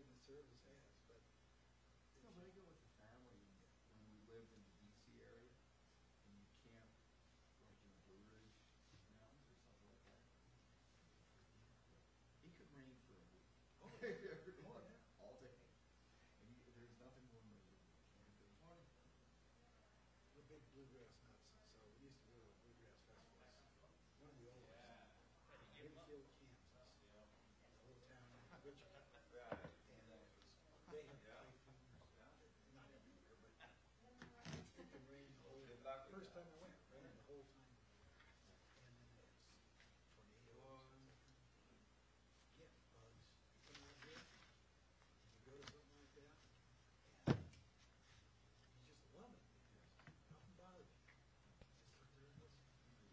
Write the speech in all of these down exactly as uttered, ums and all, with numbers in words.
the service has, but. You know, when I go with the family, when we lived in the D C area, and you camp like in the Blue Ridge Mountains or something like that, it could rain for a week. Oh, Every oh, month, yeah. all day. And you, there's nothing more miserable than camping. We're big bluegrass nuts, so we used to go to bluegrass festivals. One of the old ones. Midfield, Kansas. A little town in Wichita. And they have typhoons, not every year, but it can rain the whole, first time I went, it rained the whole time. And then it's tornadoes. Get bugs. You come out here, and you go to something like that, and you just love it. Nothing bothers you. Just sit there and listen.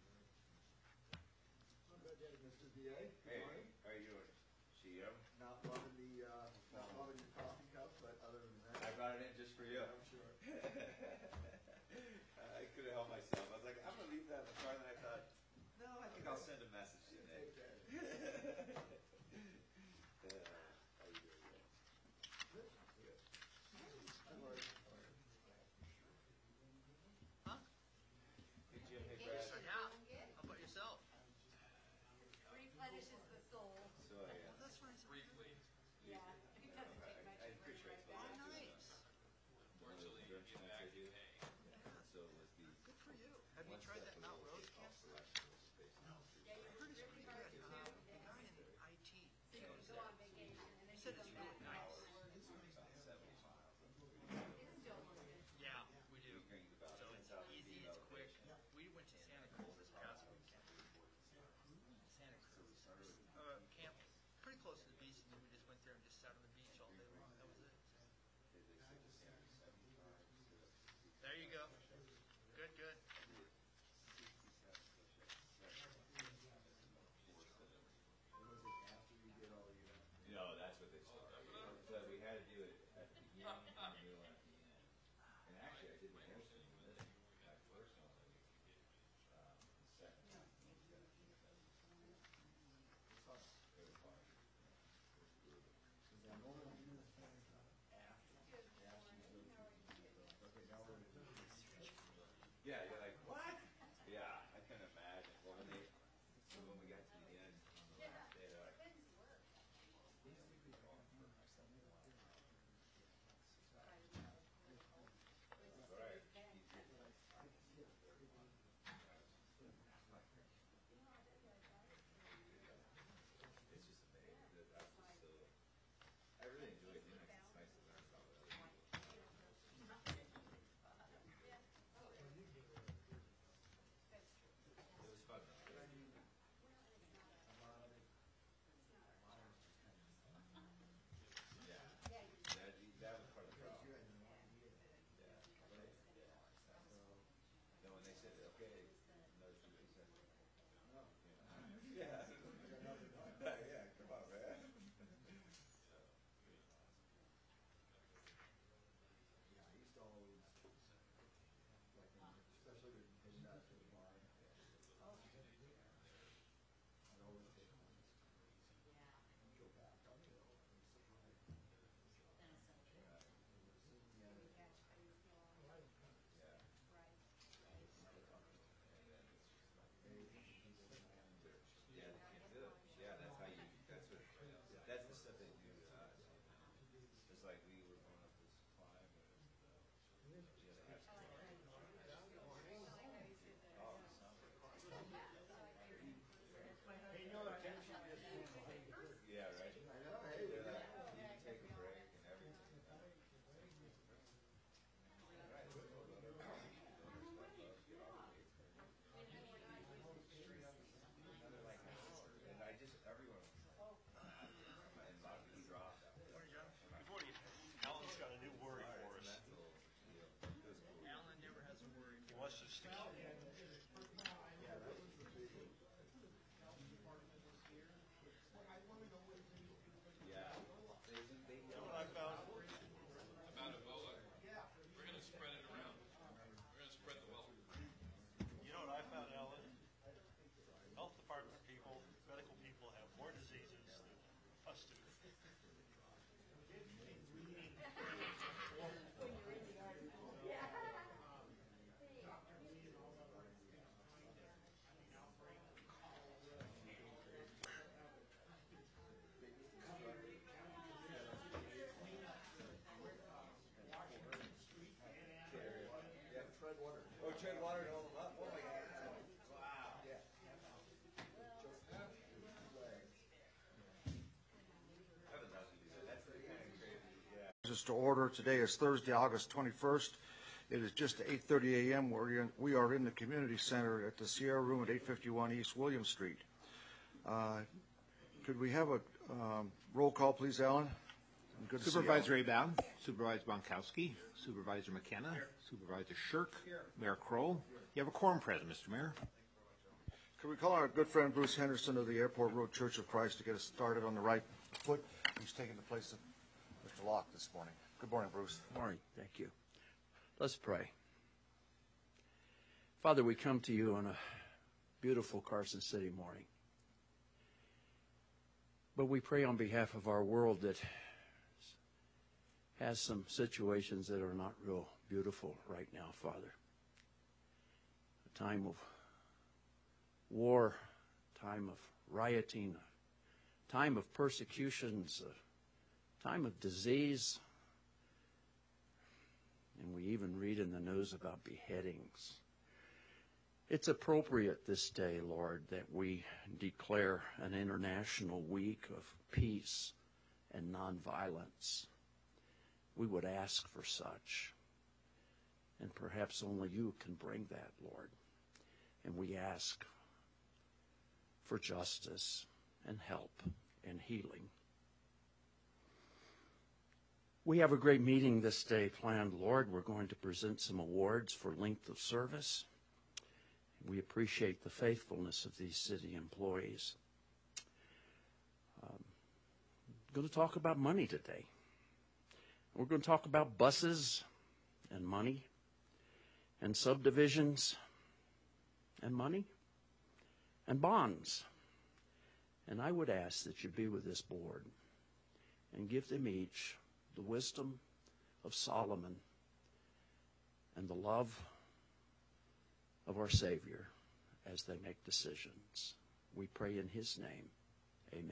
I'm glad you had a good Mister D A, good Hey, morning. how you doing? C M? Not loving the, uh, not loving your coffee cup, but other than that. I brought it in just for you. I'm sure. I couldn't help myself. I was like, I'm gonna leave that in the car, and then I thought, no, I think I'll send a message today. Okay. uh, how you doing? Good. Good. Good morning. Huh? Hey Jim, hey Brad. Yeah. How about yourself? Replenishes the soul. So yeah. Well, that's nice. Briefly, Yeah, it doesn't take much. I to bring it appreciate right it. back. Oh, nice. fortunately, you get back in pay. So it was the Good for you. Have you one tried step that Mount below Rose the camp? selection of space. Yeah, I you heard it's really pretty hard good. to Uh, do. the guy in I T So you can go on vacation and then he you said come it's back. really nice. It's seventy miles. still worth it. Yeah, we do. We drink about So ten it's thousand easy, feet it's quick. elevation. We went to Santa Cruz this past weekend. Santa Cruz. Uh, camp pretty close to the beach, and then we just went there and just sat on the beach all day long. That was it. There you go. Good, good. Was it after you did all your? No, that's what they started. But we had to do it at the beginning, in the middle, and at the end. And actually, I did the most of it. My first one, um, the second one. It's fun. It was fun. It was brutal. Is that normal to do this after? After you go through. Okay, now we're gonna do. Yeah, you're like, what? Yeah, I couldn't imagine. Well, when they, so when we got to the end on the last day, they're like, you know, we could go on for something like that. All right. It's just amazing. That I was just so, I really enjoy doing it. It's nice to learn about other people. It was fun though. Yeah. That, that was part of the problem. You had no idea. Yeah. Right. Yeah. Then when they said, okay, another two weeks, I said, No. yeah. I got nothing on. Yeah, come on, man. Yeah, I used to always, like, especially when heading out to the bar. I'd always take one. Go back up to it. Yeah. We catch things going. Yeah. Right. Yeah. Just to order. Today is Thursday, August twenty-first. It is just eight thirty a m We're in, we are in the community center at the Sierra Room at eight fifty-one East William Street. Uh, could we have a um, roll call, please, Alan? Good to Supervisor Abel, Supervisor Bonkowski, Supervisor McKenna, Supervisor Shirk, Mayor Kroll. You have a quorum present, Mister Mayor. Could we call our good friend Bruce Henderson of the Airport Road Church of Christ to get us started on the right foot? He's taking the place of Mister Locke this morning. Good morning, Bruce. Morning. Thank you. Let's pray. Father, we come to you on a beautiful Carson City morning. But we pray on behalf of our world that has some situations that are not real beautiful right now, Father. A time of war, time of rioting, time of persecutions, a time of disease, and we even read in the news about beheadings. It's appropriate this day, Lord, that we declare an international week of peace and nonviolence. We would ask for such, and perhaps only you can bring that, Lord. And we ask for justice and help and healing. We have a great meeting this day planned, Lord. We're going to present some awards for length of service. We appreciate the faithfulness of these city employees. Um, I'm going to talk about money today. We're going to talk about buses and money and subdivisions and money and bonds. And I would ask that you be with this board and give them each the wisdom of Solomon and the love of our Savior as they make decisions. We pray in his name. Amen.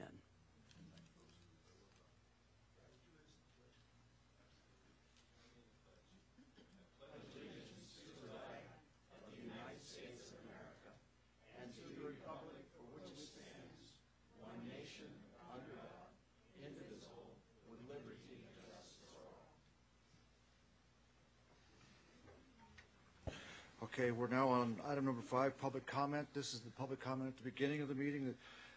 Okay, we're now on item number five, public comment. This is the public comment at the beginning of the meeting.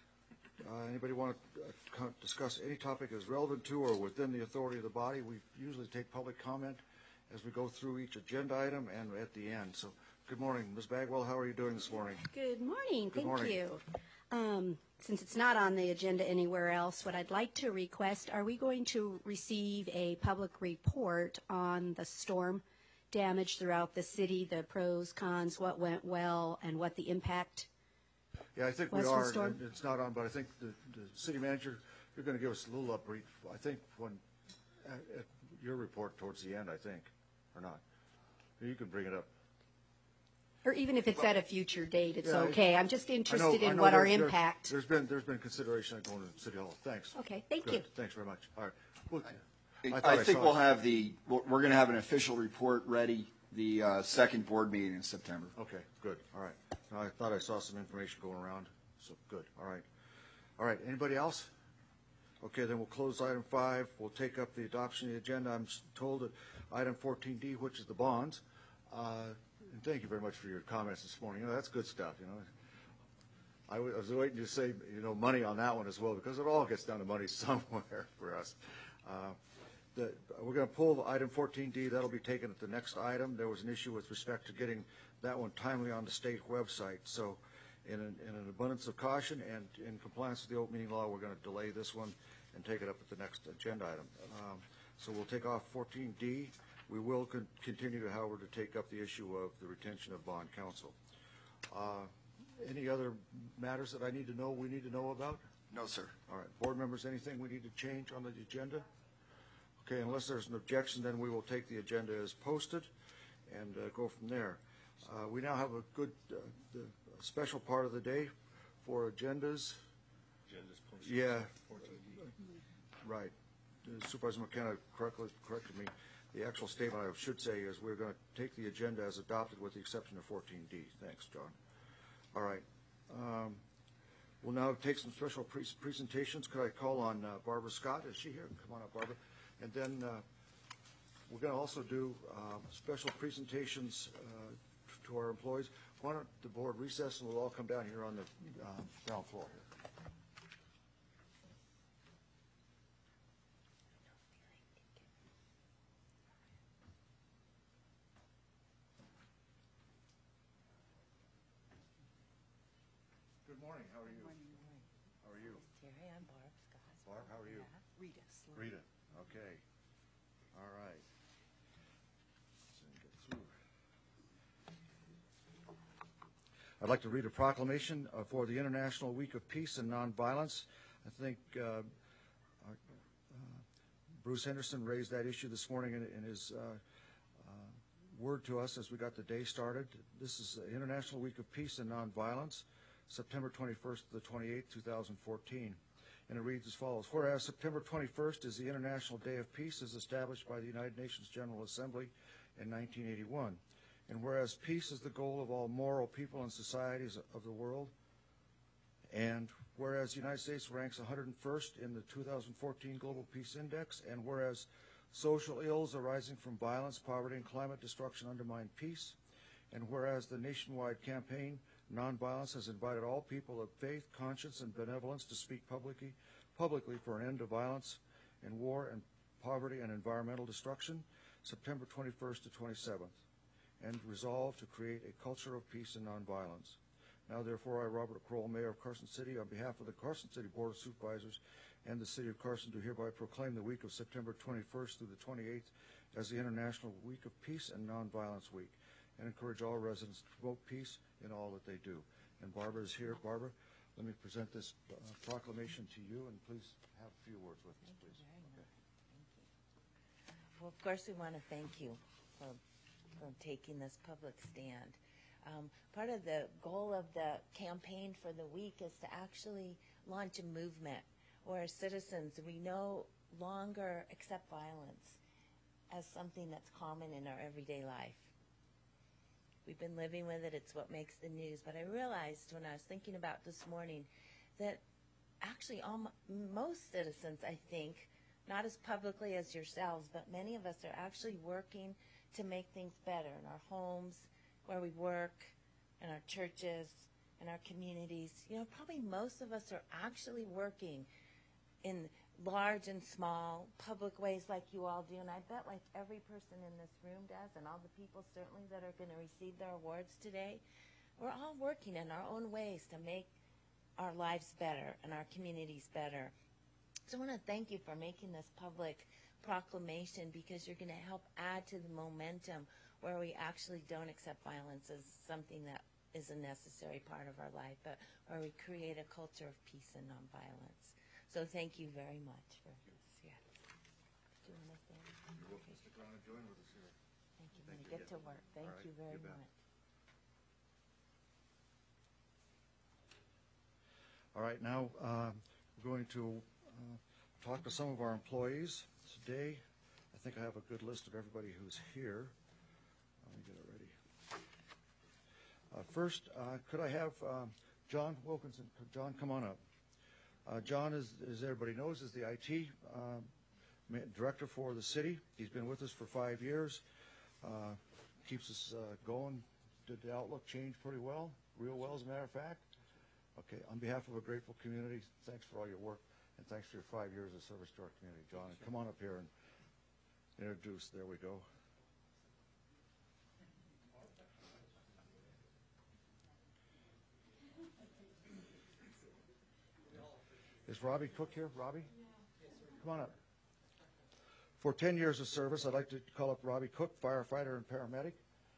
Uh, anybody want to uh, discuss any topic as relevant to or within the authority of the body? We usually take public comment as we go through each agenda item and at the end. So, good morning, Miz Bagwell. How are you doing this morning? Good morning. Good Thank morning. you. Um, since it's not on the agenda anywhere else, what I'd like to request, are we going to receive a public report on the storm damage throughout the city, the pros, cons, what went well, and what the impact? Yeah, I think we Western are. Storm? and It's not on, but I think the, the city manager, you're going to give us a little upbrief. I think when at, at your report towards the end, I think, or not. You can bring it up. Or even if it's at a future date, it's Yeah, I- okay. I'm just I know- interested I in know what our there- there- impact. There's been there's been consideration of going to City Hall. Thanks. Okay, thank Good. you. Thanks very much. All right. Well, I, thought I think saw we'll it. have the, we're, we're going to have an official report ready the uh, second board meeting in September. Okay, good. All right. Now, I thought I saw some information going around, so good. All right. All right. Anybody else? Okay, then we'll close item five. We'll take up the adoption of the agenda. I'm s- told that item fourteen D, which is the bonds. Uh, and thank you very much for your comments this morning. You know, that's good stuff. You know, I, w- I was waiting to say, you know, money on that one as well, because it all gets down to money somewhere for us. Uh, The, we're going to pull item fourteen D. That'll be taken at the next item. There was an issue with respect to getting that one timely on the state website. So in an, in an abundance of caution and in compliance with the open meeting law, we're going to delay this one and take it up at the next agenda item. Um, so we'll take off fourteen D. We will con- continue, to, however, to take up the issue of the retention of bond counsel. Uh, any other matters that I need to know, we need to know about? No, sir. All right. Board members, anything we need to change on the agenda? Okay, unless there's an objection, then we will take the agenda as posted and uh, go from there. Uh, we now have a good, uh, the a special part of the day for agendas. Agenda's posted. Yeah, right. Uh, Supervisor McKenna correctly corrected me. The actual statement I should say is we're going to take the agenda as adopted with the exception of fourteen D. Thanks, John. All right. Um, we'll now take some special pre presentations. Could I call on uh, Barbara Scott? Is she here? Come on up, Barbara. And then uh, we're going to also do uh, special presentations uh, to our employees. Why don't the board recess and we'll all come down here on the uh, ground floor here. Good morning. How are you? How are you? Terry, I'm Barb Scott. Barb, how are you? Rita. Rita. Okay. All right. So we get through. I'd like to read a proclamation uh, for the International Week of Peace and Nonviolence. I think uh, our, uh, Bruce Henderson raised that issue this morning in, in his uh, uh, word to us as we got the day started. This is the International Week of Peace and Nonviolence, September twenty-first to the twenty-eighth, two thousand fourteen. And it reads as follows. Whereas September twenty-first is the International Day of Peace as established by the United Nations General Assembly in nineteen eighty-one. And whereas peace is the goal of all moral people and societies of the world, and whereas the United States ranks one hundred first in the two thousand fourteen Global Peace Index, and whereas social ills arising from violence, poverty, and climate destruction undermine peace, and whereas the nationwide campaign Nonviolence has invited all people of faith, conscience, and benevolence to speak publicly, publicly for an end to violence and war and poverty and environmental destruction, September twenty-first to twenty-seventh, and resolve to create a culture of peace and nonviolence. Now, therefore, I, Robert Kroll, Mayor of Carson City, on behalf of the Carson City Board of Supervisors and the City of Carson, do hereby proclaim the week of September twenty-first through the twenty-eighth as the International Week of Peace and Nonviolence Week, and encourage all residents to promote peace in all that they do. And Barbara is here. Barbara, let me present this uh, proclamation to you, and please have a few words with us, please. Thank you very much. Thank you. Well, of course, we want to thank you for, for taking this public stand. Um, part of the goal of the campaign for the week is to actually launch a movement where citizens, we no longer accept violence as something that's common in our everyday life. We've been living with it. It's what makes the news. But I realized when I was thinking about this morning that actually all, most citizens, I think, not as publicly as yourselves, but many of us are actually working to make things better in our homes, where we work, in our churches, in our communities. You know, probably most of us are actually working in large and small public ways like you all do, and I bet like every person in this room does, and all the people certainly that are going to receive their awards today. We're all working in our own ways to make our lives better and our communities better. So I want to thank you for making this public proclamation, because you're going to help add to the momentum where we actually don't accept violence as something that is a necessary part of our life, but where we create a culture of peace and nonviolence. So thank you very much for this. Yeah. Do you want to say anything? You're welcome to stick around and join with us here. Thank you. Thank When you you get again. to work. Thank All right, you very you bet. much. All right, now uh, we're going to uh, talk to some of our employees today. I think I have a good list of everybody who's here. Let me get it ready. Uh, first, uh, could I have um, John Wilkinson? Could John, come on up. Uh, John, is, as everybody knows, is the I T uh, director for the city. He's been with us for five years. Uh, keeps us uh, going. Did the outlook change pretty well? Real well, as a matter of fact. Okay, on behalf of a grateful community, thanks for all your work, and thanks for your five years of service to our community, John. And come on up here and introduce. There we go. Is Robbie Cook here? Robbie? Come on up. For ten years of service, I'd like to call up Robbie Cook, firefighter and paramedic.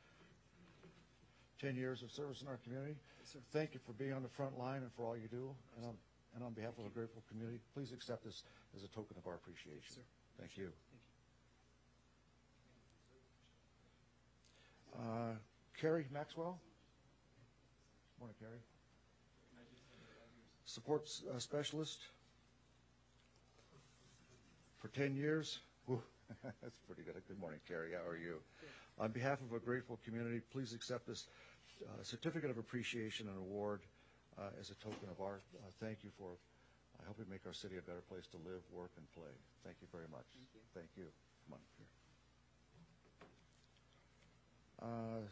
ten years of service in our community. Thank you for being on the front line and for all you do. And on, and on behalf of a grateful community, please accept this as a token of our appreciation. Thank you. Uh, Carrie Maxwell. Morning, Carrie. Support uh, specialist for ten years. Ooh, that's pretty good. Good morning, Carrie. How are you? On behalf of a grateful community, please accept this uh, certificate of appreciation and award uh, as a token of our uh, thank you for uh, helping make our city a better place to live, work, and play. Thank you very much. Thank you. Thank you. Come on here. Uh,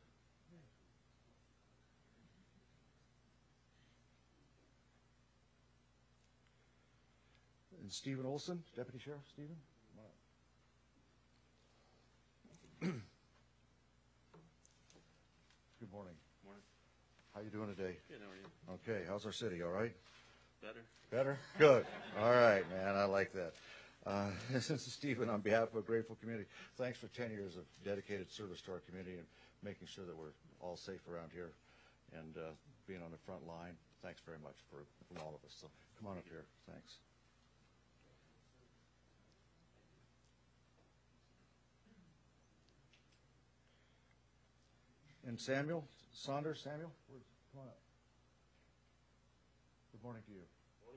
And Stephen Olson, Deputy Sheriff Stephen? Good morning. Morning. How you doing today? Good, how are you? Okay, how's our city, all right? Better. Better? Good. All right, man, I like that. Uh, This is Stephen on behalf of a grateful community. Thanks for ten years of dedicated service to our community and making sure that we're all safe around here and uh, being on the front line. Thanks very much for, from all of us. So come on up here. Thanks. And Samuel Saunders, Samuel, where's, come on up. Good morning to you. Morning.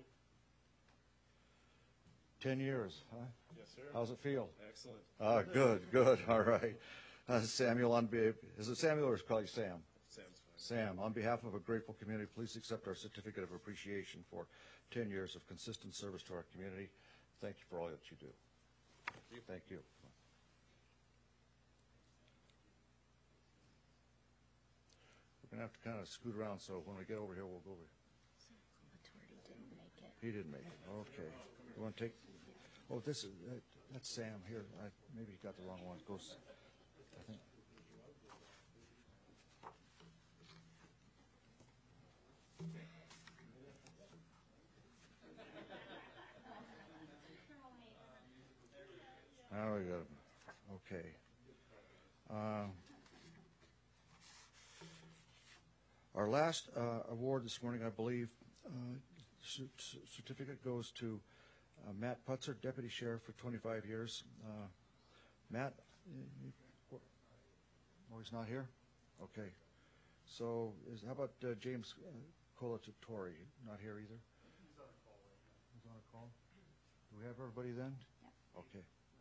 Ten years, huh? Yes, sir. How's it feel? Excellent. Uh, good, good, all right. Uh, Samuel, on behalf, is it Samuel or is it call you Sam? Sam's fine. Sam, on behalf of a grateful community, please accept our certificate of appreciation for ten years of consistent service to our community. Thank you for all that you do. Thank you. Thank you. We're gonna have to kind of scoot around, so when we get over here, we'll go over. Latorte didn't make it. He didn't make it, okay. You want to take, oh, this is, that- that's Sam here. I, maybe he got the wrong one. Go, s- I think. Now we got, okay. Uh, Our last uh, award this morning, I believe, uh, cer- cer- certificate goes to uh, Matt Putzer, Deputy Sheriff for twenty-five years. Uh, Matt, you- you- oh, he's not here? Okay. So is, how about uh, James uh, Colatorre, not here either? He's on a call. He's on a call? Do we have everybody then? Yeah. Okay.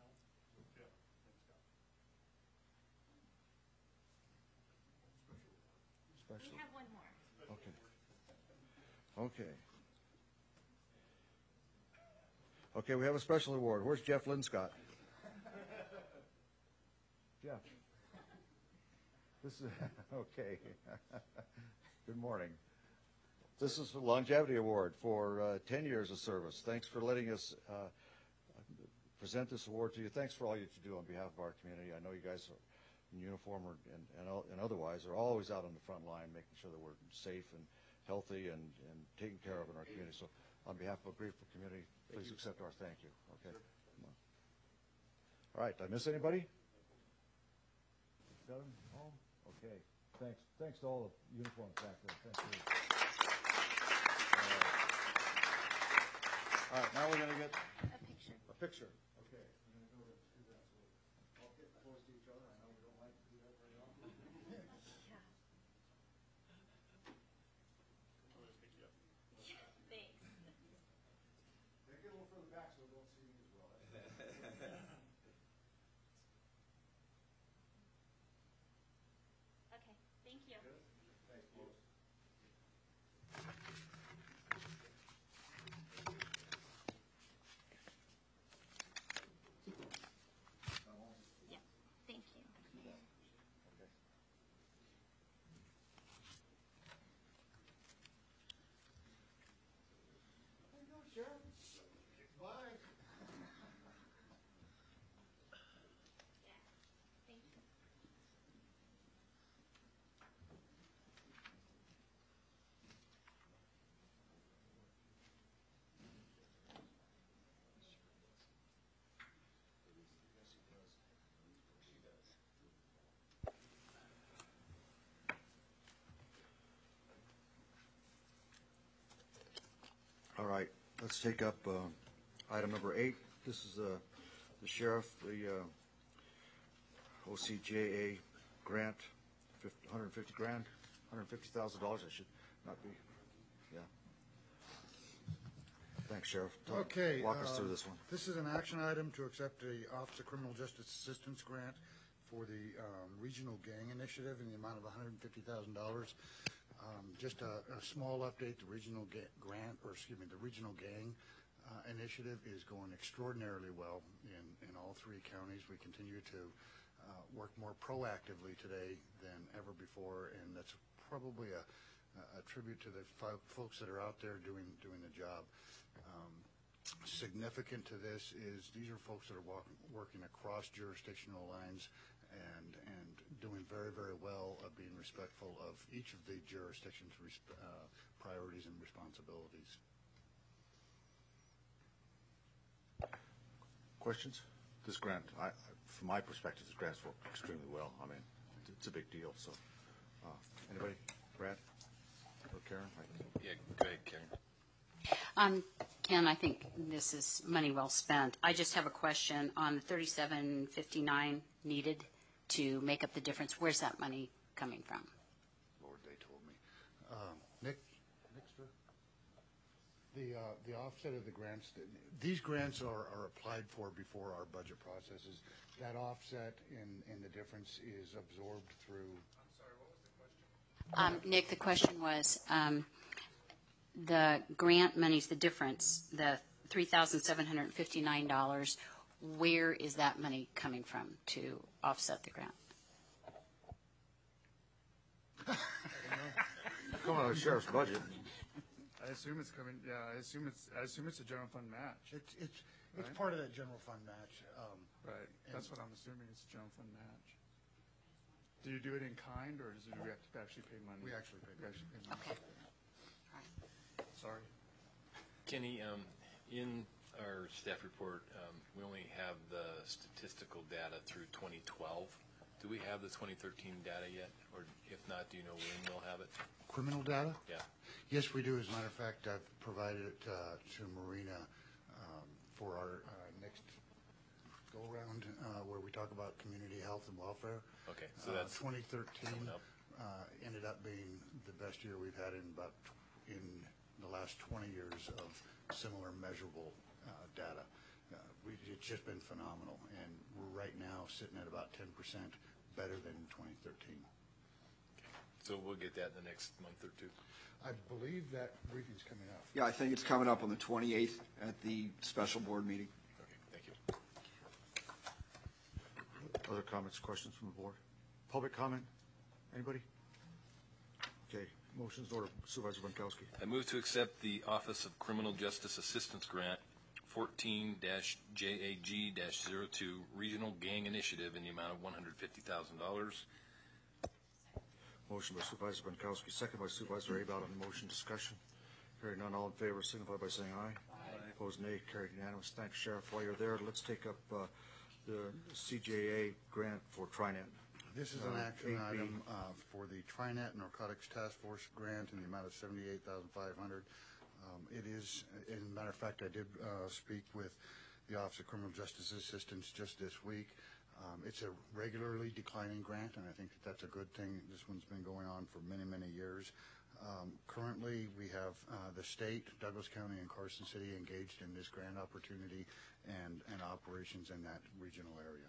Special. We have one more. Okay. Okay. Okay, we have a special award. Where's Jeff Linscott? Jeff. This is, okay. Good morning. This is the Longevity Award for uh, ten years of service. Thanks for letting us uh, present this award to you. Thanks for all you do on behalf of our community. I know you guys are in uniform or, and, and, and otherwise are always out on the front line making sure that we're safe and healthy and, and taken care of in our community. So on behalf of a grateful community, please accept our thank you. Okay. Come on. All right. Did I miss anybody? Got them home? Okay. Thanks. Thanks to all the uniforms back there. Thank you. All right. Now we're going to get A picture. a picture. Okay. We're going to go to do that. So we'll all get close to each other. I know we don't like to do that very often. Yeah. Thanks. They get a little further back so they don't see me as well. Okay, thank you. Thanks, Lois. Yeah, thank you. Okay. How you doing, Sheriff? Bye. Yeah, thank you. All right, let's take up uh, item number eight. This is uh, the sheriff, the uh, O C J A grant, fifty, one hundred fifty grand, one hundred fifty thousand dollars. I should not be, yeah. Thanks, Sheriff. Talk- Okay. Walk us uh, through this one. This is an action item to accept a Office of Criminal Justice Assistance Grant for the um, Regional Gang Initiative in the amount of one hundred fifty thousand dollars. Um, Just a, a small update, the regional ga- grant, or excuse me, the Regional Gang uh, Initiative is going extraordinarily well in, in all three counties. We continue to uh, work more proactively today than ever before, and that's probably a, a tribute to the fo- folks that are out there doing doing the job. Um, significant to this is these are folks that are walk, working across jurisdictional lines and and doing very, very well of being respectful of each of the jurisdictions' resp- uh, priorities and responsibilities. Questions? This grant, I, from my perspective, this grant's worked extremely well. I mean, it's a big deal. So, uh, anybody? Brad or Karen? Yeah, go ahead, Karen. Um, Ken, I think this is money well spent. I just have a question on the thirty-seven fifty-nine needed to make up the difference. Where's that money coming from? Lord, they told me. Um, Nick, Nickster? The uh, the offset of the grants. These grants are, are applied for before our budget processes. That offset in, in the difference is absorbed through. I'm sorry, what was the question? Um, Nick, the question was um, the grant money's the difference, the three thousand seven hundred fifty-nine dollars. Where is that money coming from to offset the grant? Coming out of the sheriff's budget. I assume it's coming. Yeah, I assume it's. I assume it's a general fund match. It's it's it's Right? part of that general fund match. Um, Right. That's what I'm assuming. It's a general fund match. Do you do it in kind, or do we have to actually pay money? We actually pay. We actually pay money. Okay. All right. Sorry. Kenny, um, in our staff report, um, we only have the statistical data through twenty twelve. Do we have the twenty thirteen data yet? Or if not, do you know when we'll have it? Criminal data? Yeah. Yes, we do. As a matter of fact, I've provided it uh, to Marina um, for our uh, next go-around uh, where we talk about community health and welfare. Okay, so Uh, that's twenty thirteen coming up. uh, ended up being the best year we've had in about tw- in the last twenty years of similar measurable uh, data. Uh, we, it's just been phenomenal, and we're right now sitting at about ten percent better than twenty thirteen. So we'll get that in the next month or two. I believe that briefing's coming up. Yeah, I think it's coming up on the twenty-eighth at the special board meeting. Okay, thank you. Other comments, questions from the board? Public comment? Anybody? Okay, motion's in order. Supervisor Bankowski. I move to accept the Office of Criminal Justice Assistance Grant fourteen J A G zero two Regional Gang Initiative in the amount of one hundred fifty thousand dollars. Motion by Supervisor Bankowski, second by Supervisor Abel on the motion. Discussion. Hearing none, all in favor signify by saying aye. Aye. Opposed, nay. Carried unanimous. Thanks, Sheriff. While you're there, let's take up uh, the C J A grant for TriNet. This is an Uh, action eight B. item uh, for the TriNet Narcotics Task Force grant in the amount of seventy-eight thousand five hundred dollars. Um, It is, as a matter of fact, I did uh, speak with the Office of Criminal Justice Assistance just this week. Um, It's a regularly declining grant, and I think that that's a good thing. This one's been going on for many, many years. Um, Currently, we have uh, the state, Douglas County, and Carson City engaged in this grant opportunity and, and operations in that regional area.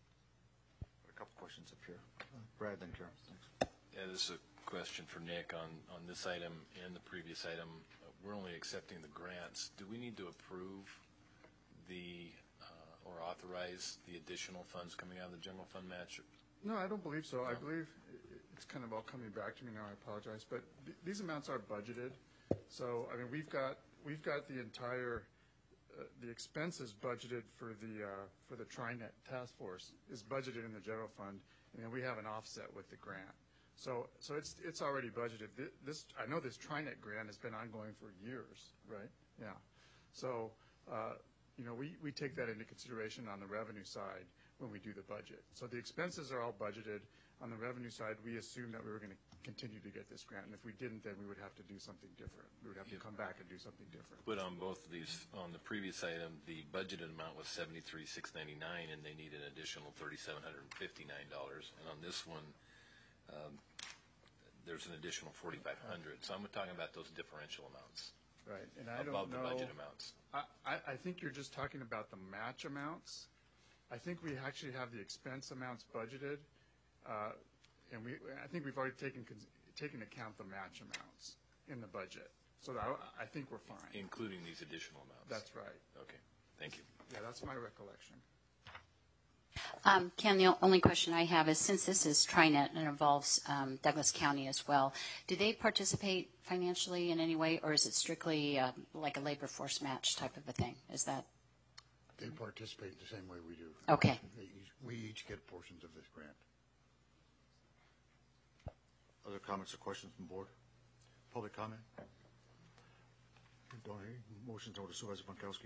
A couple questions up here. Brad, then Karen. Thanks. Yeah, this is a question for Nick on, on this item and the previous item. Uh, We're only accepting the grants. Do we need to approve the, uh, or authorize the additional funds coming out of the general fund match? No, I don't believe so. I believe i- it's kind of all coming back to me now. I apologize, but th- these amounts are budgeted. So, I mean, we've got we've got the entire uh, the expenses budgeted for the uh, for the TriNet task force is budgeted in the general fund, and then we have an offset with the grant. So, so it's it's already budgeted. Thi- This I know this TriNet grant has been ongoing for years, right? Yeah. So, uh, you know, we we take that into consideration on the revenue side when we do the budget. So the expenses are all budgeted. On the revenue side, we assumed that we were going to continue to get this grant, and if we didn't, then we would have to do something different. We would have to come back and do something different. But on both of these, on the previous item, the budgeted amount was seventy-three six ninety-nine, and they need an additional thirty-seven hundred fifty-nine dollars. And on this one, um, there's an additional forty-five hundred. So I'm talking about those differential amounts. Right, and I above don't know. the budget amounts. I, I, I think you're just talking about the match amounts. I think we actually have the expense amounts budgeted, uh, and we, I think we've already taken, cons- taken account the match amounts in the budget. So that, I think we're fine. Including these additional amounts. That's right. Okay, thank you. Yeah, that's my recollection. Um, Ken, the only question I have is, since this is TriNet and involves um, Douglas County as well, do they participate financially in any way, or is it strictly uh, like a labor force match type of a thing? Is that? They participate the same way we do. Okay. They each- We each get portions of this grant. Other comments or questions from the board? Public comment? Don't hear. Motion to order, Supervisor Pankowski.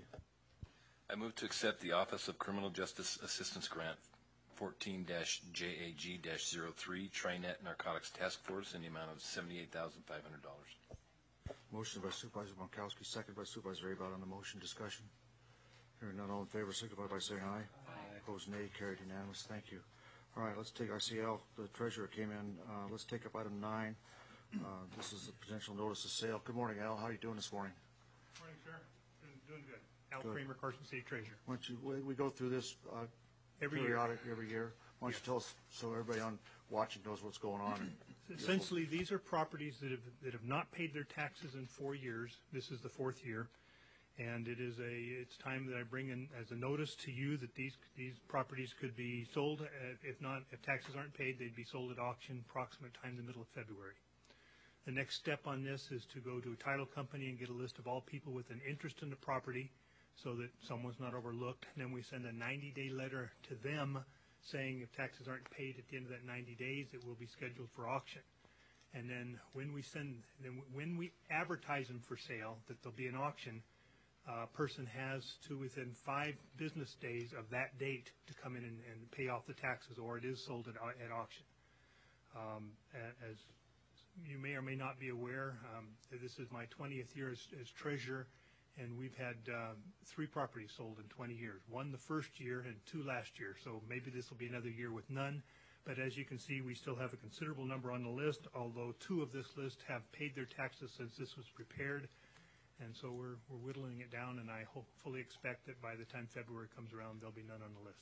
I move to accept the Office of Criminal Justice Assistance Grant fourteen J A G zero three TriNet Narcotics Task Force in the amount of seventy-eight thousand five hundred dollars. Motion by Supervisor Pankowski, second by Supervisor Abel on the motion. Discussion. Hearing none, all in favor, signify by saying aye. Aye. Opposed, nay. Carried unanimous. Thank you. All right, let's take, I C L, the treasurer came in. Uh, let's take up item nine. Uh, this is a potential notice of sale. Good morning, Al. How are you doing this morning? Morning, sir. Doing, doing good. Al Good. Kramer, Carson City Treasurer. Why don't you, we, we go through this uh, Every year. periodic every year. Why don't you tell us, so everybody on watching knows what's going on? Essentially, these are properties that have, that have not paid their taxes in four years. This is the fourth year. And it is a, it's time that I bring in as a notice to you that these, these properties could be sold. Uh, If not, if taxes aren't paid, they'd be sold at auction approximate time the middle of February. The next step on this is to go to a title company and get a list of all people with an interest in the property so that someone's not overlooked. And then we send a ninety-day letter to them saying if taxes aren't paid at the end of that ninety days, it will be scheduled for auction. And then when we send, then when we advertise them for sale, that there'll be an auction, a person has to, within five business days of that date, to come in and, and pay off the taxes, or it is sold at, au- at auction. Um, a- as you may or may not be aware, um, this is my twentieth year as, as treasurer, and we've had um, three properties sold in twenty years. One the first year and two last year, so maybe this will be another year with none. But as you can see, we still have a considerable number on the list, although two of this list have paid their taxes since this was prepared. And so we're, we're whittling it down, and I hopefully expect that by the time February comes around, there'll be none on the list.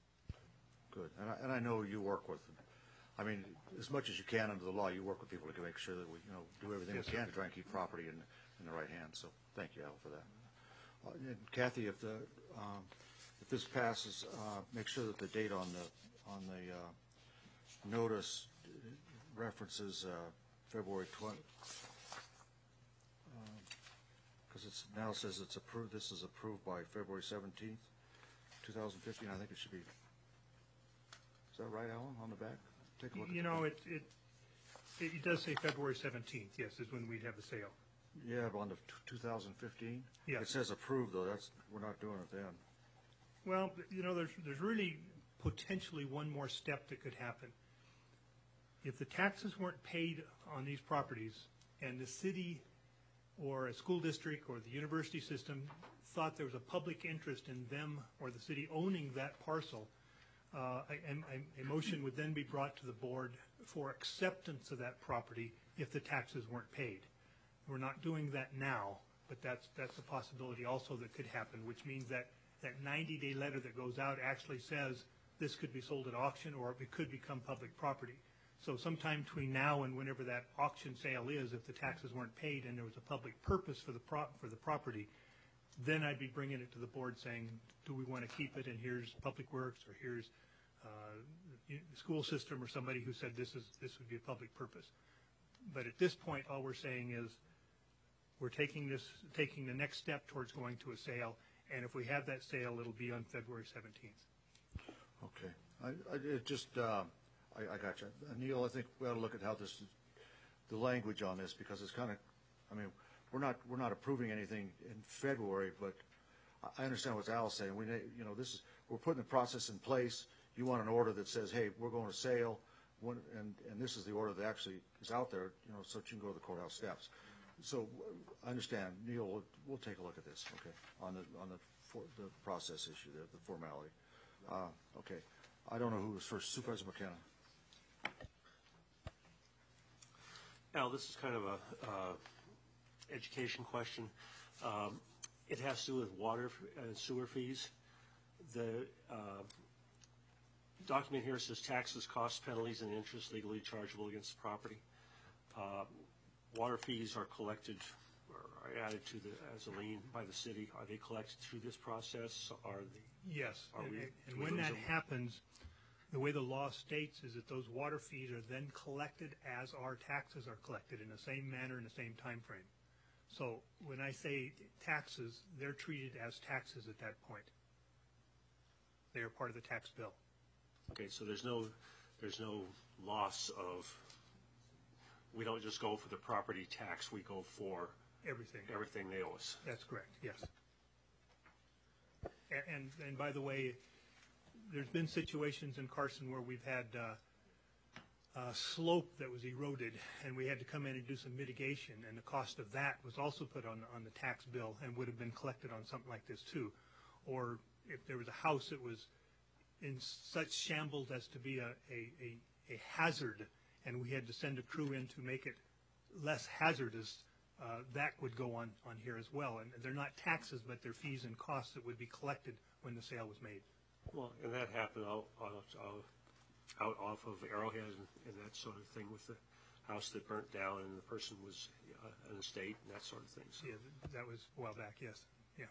Good. And I, and I know you work with, I mean, as much as you can under the law, you work with people to make sure that we, you know, do everything Yes, we can sir. to try and keep property in, in the right hands. So thank you, Al, for that. Uh, and Kathy, if the, um, if this passes, uh, make sure that the date on the, on the, uh, notice references, uh, February twentieth. Because it's, now it says it's approved, this is approved by February seventeenth, two thousand fifteen. I think it should be, is that right, Alan, on the back? Take a look at You the- know, it, it, it does say February seventeenth, yes, is when we'd have the sale. Yeah, but on the two thousand fifteen? Yeah. It says approved, though, that's, we're not doing it then. Well, you know, there's, there's really potentially one more step that could happen. If the taxes weren't paid on these properties, and the city or a school district or the university system thought there was a public interest in them or the city owning that parcel, uh, a, a, a motion would then be brought to the board for acceptance of that property if the taxes weren't paid. We're not doing that now, but that's, that's a possibility also that could happen, which means that that ninety-day letter that goes out actually says this could be sold at auction or it could become public property. So sometime between now and whenever that auction sale is, if the taxes weren't paid and there was a public purpose for the pro for the property, then I'd be bringing it to the board saying, do we want to keep it, and here's Public Works, or here's uh, the school system, or somebody who said this is this would be a public purpose. But at this point, all we're saying is we're taking this, taking the next step towards going to a sale, and if we have that sale, it'll be on February seventeenth. Okay. I, I, it just, uh, I, I got you. Uh, Neil, I think we ought to look at how this, the language on this, because it's kind of, I mean, we're not, we're not approving anything in February, but I- I understand what Al's saying. We, need- you know, this is, we're putting the process in place. You want an order that says, hey, we're going to sale, when, and, and this is the order that actually is out there, you know, so that you can go to the courthouse steps. So I understand. Neil, we'll, we'll take a look at this, okay, on the, on the, for, the process issue, the, the formality. Uh, okay. I don't know who was first. Supervisor McKenna. Al, this is kind of a uh, education question. Um, it has to do with water and sewer fees. The uh, document here says taxes, costs, penalties, and interest legally chargeable against the property. Uh, water fees are collected, or are added to the, as a lien by the city, are they collected through this process? Are they? Yes, Are and, we- and do we when lose that them? happens, the way the law states is that those water fees are then collected as our taxes are collected in the same manner in the same time frame. So when I say taxes, they're treated as taxes at that point. They are part of the tax bill. Okay, so there's no, there's no loss of, we don't just go for the property tax, we go for Everything. everything they owe us. That's correct, yes. A- And, and by the way, there's been situations in Carson where we've had uh, a slope that was eroded, and we had to come in and do some mitigation, and the cost of that was also put on, on the tax bill and would have been collected on something like this too. Or if there was a house that was in such shambles as to be a, a, a, a hazard, and we had to send a crew in to make it less hazardous, uh, that would go on, on here as well. And they're not taxes, but they're fees and costs that would be collected when the sale was made. Well, and that happened out, out, out, out off of Arrowhead and, and that sort of thing with the house that burnt down and the person was uh, an estate and that sort of thing. So. Yeah, that was a while back, yes, yeah.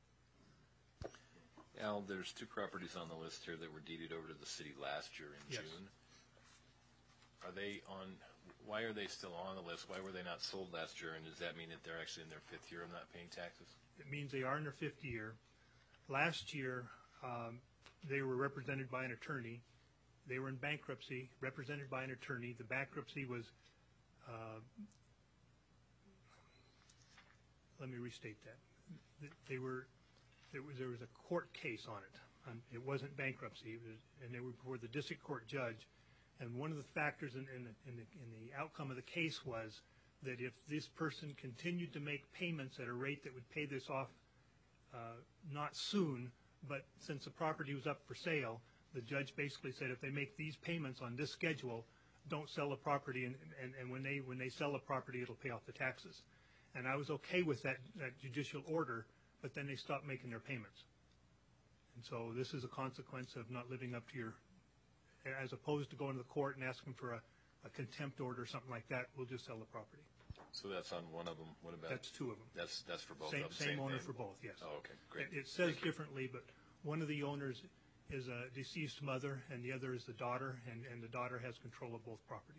Al, there's two properties on the list here that were deeded over to the city last year in Yes. June. Are they on, why are they still on the list? Why were they not sold last year? And does that mean that they're actually in their fifth year of not paying taxes? It means they are in their fifth year. Last year, um, they were represented by an attorney. They were in bankruptcy, represented by an attorney. The bankruptcy was, uh, let me restate that. Th- They were, there was, there was a court case on it. Um, It wasn't bankruptcy, it was, and they were before the district court judge. And one of the factors in, in, the, in, the, in the outcome of the case was that if this person continued to make payments at a rate that would pay this off uh, not soon, but since the property was up for sale, the judge basically said if they make these payments on this schedule, don't sell the property, and, and, and when they when they sell the property, it'll pay off the taxes. And I was okay with that, that judicial order, but then they stopped making their payments. And so this is a consequence of not living up to your, as opposed to going to the court and asking for a, a contempt order or something like that, we'll just sell the property. So that's on one of them. What about? That's two of them. That's, that's for both Same, of them? same owner thing? for both, yes. Oh, okay, great. It, it says differently, but one of the owners is a deceased mother, and the other is the daughter, and, and the daughter has control of both properties.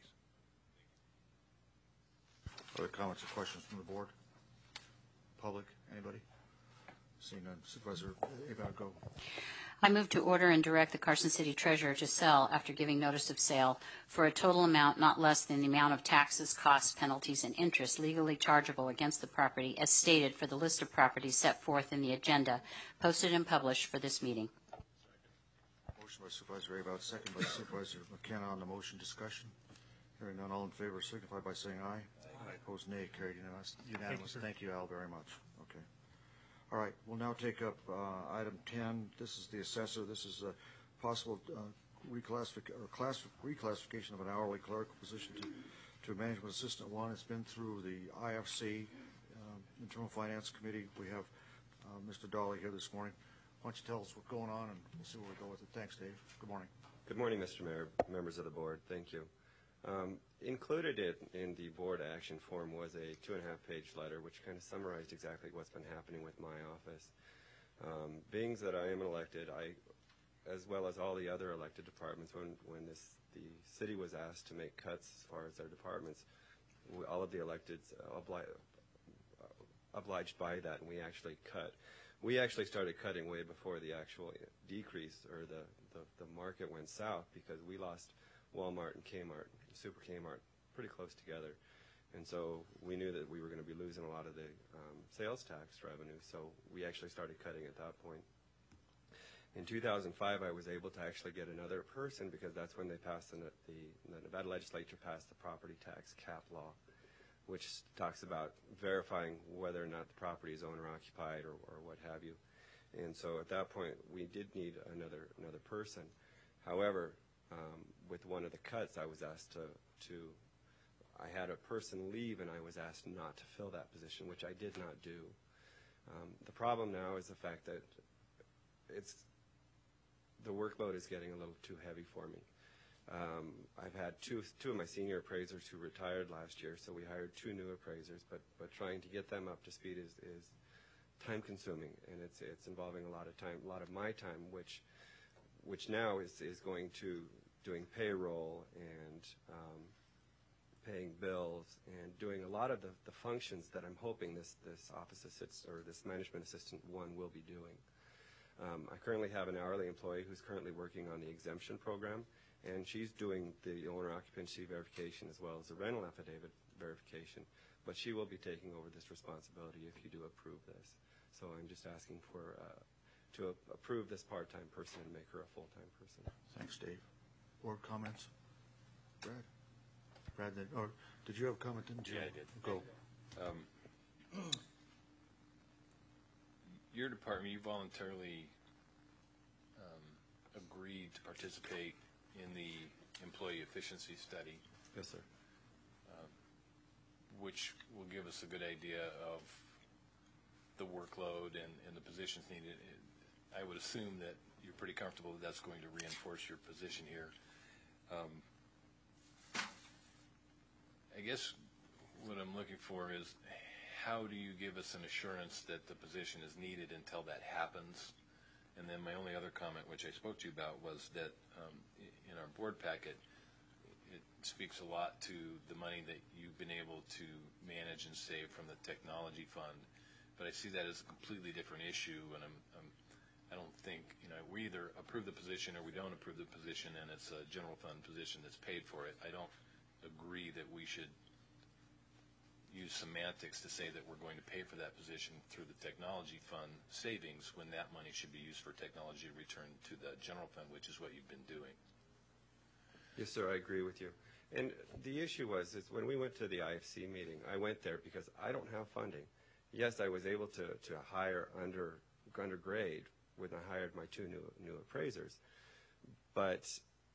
Other comments or questions from the board? Public, anybody? Seeing none, Supervisor Abel, go. I move to order and direct the Carson City Treasurer to sell after giving notice of sale for a total amount not less than the amount of taxes, costs, penalties, and interest legally chargeable against the property as stated for the list of properties set forth in the agenda posted and published for this meeting. Motion by Supervisor Abel, second by Supervisor McKenna on the motion. Discussion. Hearing none, all in favor signify by saying aye. Aye. Opposed, nay. Carried unanimous. Unanimous. sir. Thank you, Al, very much. Okay. All right, we'll now take up uh, item ten. This is the assessor. This is a possible uh, reclassific or class reclassification of an hourly clerical position to, to management assistant one. It's been through the I F C, um, Internal Finance Committee. We have uh, Mister Dolly here this morning. Why don't you tell us what's going on, and we'll see where we go with it. Thanks, Dave. Good morning. Good morning, Mister Mayor, members of the board. Thank you. Um, included it in the board action form was a two and a half page letter which kind of summarized exactly what's been happening with my office. Um, being that I am elected, I, as well as all the other elected departments, when, when this, the city was asked to make cuts as far as their departments, we, all of the electeds uh, obli uh, obliged by that, and we actually cut. We actually started cutting way before the actual decrease or the, the, the market went south, because we lost Walmart and Kmart, Super Kmart, pretty close together. And so we knew that we were going to be losing a lot of the um, sales tax revenue, so we actually started cutting at that point. In two thousand five, I was able to actually get another person, because that's when they passed the, the, the Nevada legislature passed the property tax cap law, which talks about verifying whether or not the property is owner occupied or, or what have you. And so at that point, we did need another another person. However, um, with one of the cuts, I was asked to, to, I had a person leave, and I was asked not to fill that position, which I did not do. Um, the problem now is the fact that it's, the workload is getting a little too heavy for me. Um, I've had two two of my senior appraisers who retired last year, so we hired two new appraisers. But but trying to get them up to speed is, is time consuming, and it's it's involving a lot of time, a lot of my time, which which now is is going to doing payroll and um, paying bills and doing a lot of the, the functions that I'm hoping this this office assist or this management assistant one will be doing. Um, I currently have an hourly employee who's currently working on the exemption program, and she's doing the owner occupancy verification as well as the rental affidavit verification. But she will be taking over this responsibility if you do approve this. So I'm just asking for uh, to a- approve this part-time person and make her a full-time person. Thanks, Dave. Board comments? Brad? Brad, did- or did you have a comment? Didn't you? Yeah, I did. Go. Um, Your department, you voluntarily um, agreed to participate in the employee efficiency study. Yes, sir. um, Which will give us a good idea of the workload and, and the positions needed. I would assume that you're pretty comfortable that that's going to reinforce your position here. Um, I guess what I'm looking for is, how do you give us an assurance that the position is needed until that happens? And then my only other comment, which I spoke to you about, was that um, in our board packet, it speaks a lot to the money that you've been able to manage and save from the technology fund. But I see that as a completely different issue, and I'm, I'm, I don't think, you know, we either approve the position or we don't approve the position, and it's a general fund position that's paid for it. I don't agree that we should use semantics to say that we're going to pay for that position through the technology fund savings when that money should be used for technology return to the general fund, which is what you've been doing. Yes, sir, I agree with you. And the issue was, is when we went to the I F C meeting, I went there because I don't have funding. Yes, I was able to, to hire under, under grade when I hired my two new, new appraisers, but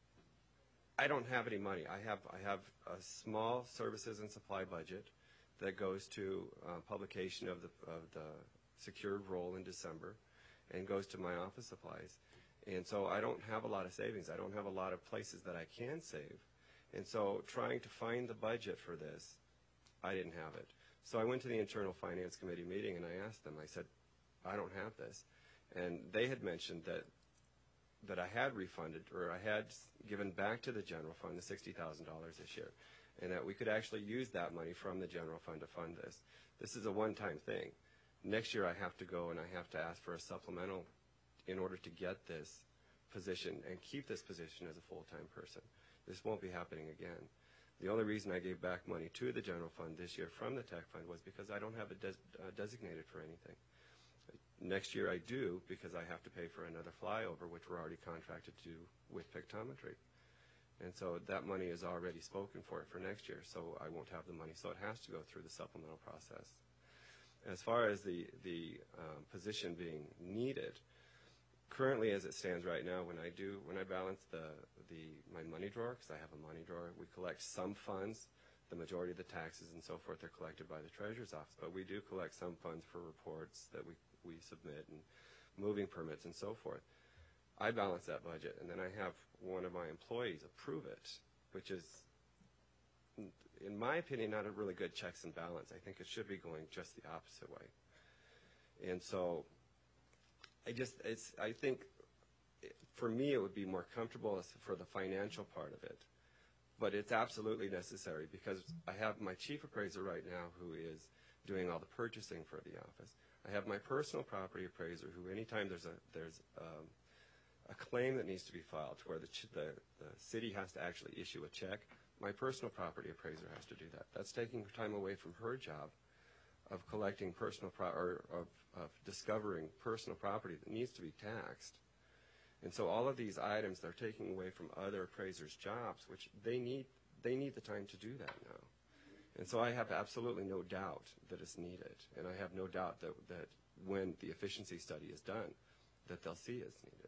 I don't have any money. I have, I have a small services and supply budget that goes to uh, publication of the, of the secured roll in December and goes to my office supplies. And so I don't have a lot of savings. I don't have a lot of places that I can save. And so trying to find the budget for this, I didn't have it. So I went to the Internal Finance Committee meeting and I asked them, I said, I don't have this. And they had mentioned that that I had refunded, or I had given back to the general fund the sixty thousand dollars this year, and that we could actually use that money from the general fund to fund this. This is a one-time thing. Next year I have to go and I have to ask for a supplemental in order to get this position and keep this position as a full-time person. This won't be happening again. The only reason I gave back money to the general fund this year from the tech fund was because I don't have it des uh, designated for anything. Next year I do, because I have to pay for another flyover, which we're already contracted to do with pictometry. And so that money is already spoken for for next year, so I won't have the money. So it has to go through the supplemental process. As far as the, the um, position being needed, currently as it stands right now, when I do, when I balance the, the my money drawer, because I have a money drawer, we collect some funds. The majority of the taxes and so forth are collected by the Treasurer's Office, but we do collect some funds for reports that we, we submit and moving permits and so forth. I balance that budget, and then I have one of my employees approve it, which is, in my opinion, not a really good checks and balance. I think it should be going just the opposite way. And so I just, it's, I think for me it would be more comfortable as for the financial part of it. But it's absolutely necessary because I have my chief appraiser right now who is doing all the purchasing for the office. I have my personal property appraiser who, anytime there's a there's um, a claim that needs to be filed to where the, ch the the city has to actually issue a check, my personal property appraiser has to do that. That's taking time away from her job of collecting personal pro or of, of discovering personal property that needs to be taxed. And so all of these items, they're taking away from other appraisers' jobs, which they need, they need the time to do that now. And so I have absolutely no doubt that it's needed. And I have no doubt that, that when the efficiency study is done, that they'll see it's needed.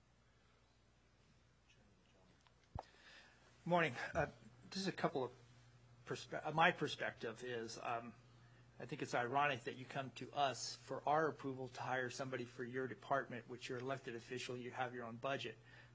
Morning. Uh, just a couple of perspe- uh, my perspective is um, I think it's ironic that you come to us for our approval to hire somebody for your department, which you're elected official, you have your own budget.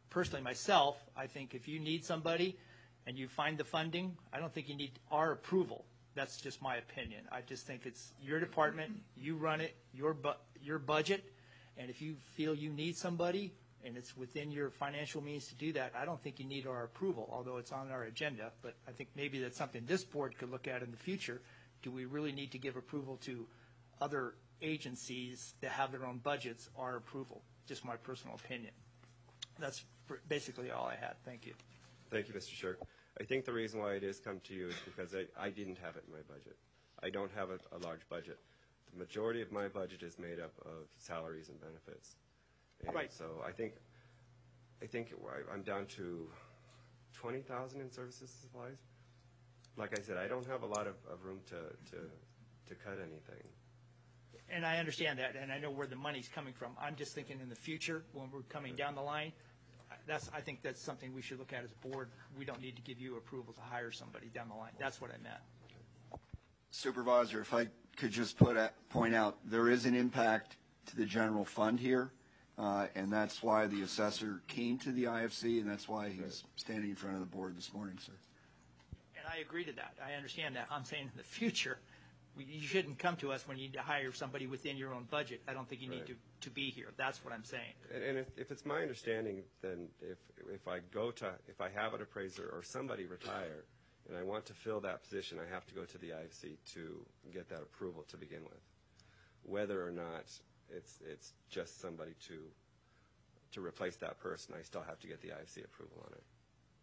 personally myself, I think if you need somebody and you find the funding, I don't think you need our approval. That's just my opinion. I just think it's your department, you run it, your bu your budget, and if you feel you need somebody and it's within your financial means to do that, I don't think you need our approval, although it's on our agenda. But I think maybe that's something this board could look at in the future. Do we really need to give approval to other agencies that have their own budgets, our approval? Just my personal opinion. That's basically all I had. Thank you. Thank you, Mister Shirk. I think the reason why it is come to you is because I, I didn't have it in my budget. I don't have a, a large budget. The majority of my budget is made up of salaries and benefits. And Right. so I think, I think I- I'm down to twenty thousand in services and supplies. Like I said, I don't have a lot of, of room to, to, to cut anything. And I understand that, and I know where the money's coming from. I'm just thinking in the future, when we're coming down the line, that's, I think that's something we should look at as a board. We don't need to give you approval to hire somebody down the line. That's what I meant. Supervisor, if I could just put a, point out, there is an impact to the general fund here, uh, and that's why the assessor came to the I F C, and that's why he's standing in front of the board this morning, sir. And I agree to that. I understand that. I'm saying in the future, we, you shouldn't come to us when you need to hire somebody within your own budget. I don't think you need Right. to, to be here. That's what I'm saying. And, and if, if it's my understanding, then if, if I go to, if I have an appraiser or somebody retire, and I want to fill that position, I have to go to the I F C to get that approval to begin with. Whether or not it's, it's just somebody to, to replace that person, I still have to get the I F C approval on it.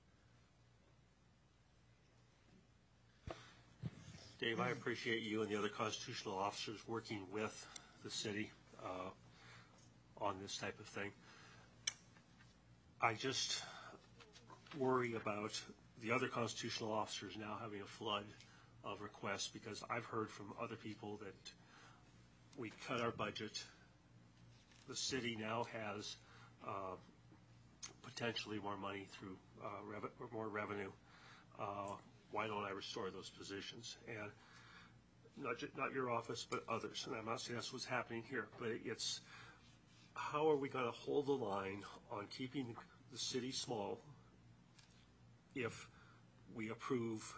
Dave, I appreciate you and the other constitutional officers working with the city uh, on this type of thing. I just worry about the other constitutional officers now having a flood of requests, because I've heard from other people that we cut our budget. The city now has uh, potentially more money through uh, rev or more revenue. Uh, why don't I restore those positions? And not ju not your office, but others. And I'm not saying that's what's happening here, but it's how are we going to hold the line on keeping the city small if we approve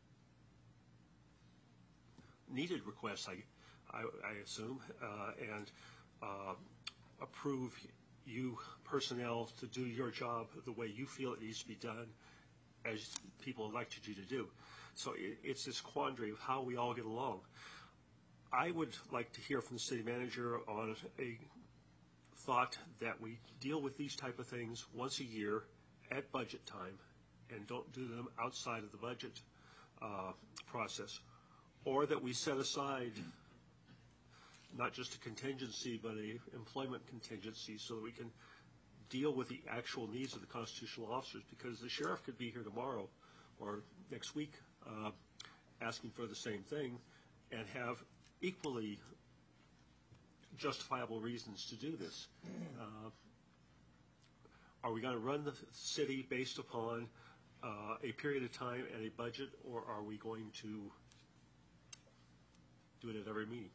needed requests, I, I, I assume, uh, and uh, approve you personnel to do your job the way you feel it needs to be done, as people elected you to do. So it, it's this quandary of how we all get along. I would like to hear from the city manager on a thought that we deal with these type of things once a year at budget time and don't do them outside of the budget uh, process, or that we set aside not just a contingency but a employment contingency so that we can deal with the actual needs of the constitutional officers, because the sheriff could be here tomorrow or next week uh, asking for the same thing and have equally justifiable reasons to do this. Uh, are we going to run the city based upon uh, a period of time and a budget, or are we going to do it at every meeting?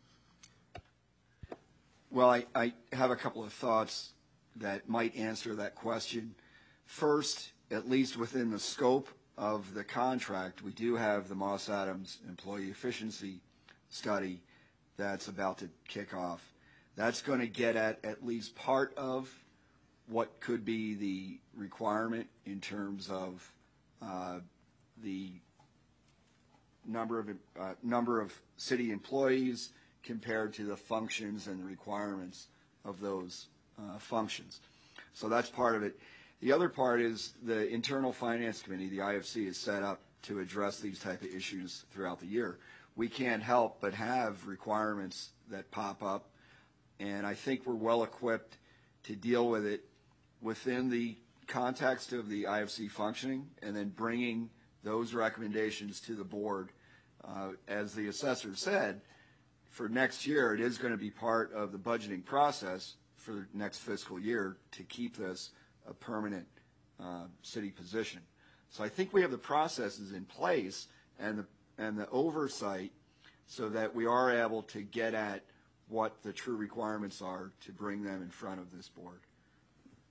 Well, I, I have a couple of thoughts that might answer that question. First, at least within the scope of the contract, we do have the Moss Adams employee efficiency study that's about to kick off. That's going to get at at least part of what could be the requirement in terms of uh, the number of uh, number of city employees compared to the functions and the requirements of those uh, functions. So that's part of it. The other part is the Internal Finance Committee, the I F C, is set up to address these type of issues throughout the year. We can't help but have requirements that pop up, and I think we're well equipped to deal with it within the context of the I F C functioning, and then bringing those recommendations to the board. Uh, as the assessor said, for next year, it is going to be part of the budgeting process for the next fiscal year to keep this a permanent uh, city position. So I think we have the processes in place and the, and the oversight so that we are able to get at what the true requirements are to bring them in front of this board.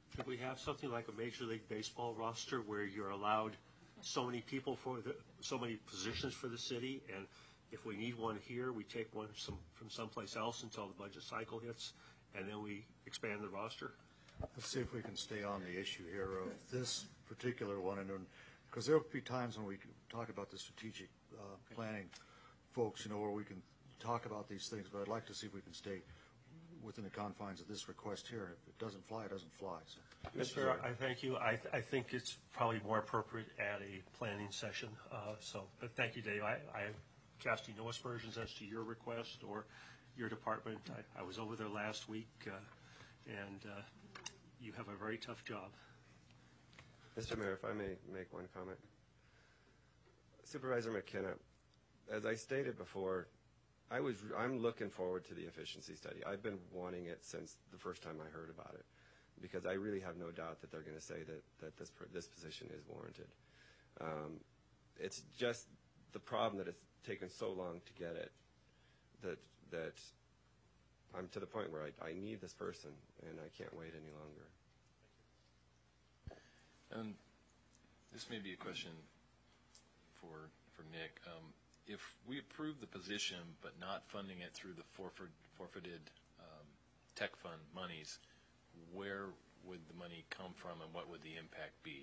Could we have something like a Major League Baseball roster where you're allowed so many people for the, so many positions for the city, and if we need one here, we take one some, from someplace else until the budget cycle hits, and then we expand the roster? Let's see if we can stay on the issue here of this particular one, and because there'll be times when we can talk about the strategic uh, planning folks, you know, where we can talk about these things, but I'd like to see if we can stay within the confines of this request here. If it doesn't fly, it doesn't fly. So. Mister I thank you. I, th- I think it's probably more appropriate at a planning session. Uh, so, but thank you, Dave. I, I am casting no aspersions as to your request or your department. I, I was over there last week, uh, and uh, you have a very tough job. Mister Mayor, if I may make one comment. Supervisor McKenna, as I stated before, I was, I'm looking forward to the efficiency study. I've been wanting it since the first time I heard about it, because I really have no doubt that they're going to say that, that this, this position is warranted. Um, it's just the problem that it's taken so long to get it that, that I'm to the point where I, I need this person, and I can't wait any longer. And this may be a question for, for Nick. Um, If we approve the position but not funding it through the forfeit, forfeited um, tech fund monies, where would the money come from and what would the impact be?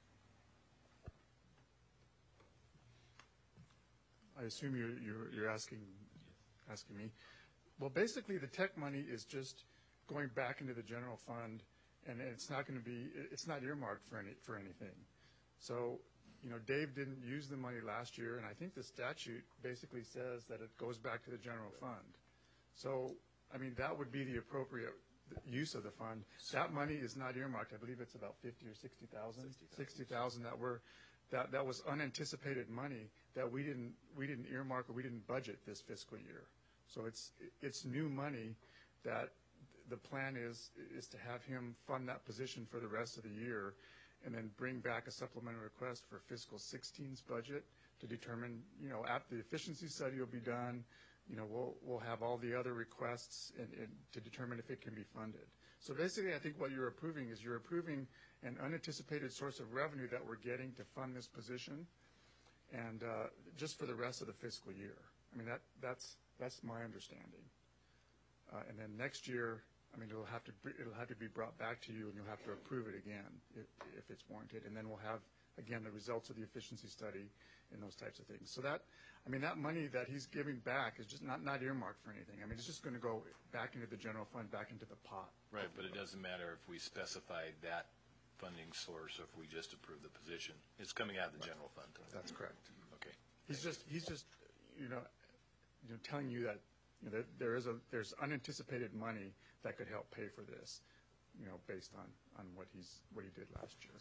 I assume you're, you're, you're asking, asking me. Well, basically, the tech money is just going back into the general fund, and it's not going to be, it's not earmarked for any, for anything. So, you know, Dave didn't use the money last year, and I think the statute basically says that it goes back to the general fund. So, I mean, that would be the appropriate use of the fund. That money is not earmarked. I believe it's about fifty or sixty thousand. Sixty thousand that were that that was unanticipated money that we didn't we didn't earmark or we didn't budget this fiscal year. So it's it's new money that the plan is is to have him fund that position for the rest of the year, and then bring back a supplemental request for fiscal sixteen's budget to determine, you know, at the efficiency study will be done, you know, we'll we'll have all the other requests and, and to determine if it can be funded. So basically, I think what you're approving is you're approving an unanticipated source of revenue that we're getting to fund this position, and uh, just for the rest of the fiscal year. I mean, that that's that's my understanding. Uh, and then next year, I mean, it'll have to be, it'll have to be brought back to you, and you'll have to approve it again if, if it's warranted. And then we'll have again the results of the efficiency study and those types of things. So that, I mean, that money that he's giving back is just not not earmarked for anything. I mean, it's just going to go back into the general fund, back into the pot. Right, but it doesn't matter if we specify that funding source or if we just approve the position. It's coming out of the general fund. That's correct. Okay. He's just he's just you know you know telling you that you know that there is a there's unanticipated money that could help pay for this, you know, based on on what he's what he did last year.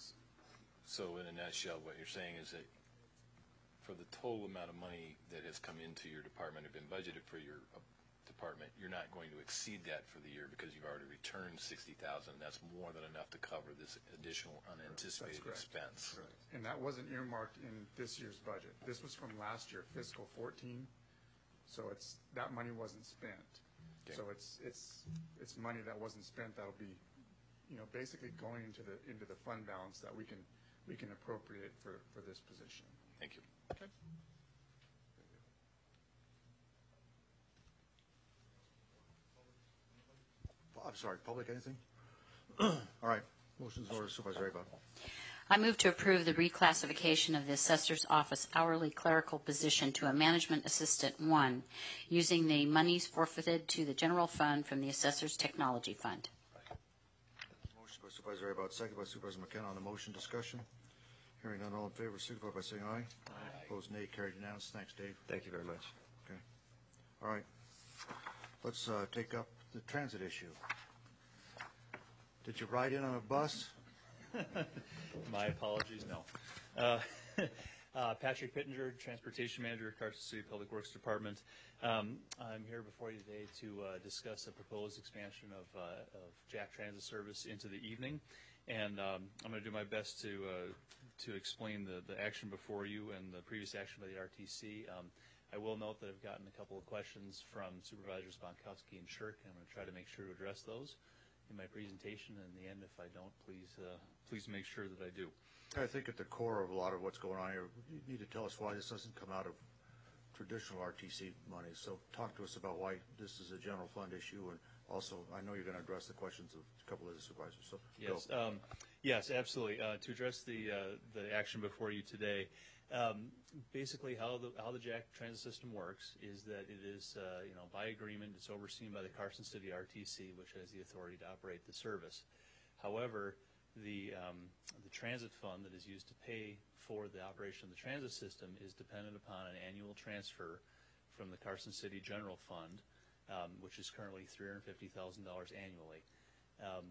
So in a nutshell, what you're saying is that for the total amount of money that has come into your department or been budgeted for your uh, department, you're not going to exceed that for the year because you've already returned sixty thousand. That's more than enough to cover this additional unanticipated expense. Correct. And that wasn't earmarked in this year's budget. This was from last year, fiscal fourteen. So it's that money wasn't spent. Okay. So it's it's it's money that wasn't spent that'll be, you know, basically going into the into the fund balance that we can we can appropriate for for this position. Thank you. Okay. I'm sorry, public, anything? All right, motion's in order, Supervisor Abel. I move to approve the reclassification of the Assessor's Office hourly clerical position to a Management Assistant one, using the monies forfeited to the general fund from the Assessor's Technology Fund. Motion by Supervisor Abel, second by Supervisor McKenna on the motion. Discussion. Hearing none, all in favor, signify by saying aye. Aye. Opposed, nay. Carried unanimous. Thanks, Dave. Thank you very much. Okay. All right. Let's uh, take up the transit issue. Did you ride in on a bus? My apologies, no. Uh, uh, Patrick Pittenger, Transportation Manager, Carson City Public Works Department. Um, I'm here before you today to uh, discuss a proposed expansion of, uh, of Jack Transit service into the evening. And um, I'm going to do my best to uh, to explain the, the action before you and the previous action by the R T C. Um, I will note that I've gotten a couple of questions from Supervisors Bonkowski and Shirk, and I'm going to try to make sure to address those. in my presentation. In the end, if I don't, please uh, please make sure that I do. I think at the core of a lot of what's going on here, you need to tell us why this doesn't come out of traditional R T C money. So talk to us about why this is a general fund issue, and also I know you're going to address the questions of a couple of the supervisors. So yes, go. um, yes, absolutely. Uh, to address the uh, the action before you today, um, basically how the how the Jack Transit System works is that it is uh, you know by agreement it's overseen by the Carson City R T C, which has the authority to operate the service. However, the um, the transit fund that is used to pay for the operation of the transit system is dependent upon an annual transfer from the Carson City General Fund, um, which is currently three hundred fifty thousand dollars annually. Um,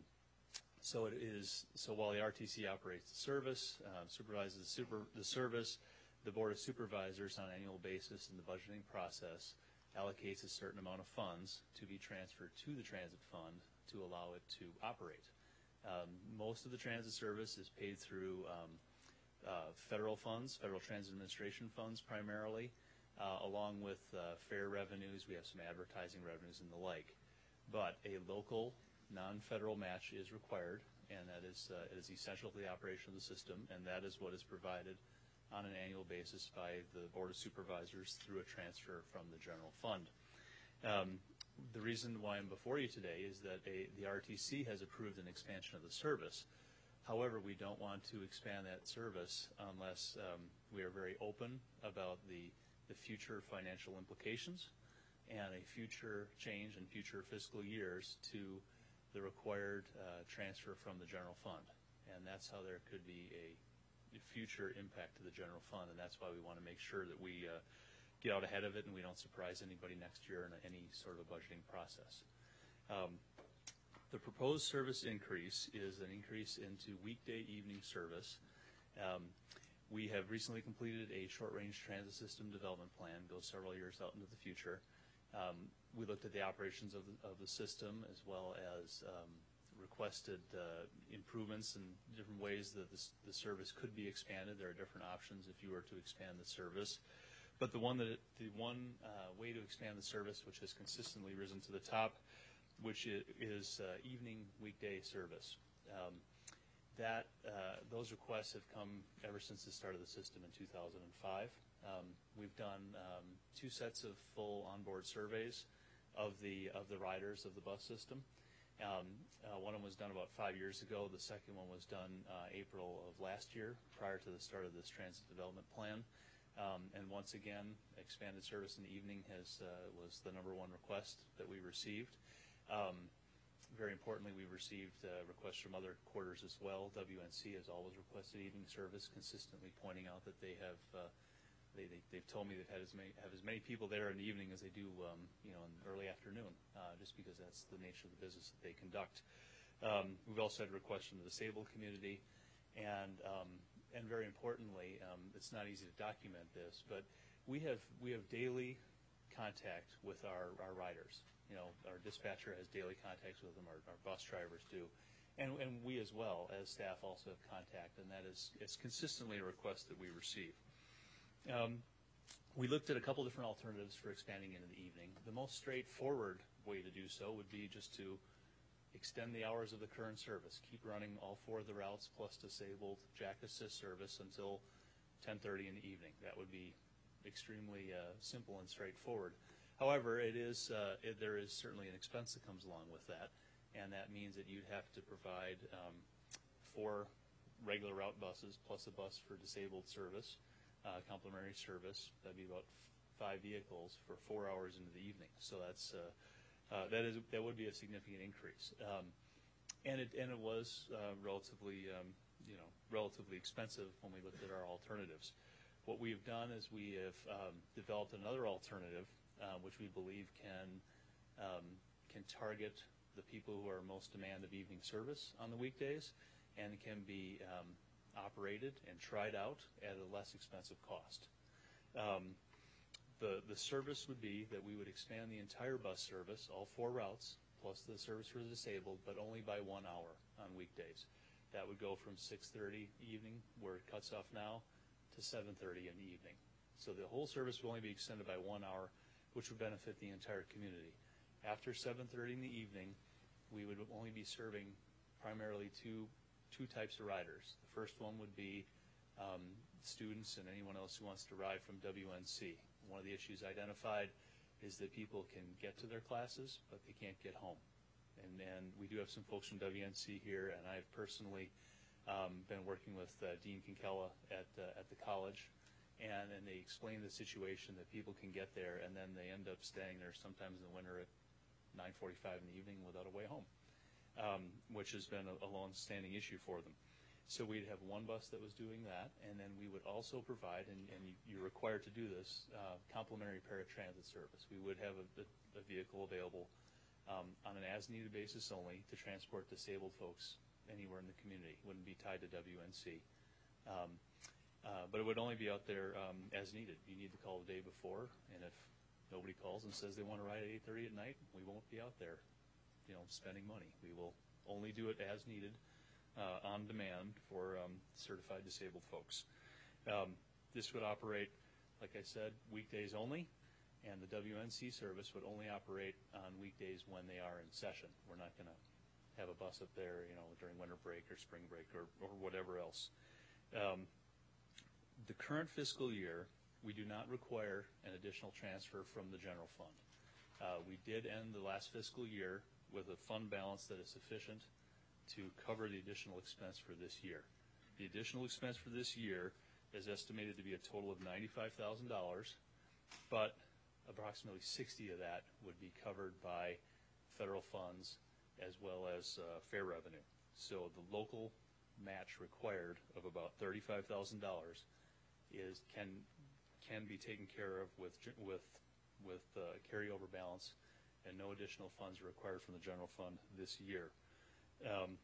so it is. So while the R T C operates the service, uh, supervises the, super, the service, the Board of Supervisors on an annual basis in the budgeting process allocates a certain amount of funds to be transferred to the transit fund to allow it to operate. Um, most of the transit service is paid through um, uh, federal funds, Federal Transit Administration funds primarily, uh, along with uh, fare revenues. We have some advertising revenues and the like. But a local, non-federal match is required, and that is, uh, it is essential to the operation of the system, and that is what is provided on an annual basis by the Board of Supervisors through a transfer from the general fund. Um, The reason why I'm before you today is that a, the R T C has approved an expansion of the service. However, we don't want to expand that service unless um, we are very open about the, the future financial implications and a future change in future fiscal years to the required uh, transfer from the general fund. And that's how there could be a future impact to the general fund, and that's why we want to make sure that we uh, get out ahead of it and we don't surprise anybody next year in any sort of budgeting process. Um, the proposed service increase is an increase into weekday evening service. Um, we have recently completed a short-range transit system development plan, goes several years out into the future. Um, we looked at the operations of the, of the system as well as um, requested uh, improvements and different ways that this, the service could be expanded. There are different options if you were to expand the service. But the one that it, the one uh, way to expand the service, which has consistently risen to the top, which is, is uh, evening weekday service. Um, that uh, those requests have come ever since the start of the system in two thousand five. Um, we've done um, two sets of full onboard surveys of the of the riders of the bus system. Um, uh, one of them was done about five years ago. The second one was done uh, April of last year, prior to the start of this transit development plan. Um, and once again, expanded service in the evening has uh, was the number one request that we received. Um, very importantly, we received uh, requests from other quarters as well. W N C has always requested evening service, consistently pointing out that they have uh, they, they they've told me they've had as many have as many people there in the evening as they do um, you know in the early afternoon, uh, just because that's the nature of the business that they conduct. Um, we've also had requests from the disabled community, and um, And very importantly, um, it's not easy to document this, but we have we have daily contact with our, our riders. You know, our dispatcher has daily contacts with them. Our, our bus drivers do, and and we as well as staff also have contact, and that is it's consistently a request that we receive. Um, we looked at a couple different alternatives for expanding into the evening. The most straightforward way to do so would be just to extend the hours of the current service, keep running all four of the routes plus disabled Jack Assist service until ten thirty in the evening. That would be extremely uh, simple and straightforward. However, it is uh, it, there is certainly an expense that comes along with that, and that means that you'd have to provide um, four regular route buses plus a bus for disabled service, uh, complimentary service. That'd be about five vehicles for four hours into the evening. So that's uh, Uh, that is that would be a significant increase, um, and it and it was uh, relatively um, you know relatively expensive when we looked at our alternatives. What we have done is we have um, developed another alternative, uh, which we believe can um, can target the people who are most demand of evening service on the weekdays, and can be um, operated and tried out at a less expensive cost. Um, The, the service would be that we would expand the entire bus service, all four routes, plus the service for the disabled, but only by one hour on weekdays. That would go from six thirty evening, where it cuts off now, to seven thirty in the evening. So the whole service will only be extended by one hour, which would benefit the entire community. After seven thirty in the evening, we would only be serving primarily two, two types of riders. The first one would be um, students and anyone else who wants to ride from W N C. One of the issues identified is that people can get to their classes, but they can't get home. And, and we do have some folks from W N C here, and I've personally um, been working with uh, Dean Kinkella at, uh, at the college, and, and they explain the situation that people can get there, and then they end up staying there sometimes in the winter at nine forty-five in the evening without a way home, um, which has been a, a long-standing issue for them. So we'd have one bus that was doing that, and then we would also provide, and, and you, you're required to do this, uh, complimentary paratransit service. We would have a, a, a vehicle available um, on an as-needed basis only to transport disabled folks anywhere in the community. It wouldn't be tied to W N C. Um, uh, but it would only be out there um, as needed. You need to call the day before, and if nobody calls and says they want to ride at eight thirty at night, we won't be out there, you know, spending money. We will only do it as needed. Uh, on demand for um, certified disabled folks. Um, this would operate, like I said, weekdays only, and the W N C service would only operate on weekdays when they are in session. We're not going to have a bus up there, you know, during winter break or spring break or, or whatever else. Um, the current fiscal year, we do not require an additional transfer from the general fund. Uh, we did end the last fiscal year with a fund balance that is sufficient to cover the additional expense for this year. The additional expense for this year is estimated to be a total of ninety-five thousand dollars, but approximately sixty of that would be covered by federal funds as well as uh, fair revenue. So the local match required of about thirty-five thousand dollars is can can be taken care of with with with uh, carryover balance, and no additional funds are required from the general fund this year. Um,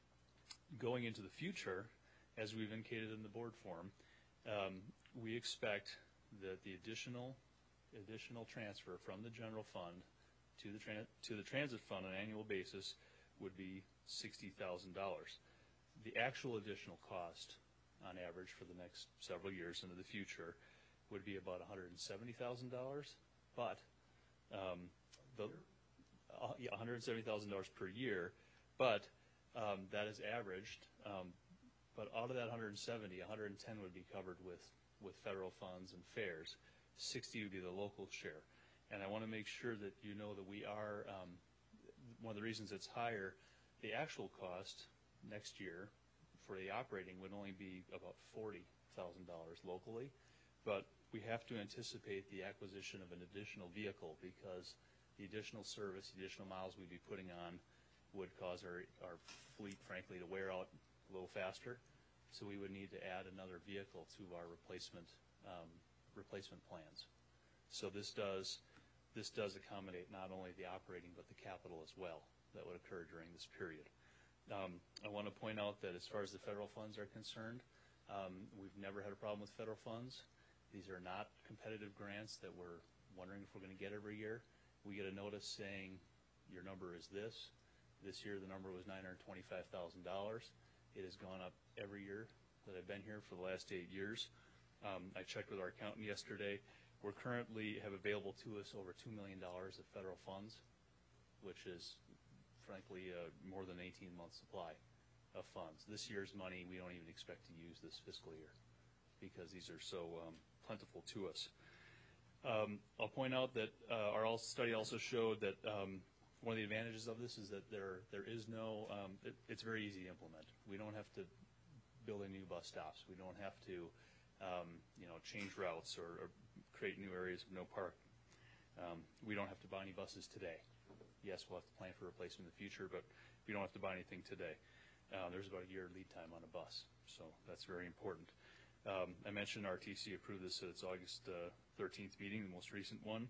going into the future, as we've indicated in the board form, um, we expect that the additional additional transfer from the general fund to the tran to the transit fund on an annual basis would be sixty thousand dollars. The actual additional cost, on average, for the next several years into the future, would be about one hundred seventy thousand dollars. But um, the uh, yeah, one hundred seventy thousand dollars per year. But um, that is averaged. Um, but out of that one hundred seventy, one hundred ten would be covered with, with federal funds and fares. sixty would be the local share. And I want to make sure that you know that we are, um, one of the reasons it's higher, the actual cost next year for the operating would only be about forty thousand dollars locally. But we have to anticipate the acquisition of an additional vehicle, because the additional service, the additional miles we'd be putting on would cause our, our fleet, frankly, to wear out a little faster. So we would need to add another vehicle to our replacement um, replacement plans. So this does this does accommodate not only the operating but the capital as well that would occur during this period. Um, I want to point out that as far as the federal funds are concerned, um, we've never had a problem with federal funds. These are not competitive grants that we're wondering if we're going to get every year. We get a notice saying your number is this. This year the number was nine hundred twenty-five thousand dollars. It has gone up every year that I've been here for the last eight years. Um, I checked with our accountant yesterday. We're currently have available to us over two million dollars of federal funds, which is frankly uh, more than eighteen month supply of funds. This year's money we don't even expect to use this fiscal year because these are so um, plentiful to us. Um, I'll point out that uh, our study also showed that um, one of the advantages of this is that there there is no, um, it, it's very easy to implement. We don't have to build any new bus stops. We don't have to, um, you know, change routes or, or create new areas of no park. Um, we don't have to buy any buses today. Yes, we'll have to plan for replacement in the future, but we don't have to buy anything today. Uh, there's about a year lead time on a bus, so that's very important. Um, I mentioned R T C approved this at its August uh, thirteenth meeting, the most recent one.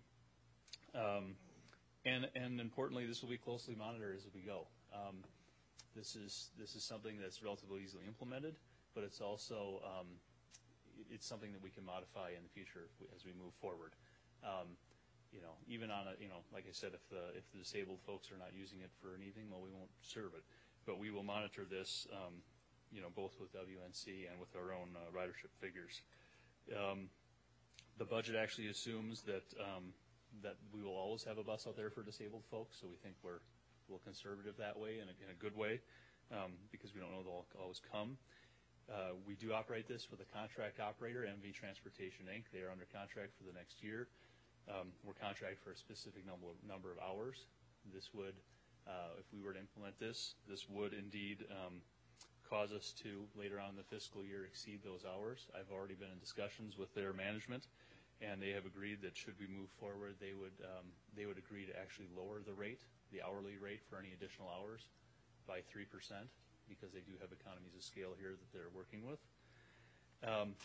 Um, And, and importantly, this will be closely monitored as we go. Um, this is this is something that's relatively easily implemented, but it's also um, it's something that we can modify in the future if we, as we move forward. Um, you know, even on a you know, like I said, if the if the disabled folks are not using it for an evening, well, we won't serve it. But we will monitor this, um, you know, both with W N C and with our own uh, ridership figures. Um, the budget actually assumes that. Um, that we will always have a bus out there for disabled folks, so we think we're little conservative that way in a, in a good way, um, because we don't know they'll always come. Uh, we do operate this with a contract operator, M V Transportation Incorporated. They are under contract for the next year. Um, we're contracted for a specific number of, number of hours. This would, uh, if we were to implement this, this would indeed um, cause us to, later on in the fiscal year, exceed those hours. I've already been in discussions with their management, and they have agreed that should we move forward, they would, um, they would agree to actually lower the rate, the hourly rate for any additional hours by three percent. Because they do have economies of scale here that they're working with. Um,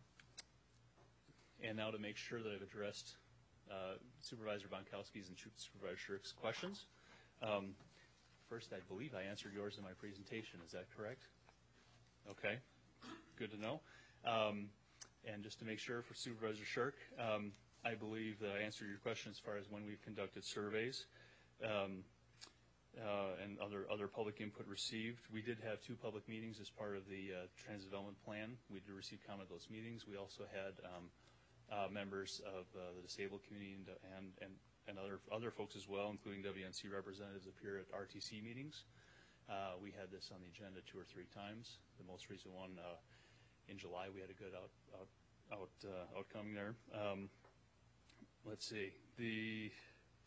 and now to make sure that I've addressed uh, Supervisor Bonkowski's and Supervisor Shirk's questions. Um, first, I believe I answered yours in my presentation. Is that correct? Okay, good to know. Um, and just to make sure for Supervisor Shirk, um, I believe that I answered your question as far as when we've conducted surveys. Um, Uh, and other other public input received. We did have two public meetings as part of the uh, Transit Development Plan. We did receive comment at those meetings. We also had um, uh, members of uh, the disabled community and, and and and other other folks as well, including W N C representatives, appear at R T C meetings. Uh, we had this on the agenda two or three times. The most recent one uh, in July, we had a good out out, out uh, outcome there. Um, let's see the.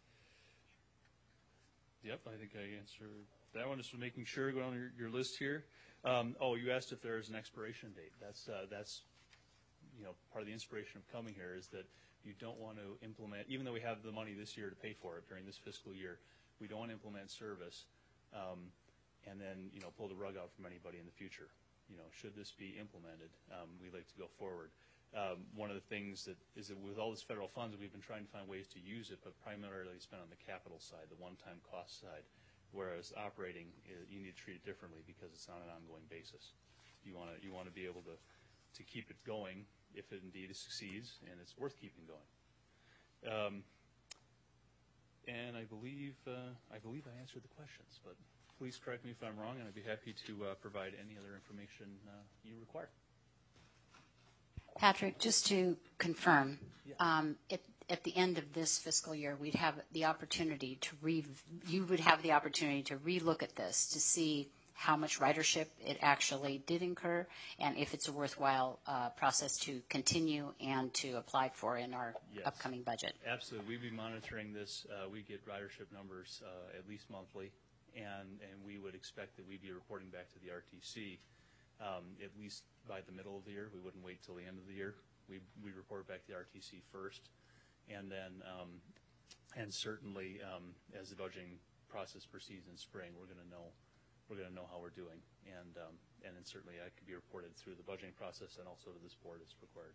Yep, I think I answered that one. Just making sure, go on your, your list here. Um, oh, you asked if there is an expiration date. That's uh, that's you know part of the inspiration of coming here is that you don't want to implement, even though we have the money this year to pay for it during this fiscal year, we don't want to implement service um, and then you know pull the rug out from anybody in the future. You know, should this be implemented, um, we'd like to go forward. Um, one of the things that is that with all this federal funds, we've been trying to find ways to use it, but primarily spent on the capital side, the one-time cost side, whereas operating, uh, you need to treat it differently because it's on an ongoing basis. You want to you want to be able to, to keep it going if it indeed succeeds, and it's worth keeping going. Um, and I believe uh, I believe I answered the questions, but please correct me if I'm wrong, and I'd be happy to uh, provide any other information uh, you require. Patrick, just to confirm, um, at, at the end of this fiscal year, we'd have the opportunity to re, you would have the opportunity to relook at this to see how much ridership it actually did incur and if it's a worthwhile uh, process to continue and to apply for in our yes. upcoming budget. Absolutely. We'd be monitoring this. Uh, we get ridership numbers uh, at least monthly, and, and we would expect that we'd be reporting back to the R T C Um, at least by the middle of the year. We wouldn't wait till the end of the year. We we report back to the R T C first, and then um, and certainly um, as the budgeting process proceeds in spring, we're going to know we're going to know how we're doing, and um, and then certainly that could be reported through the budgeting process and also to this board as required.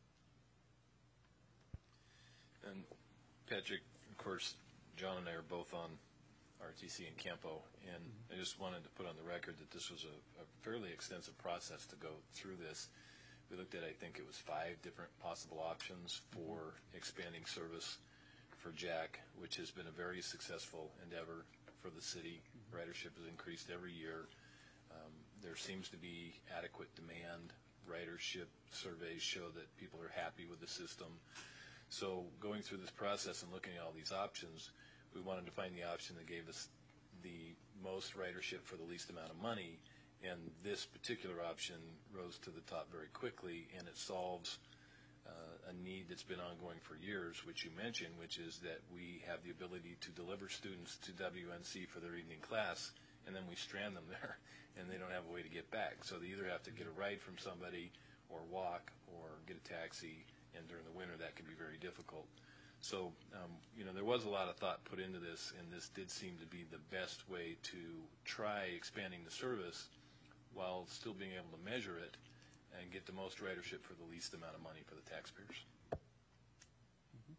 And Patrick, of course, John and I are both on R T C and Campo, and I just wanted to put on the record that this was a, a fairly extensive process to go through this. We looked at, I think it was five different possible options for expanding service for Jack, which has been a very successful endeavor for the city. Ridership has increased every year. Um, there seems to be adequate demand. Ridership surveys show that people are happy with the system. So going through this process and looking at all these options, we wanted to find the option that gave us the most ridership for the least amount of money, and this particular option rose to the top very quickly, and it solves uh, a need that's been ongoing for years, which you mentioned, which is that we have the ability to deliver students to W N C for their evening class, and then we strand them there, and they don't have a way to get back. So they either have to get a ride from somebody or walk or get a taxi, and during the winter that can be very difficult. So, um, you know, there was a lot of thought put into this, and this did seem to be the best way to try expanding the service while still being able to measure it and get the most ridership for the least amount of money for the taxpayers. Mm-hmm.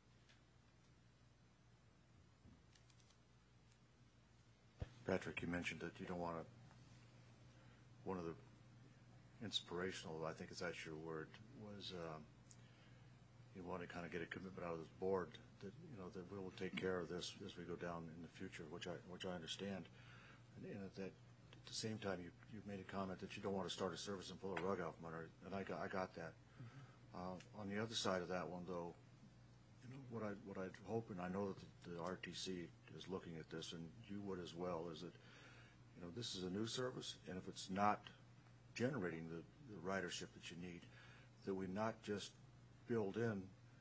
Patrick, you mentioned that you don't want to, one of the inspirational, I think is that's your word, was um, you want to kind of get a commitment out of this board that, you know, that we will take care of this as we go down in the future, which I, which I understand. And, and at that, at the same time, you, you made a comment that you don't want to start a service and pull a rug out from under it, and I got, I got that. Mm-hmm. Uh, on the other side of that one, though, You know, what I, what I'd hope, and I know that the R T C is looking at this, and you would as well, is that, you know, this is a new service, and if it's not generating the, the ridership that you need, that we not just build in,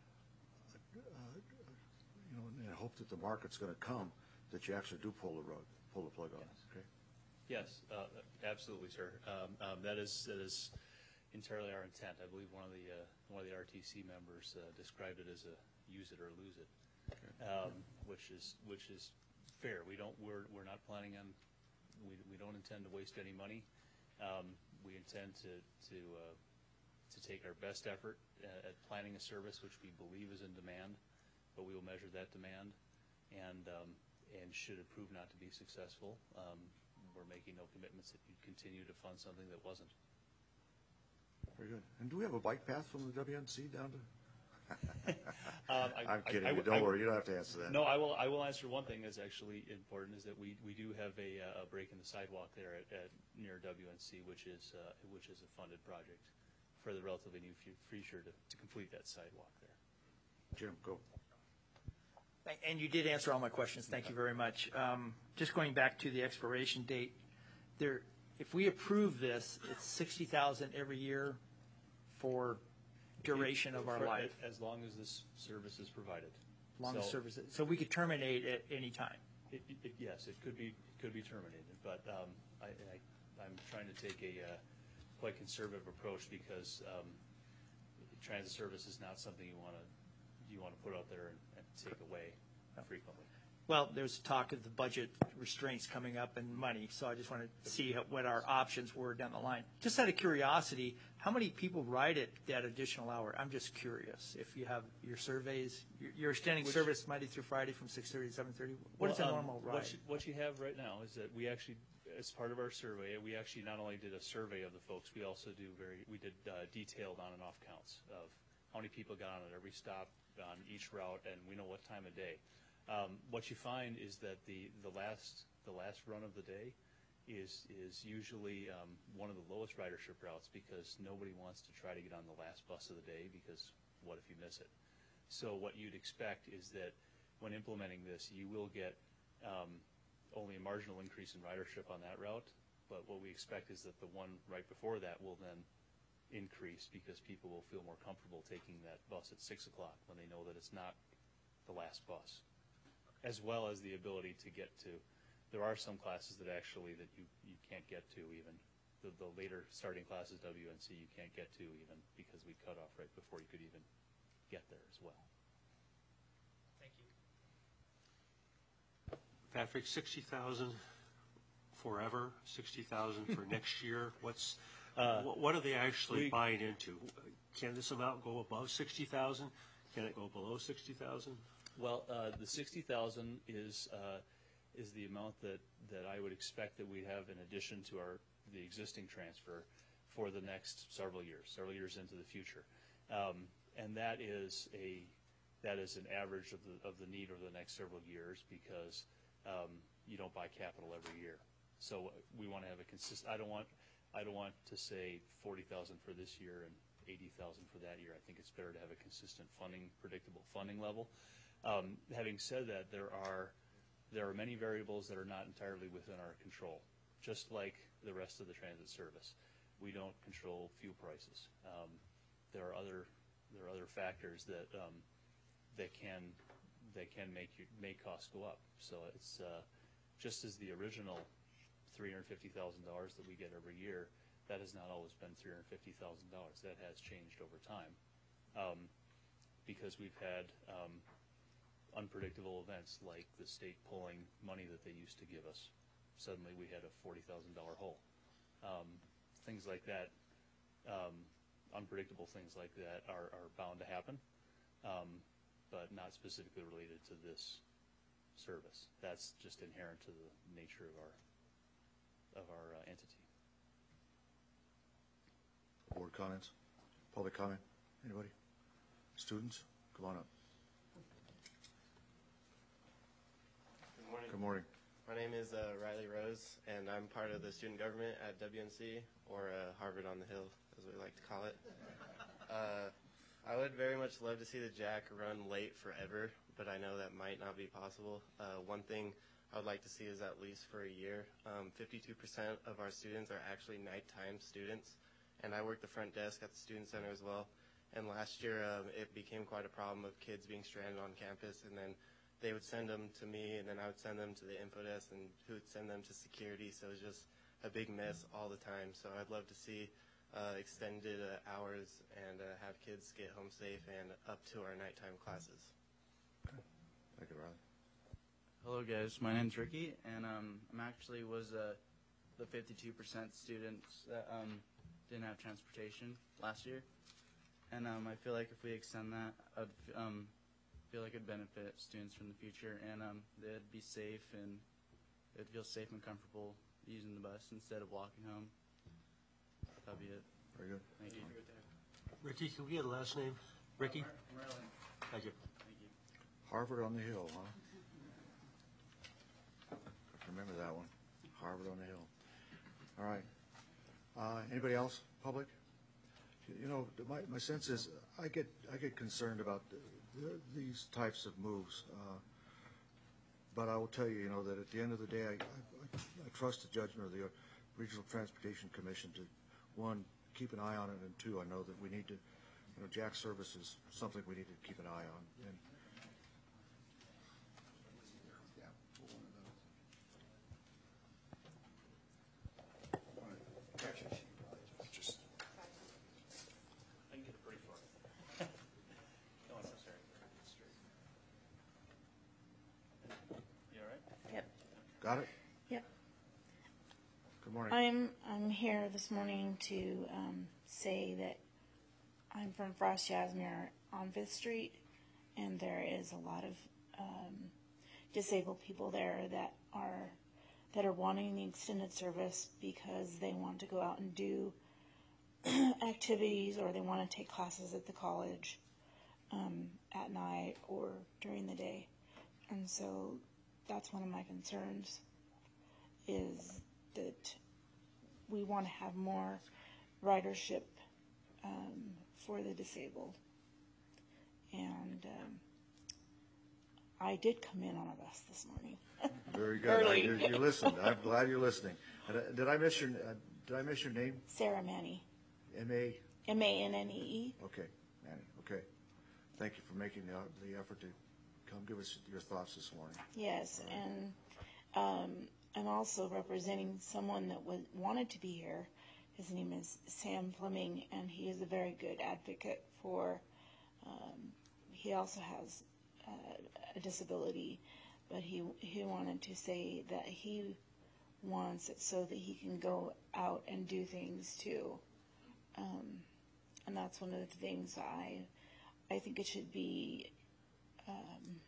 uh, you know, and hope that the market's going to come, that you actually do pull the rug, pull the plug on it, okay? Yes, uh, absolutely, sir. Um, um, that is that is entirely our intent. I believe one of the uh, one of the R T C members uh, described it as a use it or lose it, um, which is which is fair. We don't we're we're not planning on we we don't intend to waste any money. Um, we intend to to uh, to take our best effort at, at planning a service which we believe is in demand, but we will measure that demand, and um, and should it prove not to be successful, um, we're making no commitments that you'd continue to fund something that wasn't. Very good. And do we have a bike path from the W N C down to? um, I, I'm kidding I, I, you. Don't I, worry. You don't have to answer that. No, I will. I will answer one thing that's actually important is that we, we do have a, a break in the sidewalk there at, at near W N C, which is uh, which is a funded project for the relatively new future to, to complete that sidewalk there. Jim, go. And you did answer all my questions. Thank you very much. Um, just going back to the expiration date, there, if we approve this, it's sixty thousand every year for duration of our For- life. as long as this service is provided. Long as So- service, so we could terminate at any time. It, it, yes, it could be could be terminated, but um, I, I, I'm trying to take a uh, quite conservative approach because um, transit service is not something you want to you want to put out there and, and take away frequently. Well, there's talk of the budget restraints coming up and money, so I just want to see how- what our options were down the line. Just out of curiosity, how many people ride it that additional hour? I'm just curious. If you have your surveys, you're- you're extending Which- service Monday through Friday from six thirty to seven thirty. What is a Well, um, normal ride? What you, what you have right now is that we actually, as part of our survey, we actually not only did a survey of the folks, we also do very, we did uh, detailed on and off counts of how many people got on at every stop on each route, and we know what time of day. Um, what you find is that the, the last the last run of the day is is usually um, one of the lowest ridership routes because nobody wants to try to get on the last bus of the day because what if you miss it? So what you'd expect is that when implementing this, you will get um, only a marginal increase in ridership on that route, but what we expect is that the one right before that will then increase because people will feel more comfortable taking that bus at six o'clock when they know that it's not the last bus, as well as the ability to get to. There are some classes that actually that you, you can't get to even. The, the later starting classes, W N C, you can't get to even because we cut off right before you could even get there as well. Thank you. Patrick, sixty thousand forever, sixty thousand for next year. What's, Uh, wh- what are they actually we- buying into? Can this amount go above sixty thousand? Can it go below sixty thousand? Well, uh, the sixty thousand is uh, is the amount that, that I would expect that we have in addition to our the existing transfer for the next several years, several years into the future, um, and that is a that is an average of the of the need over the next several years because um, you don't buy capital every year. So we want to have a consistent. I don't want I don't want to say forty thousand for this year and eighty thousand for that year. I think it's better to have a consistent funding, predictable funding level. Um, having said that, there are there are many variables that are not entirely within our control. Just like the rest of the transit service, we don't control fuel prices. Um, there are other there are other factors that um, that can that can make you make costs go up. So it's uh, just as the original three hundred fifty thousand dollars that we get every year. That has not always been three hundred fifty thousand dollars. That has changed over time um, because we've had um, unpredictable events like the state pulling money that they used to give us. Suddenly we had a forty thousand dollar hole. Um, things like that, um, unpredictable things like that are, are bound to happen, um, but not specifically related to this service. That's just inherent to the nature of our of our uh, entity. Board comments? Public comment? Anybody? Students? Come on up. Good morning. Good morning. My name is uh, Riley Rose, and I'm part of the student government at W N C, or uh, Harvard on the Hill, as we like to call it. Uh, I would would very much love to see the Jack run late forever, but I know that might not be possible. Uh, one thing I would like to see is at least for a year. Um, fifty-two percent of our students are actually nighttime students, and I work the front desk at the Student Center as well. And last year, um, it became quite a problem of kids being stranded on campus, and then they would send them to me, and then I would send them to the info desk, and who would send them to security. So it was just a big mess all the time. So I'd love to see uh, extended uh, hours and uh, have kids get home safe and up to our nighttime classes. Thank you, Riley. Hello, guys. My name's Ricky, and um, I'm actually was uh, the fifty-two percent students that um, didn't have transportation last year. And um, I feel like if we extend that, I'd um, feel like it'd benefit students from the future, and um, they'd be safe and they'd feel safe and comfortable using the bus instead of walking home. That'd be it. Very good. Thank you. Ricky, can we get a last name? Ricky? Merlin. Thank you. Thank you. Harvard on the Hill, huh? Remember that one. Harvard on the Hill. All right. Uh, anybody else? Public? You know, my, my sense is I get I get concerned about the, the, these types of moves. Uh, but I will tell you, you know, that at the end of the day, I, I, I trust the judgment of the Regional Transportation Commission to, one, keep an eye on it, and two, I know that we need to, you know, Jack service is something we need to keep an eye on. And I can get it pretty far. No, it's necessary. Straight. You all right? Yep. got it? Yep. Good morning. I'm I'm here this morning to um, say that I'm from Frost Jasmine on Fifth Street, and there is a lot of um, disabled people there that are that are wanting the extended service because they want to go out and do activities, or they want to take classes at the college um, at night or during the day. And so that's one of my concerns, is that we want to have more ridership um, for the disabled. And um, I did come in on a bus this morning. Very good. Early. You, you listened. I'm glad you're listening. And, uh, did I miss your uh, Did I miss your name? Sarah Manny. M A. M A N N E E. Okay, Manny. Okay. Thank you for making the the effort to come give us your thoughts this morning. Yes, and um, I'm also representing someone that was, wanted to be here. His name is Sam Fleming, and he is a very good advocate for, um, he also has uh, a disability, but he, he wanted to say that he wants it so that he can go out and do things too. Um, and that's one of the things I, I think it should be um,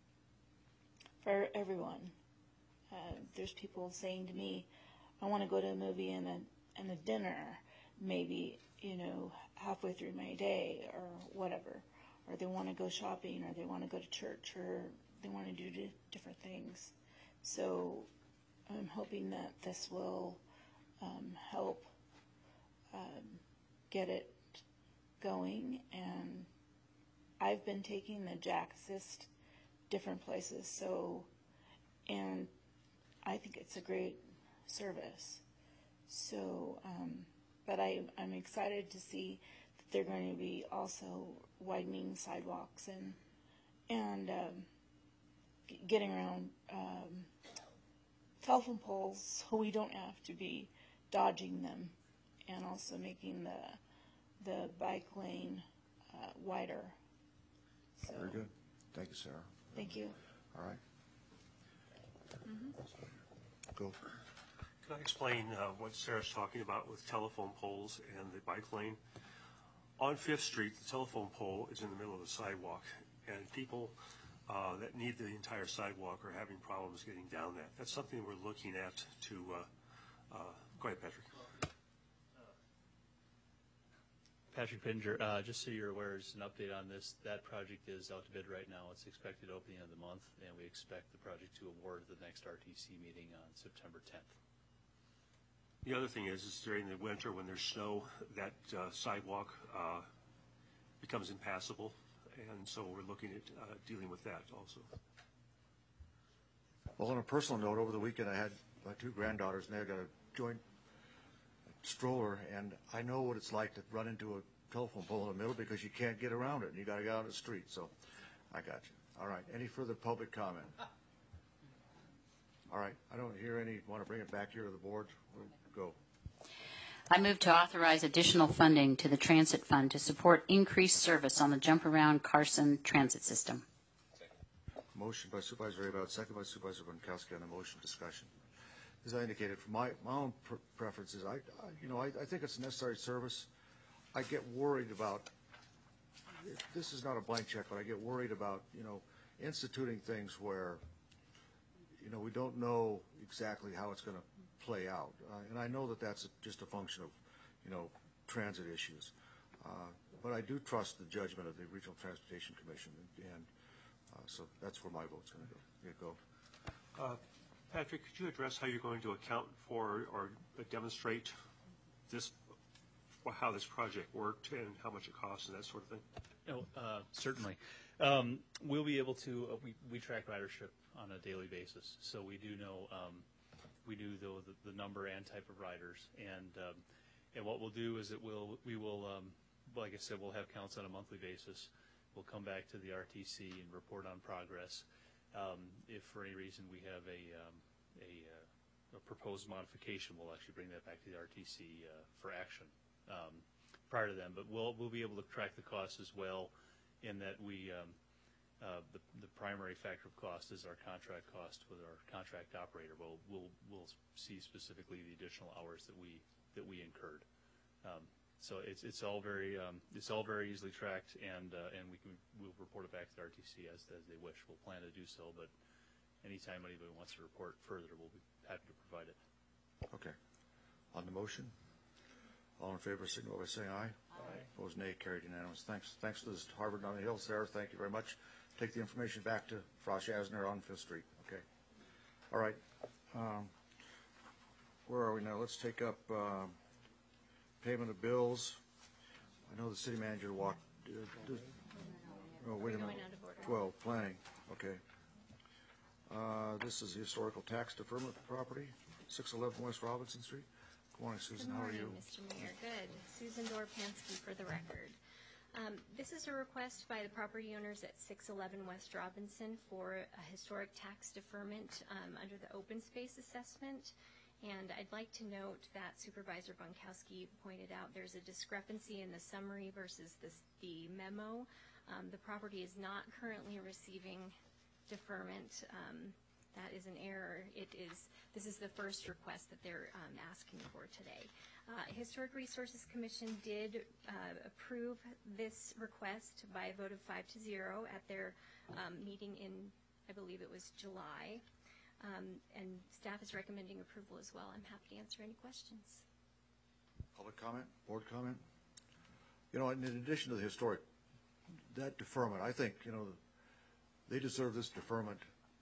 for everyone. Uh, there's people saying to me, I want to go to a movie and a, and a dinner, maybe, you know, halfway through my day or whatever. Or they want to go shopping, or they want to go to church, or they want to do di- different things. So I'm hoping that this will um, help um, get it going. And I've been taking the Jack Assist different places, so, and I think it's a great service. So, um, but I, I'm excited to see that they're going to be also widening sidewalks and and um, g- getting around um, telephone poles so we don't have to be dodging them, and also making the the bike lane uh, wider. So, Very good. Thank you, Sarah. thank you. All right. Mm-hmm. Go. Can I explain uh, what Sarah's talking about with telephone poles and the bike lane? On Fifth Street, the telephone pole is in the middle of the sidewalk, and people uh, that need the entire sidewalk are having problems getting down that. That's something we're looking at to, uh, uh, go ahead, Patrick. Patrick Pittenger, uh, just so you're aware, as an update on this, that project is out to bid right now. It's expected opening of the month, and we expect the project to award at the next R T C meeting on September tenth. The other thing is, is during the winter when there's snow, that uh, sidewalk uh, becomes impassable, and so we're looking at uh, dealing with that also. Well, on a personal note, over the weekend I had my two granddaughters, and they got a joint stroller, and I know what it's like to run into a telephone pole in the middle because you can't get around it, and you got to get out on the street. So I got you. All right. Any further public comment? All right. I don't hear any. Want to bring it back here to the board? We'll go. I move to authorize additional funding to the Transit Fund to support increased service on the Jump Around Carson Transit System. Motion by Supervisor Rayboud, second by Supervisor Bonkowski on the motion. Discussion. As I indicated, from my, my own pr preferences, I, I you know I, I think it's a necessary service. I get worried about, this is not a blank check, but I get worried about, you know, instituting things where, you know, we don't know exactly how it's going to play out. Uh, and I know that that's a, just a function of, you know, transit issues. Uh, but I do trust the judgment of the Regional Transportation Commission, and, and uh, so that's where my vote's going to go. Yeah, go. Uh, Patrick, could you address how you're going to account for or demonstrate this, how this project worked and how much it costs and that sort of thing? Oh, uh, certainly. Um, we'll be able to, uh, we, we track ridership on a daily basis, so we do know, um, we do the, the, the number and type of riders, and um, and what we'll do is that we'll, we will, um, like I said, we'll have counts on a monthly basis. We'll come back to the R T C and report on progress. Um, if for any reason we have a, um, a, uh, a proposed modification, we'll actually bring that back to the R T C uh, for action um, prior to then. But we'll we'll be able to track the costs as well, in that we um, uh, the the primary factor of cost is our contract cost with our contract operator. We'll we'll we'll see specifically the additional hours that we that we incurred. Um, So it's it's all very um, it's all very easily tracked, and uh, and we can we'll report it back to the R T C as as they wish. We'll plan to do so, but anytime anybody wants to report further, we'll be happy to provide it. Okay. On the motion, all in favor, signal by saying aye. Aye. Opposed, nay. Carried unanimous. Thanks. Thanks to this Harvard on the Hill, Sarah. Thank you very much. Take the information back to Frosh Asner on Fifth Street. Okay. All right. Um, where are we now? Let's take up. Uh, Payment of bills. I know the city manager walked. Uh, does, oh, wait a minute. Twelve planning. Okay. Uh, this is the historical tax deferment property, six eleven West Robinson Street. Good morning, Susan. Good morning, How are you? Mister Mayor. Good. Susan Dorpansky for the record. Um, this is a request by the property owners at six eleven West Robinson for a historic tax deferment um, under the open space assessment. And I'd like to note that Supervisor Bonkowski pointed out there's a discrepancy in the summary versus the, the memo. Um, the property is not currently receiving deferment. Um, that is an error. It is, this is the first request that they're um, asking for today. Uh, Historic Resources Commission did uh, approve this request by a vote of five to zero at their um, meeting in, I believe it was July. Um, and staff is recommending approval as well. I'm happy to answer any questions. Public comment, board comment. You know, in addition to the historic, that deferment, I think, you know, they deserve this deferment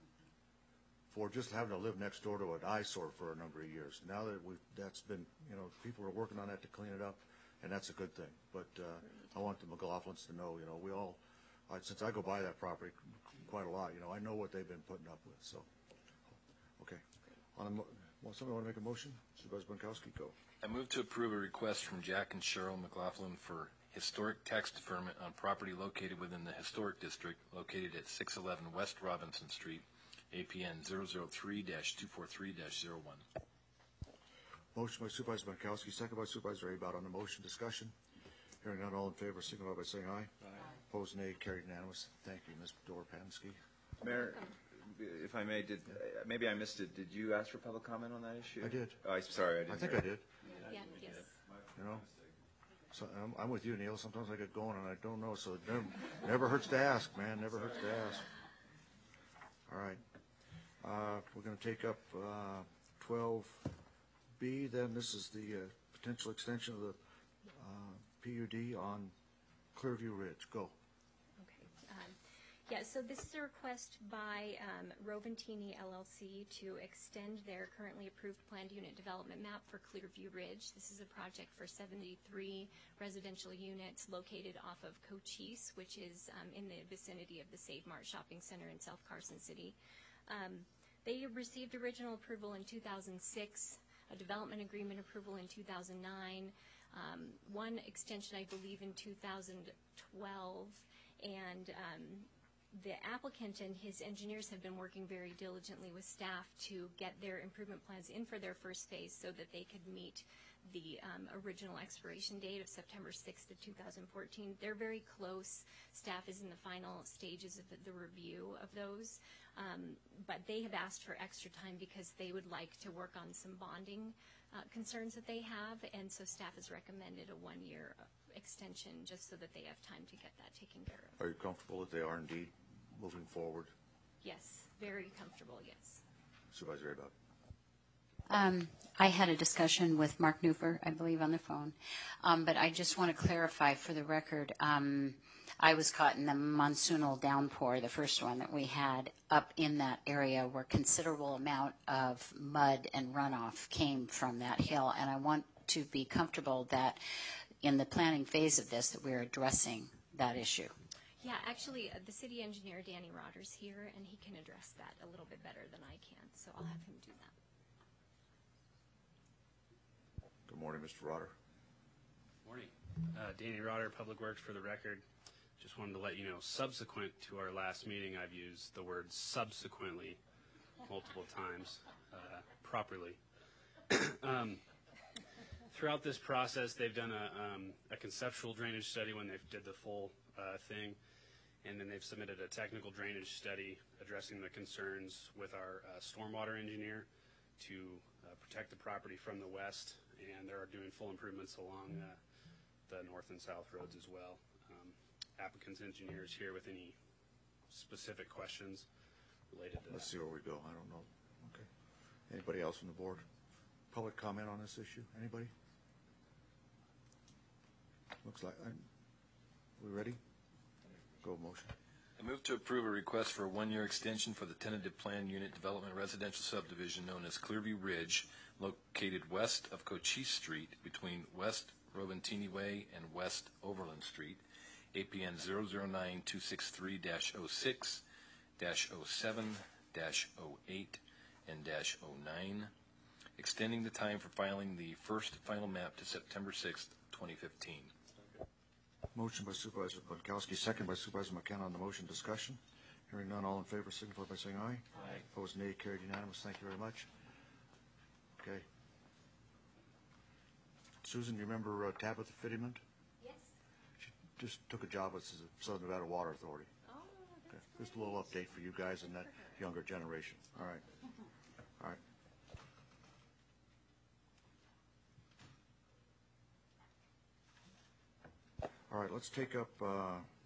for just having to live next door to an eyesore for a number of years. Now that we've, that's been, you know, people are working on that to clean it up, and that's a good thing. But uh, I want the McLaughlins to know, you know, we all, uh, since I go by that property quite a lot, you know, I know what they've been putting up with, so. Okay. On a mo well, somebody want to make a motion? Supervisor Bonkowski, go. I move to approve a request from Jack and Cheryl McLaughlin for historic tax deferment on property located within the historic district, located at six eleven West Robinson Street, A P N zero zero three dash two four three dash zero one. Motion by Supervisor Bonkowski, second by Supervisor Abott on the motion. Discussion. Hearing none, all in favor, signify by saying aye. Aye. Opposed, nay. Carried unanimous. Thank you, Miz Dorpansky. Mayor, if I may, did uh, maybe I missed it. Did you ask for public comment on that issue? I did. Oh, I'm sorry, I didn't. I think hear I did. Yeah, yes. You know, so I'm, I'm with you, Neil. Sometimes I get going and I don't know, so it never, never hurts to ask, man. Never hurts to ask. All right. Uh, we're going to take up uh, twelve B. Then this is the uh, potential extension of the uh, P U D on Clearview Ridge. Go. Okay. Um, Yeah, so this is a request by um, Roventini L L C to extend their currently approved planned unit development map for Clearview Ridge. This is a project for seventy-three residential units located off of Cochise, which is um, in the vicinity of the Save Mart Shopping Center in South Carson City. Um, they received original approval in two thousand six, a development agreement approval in two thousand nine, um, one extension, I believe, in two thousand twelve, and um, the applicant and his engineers have been working very diligently with staff to get their improvement plans in for their first phase so that they could meet the um, original expiration date of September sixth of two thousand fourteen. They're very close. Staff is in the final stages of the, the review of those. Um, but they have asked for extra time because they would like to work on some bonding uh, concerns that they have, and so staff has recommended a one-year extension just so that they have time to get that taken care of. Are you comfortable that they are indeed moving forward? Yes, very comfortable, yes. Supervisor Abel. Um, I had a discussion with Mark Newfer, I believe, on the phone. Um, but I just want to clarify for the record, um, I was caught in the monsoonal downpour, the first one that we had up in that area where considerable amount of mud and runoff came from that hill. And I want to be comfortable that in the planning phase of this that we're addressing that issue. Yeah, actually, uh, the city engineer, Danny Rotter's here, and he can address that a little bit better than I can, so I'll have him do that. Good morning, Mister Rotter. Morning. Uh, Danny Rotter, Public Works, for the record. Just wanted to let you know, subsequent to our last meeting, I've used the word subsequently multiple times uh, properly. um, throughout this process, they've done a, um, a conceptual drainage study when they did the full uh, thing, and then they've submitted a technical drainage study addressing the concerns with our uh, stormwater engineer to uh, protect the property from the west, and they're doing full improvements along uh, the north and south roads as well. Um, applicant's engineer is here with any specific questions related to Let's that. see where we go. I don't know. Okay. Anybody else on the board? Public comment on this issue? Anybody? Looks like, I'm, we ready? Go motion. I move to approve a request for a one-year extension for the tentative plan unit development residential subdivision known as Clearview Ridge, located west of Cochise Street between West Roventini Way and West Overland Street, A P N zero zero nine two six three dash oh six dash oh seven dash oh eight and dash oh nine, extending the time for filing the first final map to September sixth, twenty fifteen. Motion by Supervisor Pankowski, second by Supervisor McKenna on the motion. Discussion. Hearing none, all in favor signify by saying aye. Aye. Opposed, nay. Carried unanimous. Thank you very much. Okay. Susan, you remember uh, Tabitha Fittiman? Yes. She just took a job with the Southern Nevada Water Authority. Oh, Okay. Just a little update for you guys and that younger generation. All right. All right. All right, let's take up, uh,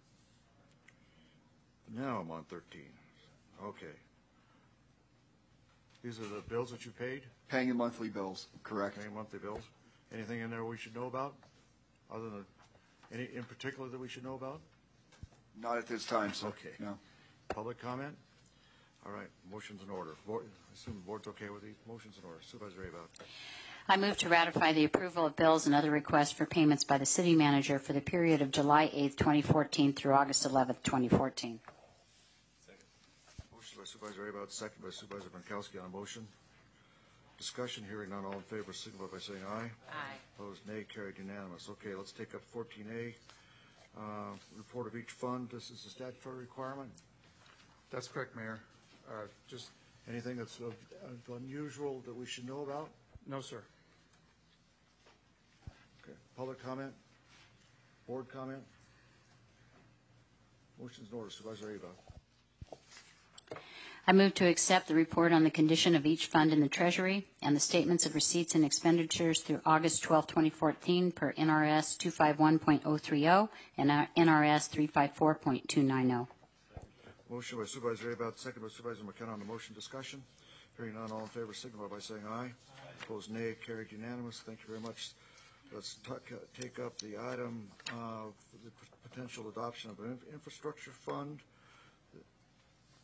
now I'm on thirteen. Okay. These are the bills that you paid? Paying the monthly bills, correct. Paying monthly bills. Anything in there we should know about? Other than, any in particular that we should know about? Not at this time, sir. Okay. No. Public comment? All right, motion's in order. Board, I assume the board's okay with these motions in order. Supervisor Abel. I move to ratify the approval of bills and other requests for payments by the city manager for the period of July eighth, twenty fourteen through August eleventh, twenty fourteen. Motion by Supervisor Abel, second by Supervisor Pankowski on the motion. Discussion, hearing none, all in favor signify by saying aye. Aye. Opposed, nay. Carried unanimous. Okay, let's take up fourteen A. Uh, report of each fund. This is a statutory requirement. That's correct, Mayor. Uh, Just, Anything that's of, of unusual that we should know about? no, sir. Okay. Public comment? Board comment? Motion's in order. Supervisor Abel. I move to accept the report on the condition of each fund in the Treasury and the statements of receipts and expenditures through August twelfth, twenty fourteen per N R S two fifty-one point oh three oh and N R S three fifty-four point two nine oh. Motion by Supervisor Abel, second by Supervisor McKenna on the motion. Discussion. Hearing none, all in favor signify by saying aye. Aye. Opposed, nay. Carried unanimous. Thank you very much. Let's tuck- uh, take up the item of the p- potential adoption of an inf- infrastructure fund.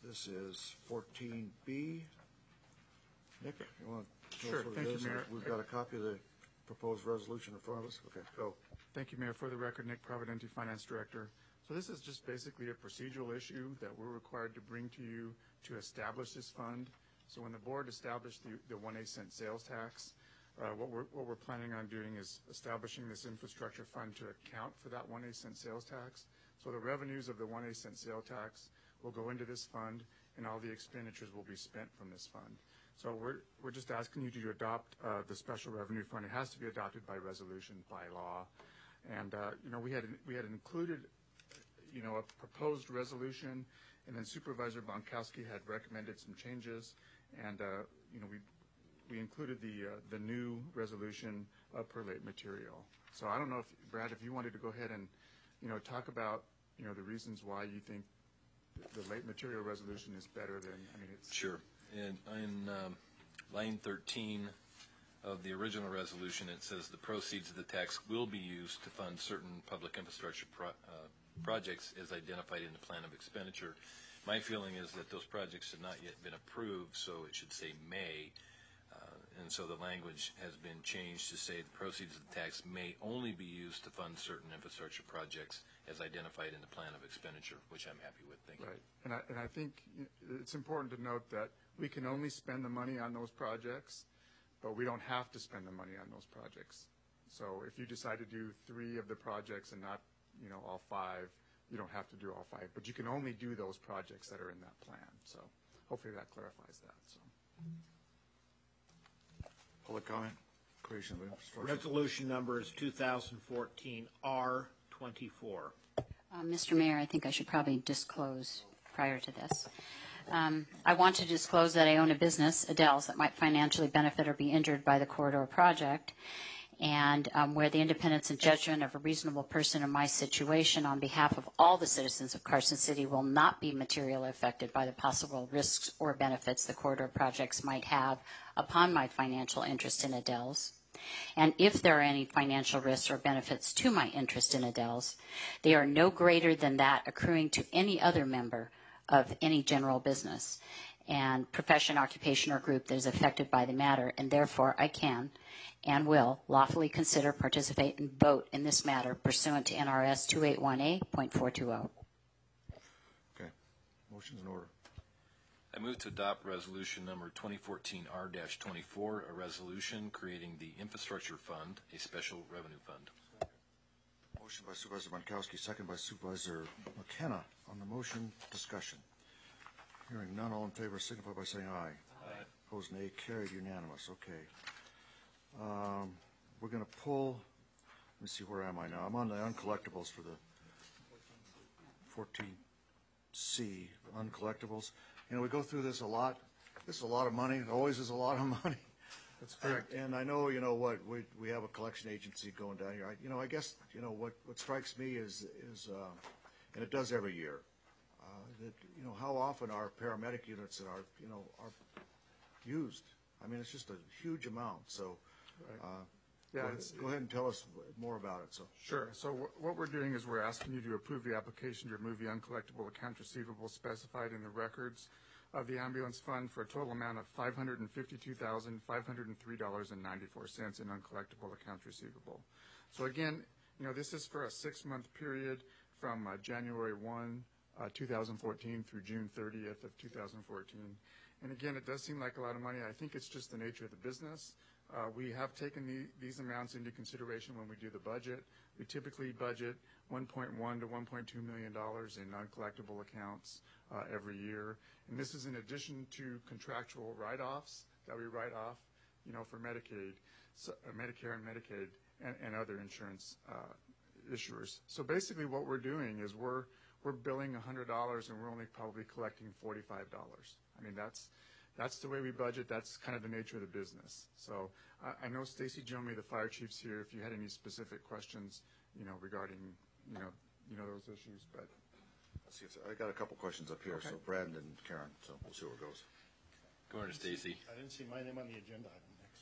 This is fourteen B. Nick, you want to tell Sure, us what thank it you, is? Mayor. We've got a copy of the proposed resolution in front of us. Okay, go. Thank you, Mayor. For the record, Nick Providenti, Finance Director. So this is just basically a procedural issue that we're required to bring to you to establish this fund. So when the board established the, the one A cent sales tax, uh, what we're, what we're planning on doing is establishing this infrastructure fund to account for that one A cent sales tax. So the revenues of the one A cent sale tax will go into this fund, and all the expenditures will be spent from this fund. So we're, we're just asking you to adopt uh, the special revenue fund. It has to be adopted by resolution, by law. And, uh, you know, we had, we had included, you know, a proposed resolution, and then Supervisor Bonkowski had recommended some changes, and, uh, you know, we, we included the, uh, the new resolution uh, per late material. So I don't know if, Brad, if you wanted to go ahead and, you know, talk about, you know, the reasons why you think the late material resolution is better than, I mean, it's... Sure. In, in um, line thirteen of the original resolution, it says the proceeds of the tax will be used to fund certain public infrastructure pro, uh, projects as identified in the plan of expenditure. My feeling is that those projects have not yet been approved, so it should say may. Uh, and so the language has been changed to say the proceeds of the tax may only be used to fund certain infrastructure projects as identified in the plan of expenditure, which I'm happy with. Thank you. Right. And I, and I think it's important to note that we can only spend the money on those projects, but we don't have to spend the money on those projects. So if you decide to do three of the projects and not, you know, all five, you don't have to do all five, but you can only do those projects that are in that plan. So hopefully that clarifies that. So. Public comment? Creation of infrastructure. Resolution number is two thousand fourteen R twenty-four. Uh, Mister Mayor, I think I should probably disclose prior to this. Um, I want to disclose that I own a business, Adele's, that might financially benefit or be injured by the corridor project, and um, where the independence and judgment of a reasonable person in my situation on behalf of all the citizens of Carson City will not be materially affected by the possible risks or benefits the corridor projects might have upon my financial interest in Adele's. And if there are any financial risks or benefits to my interest in Adele's, they are no greater than that accruing to any other member of any general business and profession, occupation, or group that is affected by the matter, and therefore I can and will lawfully consider, participate, and vote in this matter pursuant to N R S two eighty-one A point four two zero. Okay. Motion's in order. I move to adopt resolution number twenty fourteen R twenty-four, a resolution creating the infrastructure fund, a special revenue fund. Motion by Supervisor Bonkowski, second by Supervisor McKenna. On the motion, discussion. Hearing none, all in favor signify by saying aye. Aye. Opposed, nay. Carried, unanimous. Okay. Um, we're going to pull, let me see, where am I now? I'm on the uncollectibles for the fourteen C, uncollectibles. You know, we go through this a lot. This is a lot of money. It always is a lot of money. That's correct. And, and I know, you know, what, we, we have a collection agency going down here. I, you know, I guess, you know, what, what strikes me is, is uh, and it does every year, uh, that, you know, how often our paramedic units and our, you know, are used. I mean, it's just a huge amount. So, uh, Yeah, go, it's- ahead, go ahead and tell us more about it. So, Sure. So wh- what we're doing is we're asking you to approve the application to remove the uncollectible account receivable specified in the records of the ambulance fund for a total amount of five hundred fifty-two thousand five hundred three dollars and ninety-four cents in uncollectible accounts receivable. So again, you know, this is for a six-month period from uh, January first, uh, two thousand fourteen through June thirtieth of two thousand fourteen. And again, it does seem like a lot of money. I think it's just the nature of the business. Uh, we have taken the, these amounts into consideration when we do the budget. We typically budget one point one to one point two million dollars in non-collectible accounts uh, every year. And this is in addition to contractual write-offs that we write off, you know, for Medicaid, so, uh, Medicare and Medicaid and, and other insurance uh, issuers. So basically what we're doing is we're, we're billing one hundred dollars and we're only probably collecting forty-five dollars. I mean, that's, That's the way we budget. That's kind of the nature of the business. So I, I know Stacy Jomi, the fire chief's here, if you had any specific questions, you know, regarding, you know, you know, those issues, but. let's see if, I got a couple questions up here. Okay. So Brad and Karen, so we'll see where it goes. Go ahead, Stacy. I didn't see my name on the agenda item next.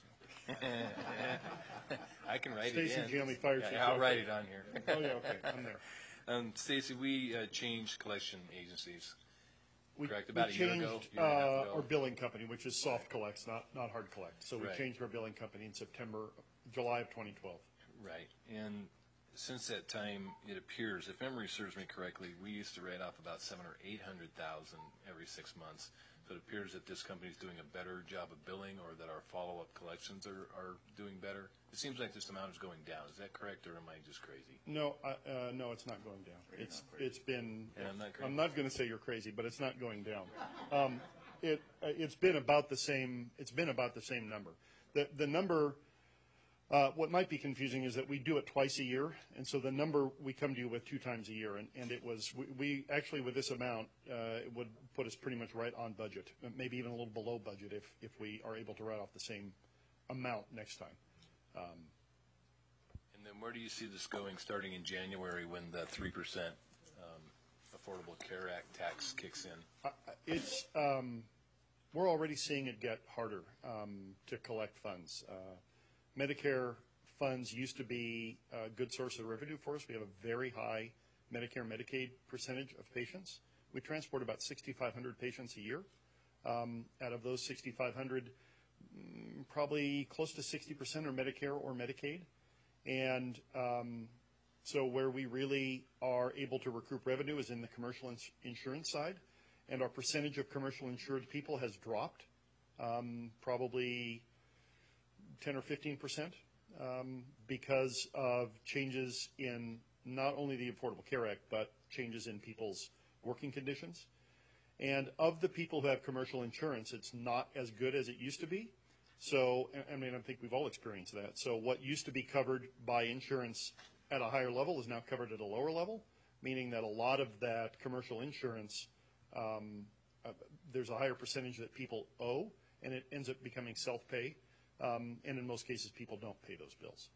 I can write it in. Stacy Jomi, fire chief. Yeah, I'll write it on here. Oh, yeah, okay, I'm there. Um, Stacy, we uh, changed collection agencies, We- correct? About a we year ago, changed, year and a half uh, ago? Our billing company, which is Soft Collects, not, not Hard Collect. So we Right. changed our billing company in September, July of twenty twelve. Right. And since that time, it appears, if memory serves me correctly, we used to write off about seven or eight hundred thousand every six months. So it appears that this company is doing a better job of billing, or that our follow-up collections are, are doing better. It seems like this amount is going down. Is that correct, or am I just crazy? No, I- uh, no, it's not going down. You're It's, not crazy. it's been, And I'm not crazy. I'm not going to say you're crazy, but it's not going down. Um, It, uh, it's been about the same, it's been about the same number. The, the number, uh, what might be confusing is that we do it twice a year, and so the number we come to you with two times a year, and, and it was, we, we actually with this amount, uh, it would put us pretty much right on budget, maybe even a little below budget if, if we are able to write off the same amount next time. Um, And then where do you see this going, starting in January, when the three percent um, Affordable Care Act tax kicks in? Uh, It's, um, we're already seeing it get harder um, to collect funds. Uh, Medicare funds used to be a good source of revenue for us. We have a very high Medicare, Medicaid percentage of patients. We transport about sixty-five hundred patients a year. Um, Out of those sixty-five hundred, mm, probably close to sixty percent are Medicare or Medicaid. And um, so where we really are able to recoup revenue is in the commercial ins- insurance side. And our percentage of commercial insured people has dropped, um, probably ten or fifteen percent, um, because of changes in not only the Affordable Care Act, but changes in people's working conditions. And of the people who have commercial insurance, it's not as good as it used to be. So, I- I mean, I think we've all experienced that. So what used to be covered by insurance at a higher level is now covered at a lower level, meaning that a lot of that commercial insurance, um, uh, there's a higher percentage that people owe, and it ends up becoming self-pay. Um, and in most cases, people don't pay those bills.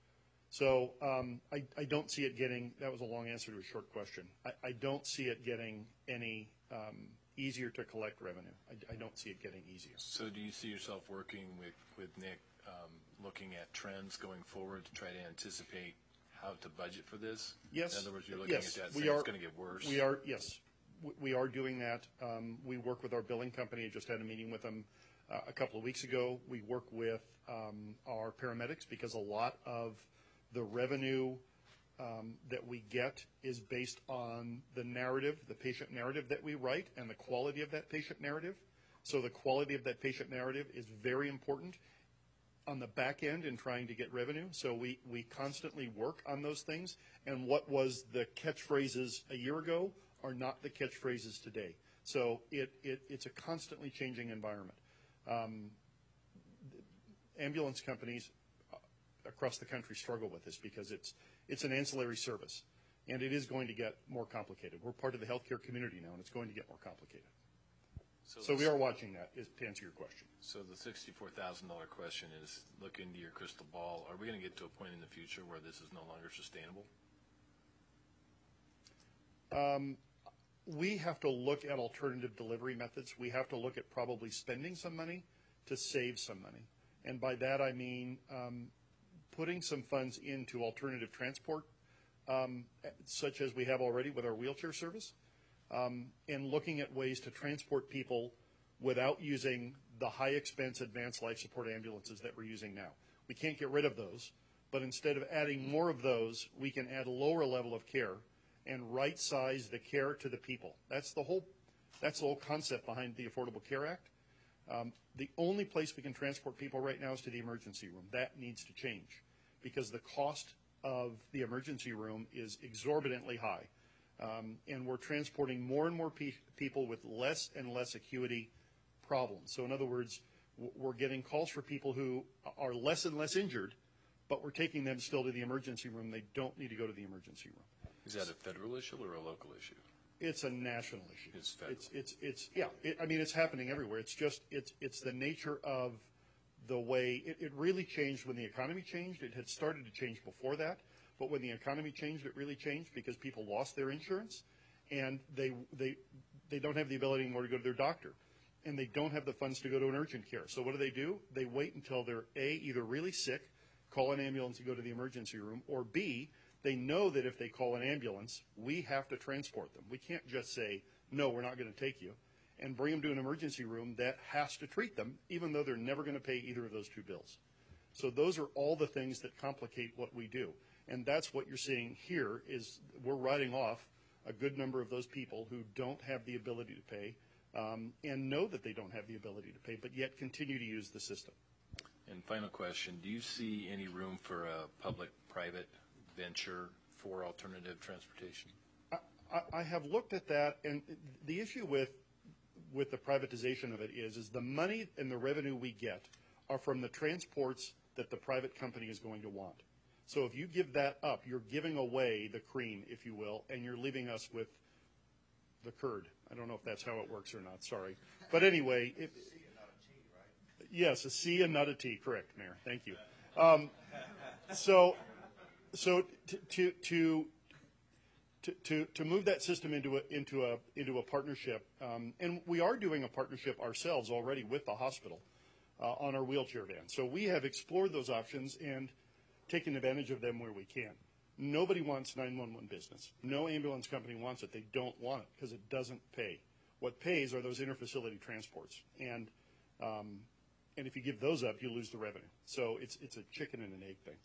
So um, I, I don't see it getting, that was a long answer to a short question. I, I don't see it getting any um, easier to collect revenue. I, I don't see it getting easier. So do you see yourself working with, with Nick, um, looking at trends going forward to try to anticipate how to budget for this? Yes. In other words, you're looking yes, at that we saying are, it's going to get worse? We are, yes. We, we are doing that. Um, we work with our billing company. I just had a meeting with them uh, a couple of weeks ago. We work with um, our paramedics because a lot of the revenue um, that we get is based on the narrative, the patient narrative that we write, and the quality of that patient narrative. So the quality of that patient narrative is very important on the back end in trying to get revenue. So we, we constantly work on those things. And what was the catchphrases a year ago are not the catchphrases today. So it, it, it's a constantly changing environment. Um, ambulance companies across the country struggle with this because it's it's an ancillary service, and it is going to get more complicated. We're part of the healthcare community now, and it's going to get more complicated. So, so we are watching that, is, to answer your question. So the sixty-four thousand dollars question is, look into your crystal ball. Are we going to get to a point in the future where this is no longer sustainable? Um, we have to look at alternative delivery methods. We have to look at probably spending some money to save some money. And by that I mean um, putting some funds into alternative transport, um, such as we have already with our wheelchair service, um, and looking at ways to transport people without using the high expense advanced life support ambulances that we're using now. We can't get rid of those, but instead of adding more of those, we can add a lower level of care and right size the care to the people. That's the whole, that's the whole concept behind the Affordable Care Act. Um, the only place we can transport people right now is to the emergency room. That needs to change because the cost of the emergency room is exorbitantly high. Um, and we're transporting more and more pe- people with less and less acuity problems. So in other words, w- we're getting calls for people who are less and less injured, but we're taking them still to the emergency room. They don't need to go to the emergency room. Is that a federal issue or a local issue? It's a national issue. It's federal. It's, it's, it's yeah, it, I mean, it's happening everywhere. It's just, it's, it's the nature of the way, it, it really changed when the economy changed. It had started to change before that, but when the economy changed, it really changed because people lost their insurance and they, they, they don't have the ability anymore to go to their doctor. And they don't have the funds to go to an urgent care. So what do they do? They wait until they're A, either really sick, call an ambulance and go to the emergency room, or B, they know that if they call an ambulance, we have to transport them. We can't just say, no, we're not going to take you. and bring them to an emergency room that has to treat them, even though they're never going to pay either of those two bills. So those are all the things that complicate what we do. And that's what you're seeing here is we're writing off a good number of those people who don't have the ability to pay um, and know that they don't have the ability to pay, but yet continue to use the system. And final question, do you see any room for a public-private venture for alternative transportation? I, I, I have looked at that, and the issue with with the privatization of it is, is the money and the revenue we get are from the transports that the private company is going to want. So if you give that up, you're giving away the cream, if you will, and you're leaving us with the curd. I don't know if that's how it works or not, sorry. But anyway, it, yes, a C and not a T, correct, Mayor, thank you. Um, so so to, to, to To, to, to move that system into a, into a, into a partnership, um, and we are doing a partnership ourselves already with the hospital uh, on our wheelchair van. So we have explored those options and taken advantage of them where we can. Nobody wants nine one one business. No ambulance company wants it. They don't want it because it doesn't pay. What pays are those interfacility transports, and um, and if you give those up, you lose the revenue. So it's it's a chicken and an egg thing.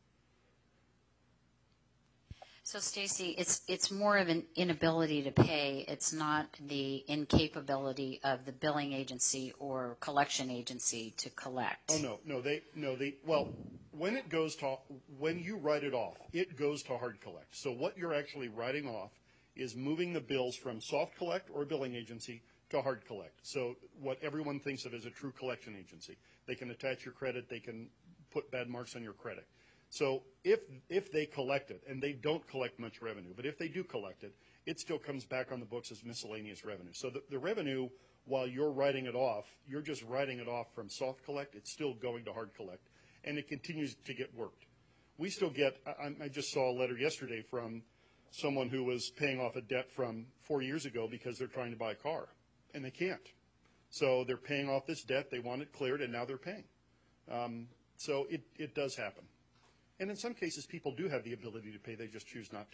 So, Stacy, it's it's more of an inability to pay. It's not the incapability of the billing agency or collection agency to collect. Oh no, no, they no they well, when it goes to when you write it off, it goes to hard collect. So what you're actually writing off is moving the bills from soft collect or billing agency to hard collect. So what everyone thinks of as a true collection agency. They can attach your credit, they can put bad marks on your credit. So if if they collect it, and they don't collect much revenue, but if they do collect it, it still comes back on the books as miscellaneous revenue. So the, the revenue, while you're writing it off, you're just writing it off from soft collect. It's still going to hard collect, and it continues to get worked. We still get, I, I just saw a letter yesterday from someone who was paying off a debt from four years ago because they're trying to buy a car, and they can't. So they're paying off this debt, they want it cleared, and now they're paying. Um, so it, it does happen. And in some cases, people do have the ability to pay, they just choose not to.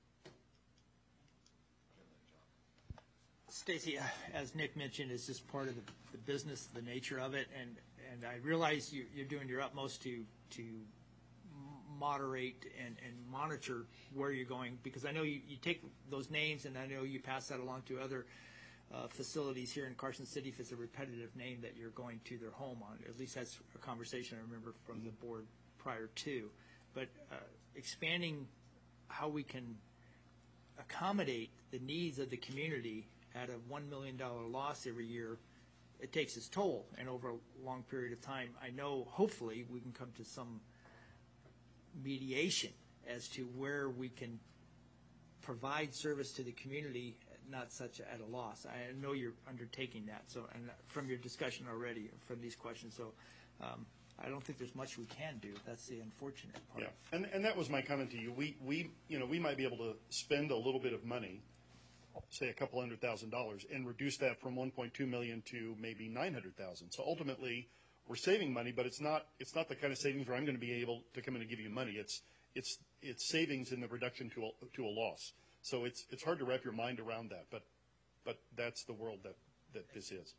Stacy, as Nick mentioned, is just part of the, the business, the nature of it, and, and I realize you, you're doing your utmost to to moderate and, and monitor where you're going, because I know you, you take those names, and I know you pass that along to other uh, facilities here in Carson City if it's a repetitive name that you're going to their home on. At least that's a conversation I remember from the board prior to. But uh, expanding how we can accommodate the needs of the community at a one million dollar loss every year, it takes its toll. And over a long period of time, I know hopefully we can come to some mediation as to where we can provide service to the community, not such at a loss. I know you're undertaking that, so and from your discussion already, from these questions, so um, I don't think there's much we can do. That's the unfortunate part. Yeah, and and that was my comment to you. We we you know we might be able to spend a little bit of money, say a couple hundred thousand dollars, and reduce that from one point two million to maybe nine hundred thousand. So ultimately, we're saving money, but it's not it's not the kind of savings where I'm going to be able to come in and give you money. It's it's it's savings in the reduction to a, to a loss. So it's it's hard to wrap your mind around that, but but that's the world that that this is.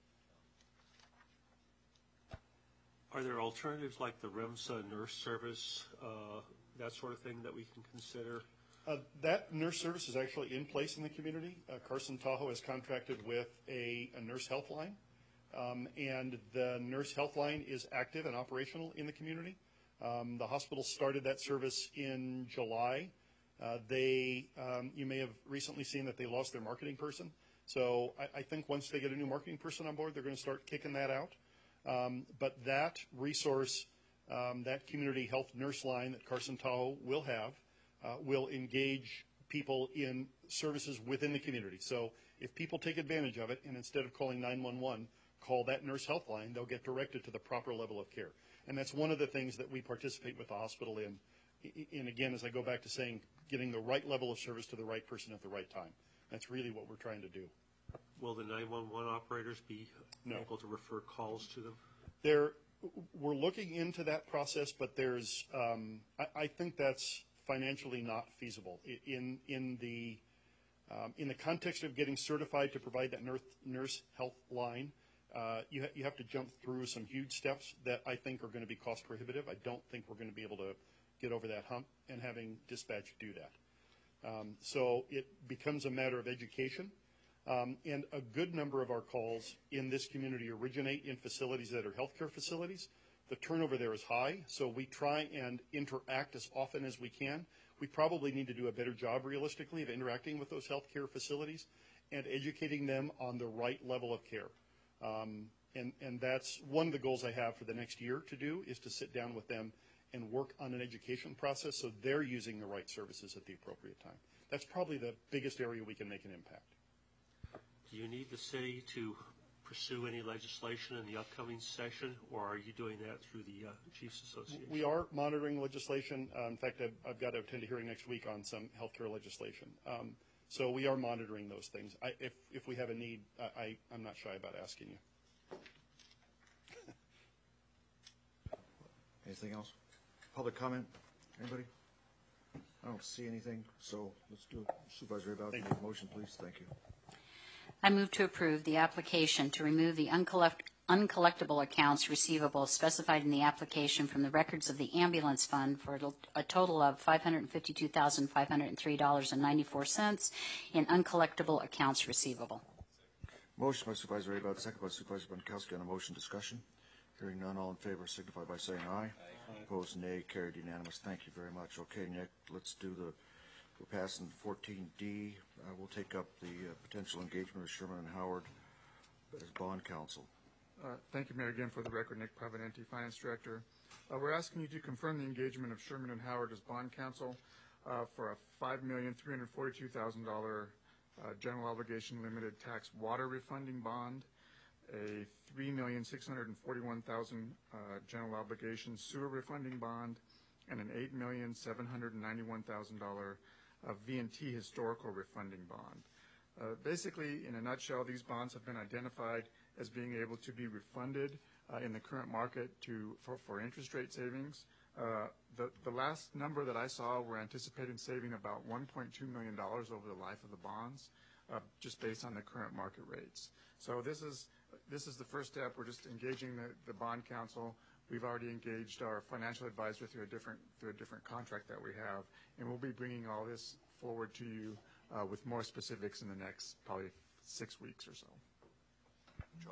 Are there alternatives like the REMSA nurse service, uh, that sort of thing that we can consider? Uh, that nurse service is actually in place in the community. Uh, Carson Tahoe has contracted with a, a nurse health line, um, and the nurse health line is active and operational in the community. Um, the hospital started that service in July. Uh, they, um, you may have recently seen that they lost their marketing person. So I, I think once they get a new marketing person on board, they're going to start kicking that out. Um, but that resource, um, that community health nurse line that Carson Tahoe will have, uh, will engage people in services within the community. So if people take advantage of it, and instead of calling nine one one, call that nurse health line, they'll get directed to the proper level of care. And that's one of the things that we participate with the hospital in. And again, as I go back to saying, getting the right level of service to the right person at the right time. That's really what we're trying to do. Will the nine one one operators be No. able to refer calls to them? There, we're looking into that process, but there's, um, I, I think that's financially not feasible. I- In in the Um, in the context of getting certified to provide that nurse, nurse health line, uh, you, ha- you have to jump through some huge steps that I think are going to be cost prohibitive. I don't think we're going to be able to get over that hump, and having dispatch do that. Um, so it becomes a matter of education. Um, and a good number of our calls in this community originate in facilities that are healthcare facilities. The turnover there is high, so we try and interact as often as we can. We probably need to do a better job, realistically, of interacting with those healthcare facilities and educating them on the right level of care. Um, and, and that's one of the goals I have for the next year to do, is to sit down with them and work on an education process so they're using the right services at the appropriate time. That's probably the biggest area we can make an impact. Do you need the city to pursue any legislation in the upcoming session, or are you doing that through the uh, Chiefs Association? We are monitoring legislation. Uh, in fact, I've, I've got to attend a hearing next week on some healthcare legislation. Um, so we are monitoring those things. I, if, if we have a need, I, I, I'm not shy about asking you. Anything else? Public comment? Anybody? I don't see anything, so let's do it. Supervisor Raybould, make a motion, please. Thank you. I move to approve the application to remove the uncollect- uncollectible accounts receivable specified in the application from the records of the ambulance fund for a total of five hundred fifty-two thousand five hundred three dollars and ninety-four cents in uncollectible accounts receivable. Motion by Supervisor Raybould, second by Supervisor Bonkowski on the motion. Discussion. Hearing none, all in favor signify by saying aye. Aye. Opposed, nay. Carried unanimous. Thank you very much. Okay, Nick, let's do the, we're passing fourteen D. Uh, we'll take up the uh, potential engagement of Sherman and Howard as bond counsel. Uh, Thank you, Mayor. Again, for the record, Nick Pavanenti, Finance Director. Uh, We're asking you to confirm the engagement of Sherman and Howard as bond counsel uh, for a five million three hundred forty-two thousand dollars uh, general obligation limited tax water refunding bond, a three million six hundred forty-one thousand dollars uh, general obligation sewer refunding bond, and an eight million seven hundred ninety-one thousand dollars uh, V and T historical refunding bond. Uh, basically, in a nutshell, these bonds have been identified as being able to be refunded uh, in the current market to for, for interest rate savings. Uh, the, the last number that I saw, we're anticipating saving about one point two million dollars over the life of the bonds, uh, just based on the current market rates. So this is this is the first step. We're just engaging the, the bond counsel. We've already engaged our financial advisor through a different through a different contract that we have, and we'll be bringing all this forward to you uh, with more specifics in the next probably six weeks or so. John.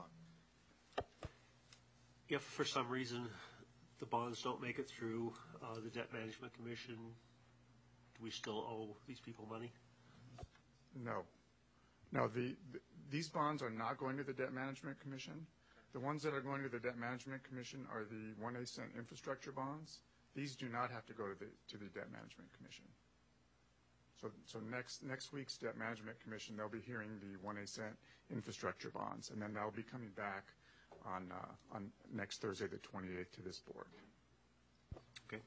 If for some reason the bonds don't make it through uh, the Debt Management Commission, do we still owe these people money? No. No, the, the these bonds are not going to the Debt Management Commission. The ones that are going to the Debt Management Commission are the one A cent infrastructure bonds. These do not have to go to the to the Debt Management Commission. So so next next week's Debt Management Commission, they'll be hearing the one A cent infrastructure bonds, and then they'll be coming back on uh, on next Thursday, the twenty-eighth, to this board. Okay.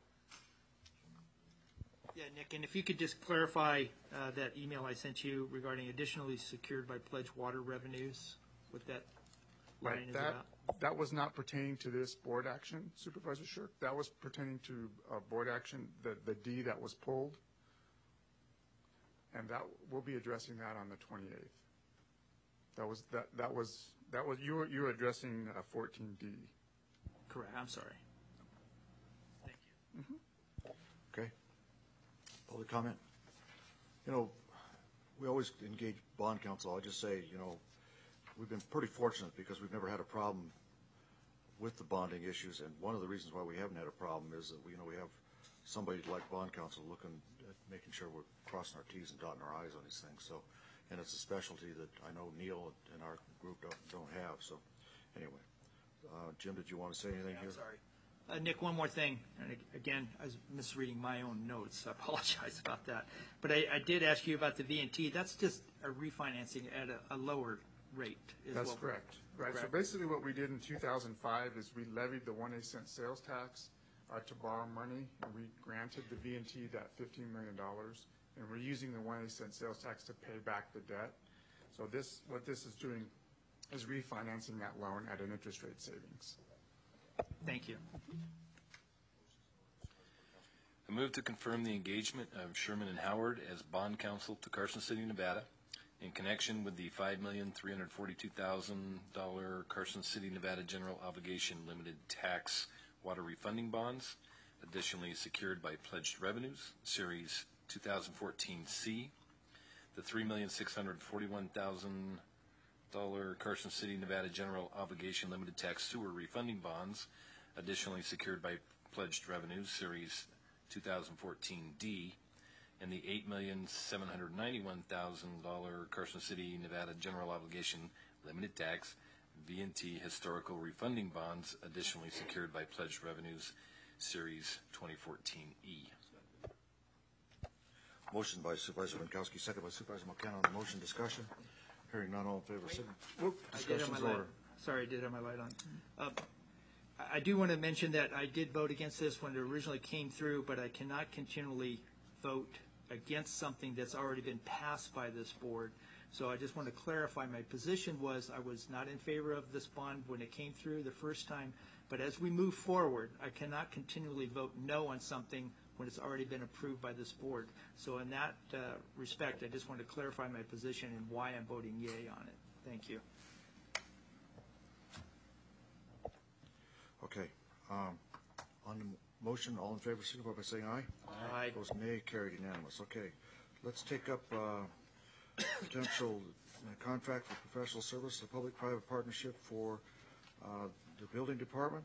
Yeah, Nick, and if you could just clarify uh, that email I sent you regarding additionally secured by pledge water revenues, what that line Right, is that, about. that was not pertaining to this board action, Supervisor Shirk. That was pertaining to uh, board action, the, the D that was pulled. And that, we'll be addressing that on the twenty-eighth. That was, that, that was, that was, you were, you were addressing uh, fourteen D. Correct, I'm sorry. Thank you. Mm-hmm. Okay. Public comment? You know, we always engage bond counsel. I'll just say, you know, we've been pretty fortunate because we've never had a problem with the bonding issues, and one of the reasons why we haven't had a problem is that we, you know, we have somebody like bond counsel looking at making sure we're crossing our T's and dotting our I's on these things. So, and it's a specialty that I know Neil and our group don't, don't have. So, anyway, uh, Jim, did you want to say anything Yeah, here? I'm sorry. Uh, Nick, one more thing. And again, I was misreading my own notes. I apologize about that. But I, I did ask you about the V and T. That's just a refinancing at a, a lower rate. Is That's what correct. Right. correct? So basically what we did in two thousand five is we levied the one A cent sales tax uh, to borrow money, and we granted the V and T that fifteen million dollars, and we're using the one A cent sales tax to pay back the debt. So this, what this is doing is refinancing that loan at an interest rate savings. Thank you. I move to confirm the engagement of Sherman and Howard as bond counsel to Carson City, Nevada, in connection with the five million three hundred forty-two thousand dollars Carson City, Nevada General Obligation Limited Tax Water Refunding Bonds, additionally secured by pledged revenues, Series two thousand fourteen C, the three million six hundred forty-one thousand dollars Carson City, Nevada General Obligation Limited Tax Sewer Refunding Bonds, additionally secured by pledged revenues, Series two thousand fourteen D, and the eight million seven hundred ninety-one thousand dollars Carson City, Nevada General Obligation Limited Tax V and T Historical Refunding Bonds, additionally secured by pledged revenues, Series twenty fourteen E. Motion by Supervisor Winkowski, second by Supervisor McKenna on the motion. Discussion. Hearing none, all in favor, signify. Whoop, I did have Discussion's my light. order. Sorry, I did have my light on. Uh, I I do want to mention that I did vote against this when it originally came through, but I cannot continually vote against something that's already been passed by this board. So I just want to clarify, my position was I was not in favor of this bond when it came through the first time, but as we move forward, I cannot continually vote no on something when it's already been approved by this board. So in that uh, respect, I just want to clarify my position and why I'm voting yay on it. Thank you. Okay. Um, on the motion, all in favor, signify by saying aye. Aye. Opposed, nay. Carried unanimous. Okay. Let's take up uh, potential uh, contract for professional service, a public-private partnership for uh, the building department.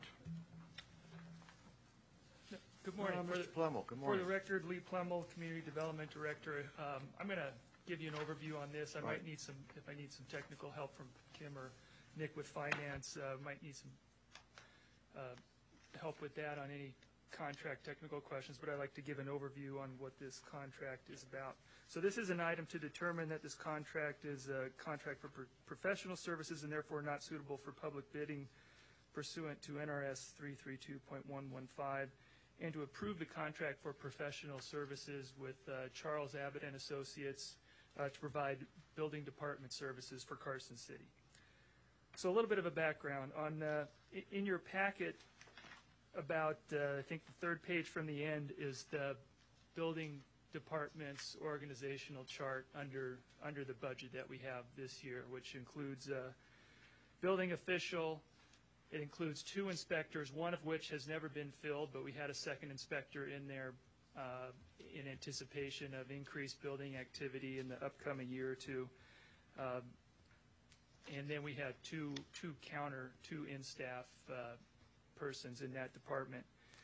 Good morning. Uh, For Mister the- Plemmel, good For morning. the record, Lee Plemmel, Community Development Director. Um, I'm going to give you an overview on this. I Right. might need some, if I need some technical help from Kim or Nick with finance, uh, might need some uh, help with that on any contract technical questions, but I'd like to give an overview on what this contract is about. So this is an item to determine that this contract is a contract for pro- professional services and therefore not suitable for public bidding pursuant to N R S three thirty-two point one one five, and to approve the contract for professional services with uh, Charles Abbott and Associates uh, to provide building department services for Carson City. So a little bit of a background. On uh, i- in your packet, about uh, I think the third page from the end is the building department's organizational chart under under the budget that we have this year, which includes uh, building official. It includes two inspectors, one of which has never been filled, but we had a second inspector in there uh, in anticipation of increased building activity in the upcoming year or two. Um, and then we had two two counter, two in-staff uh, persons in that department.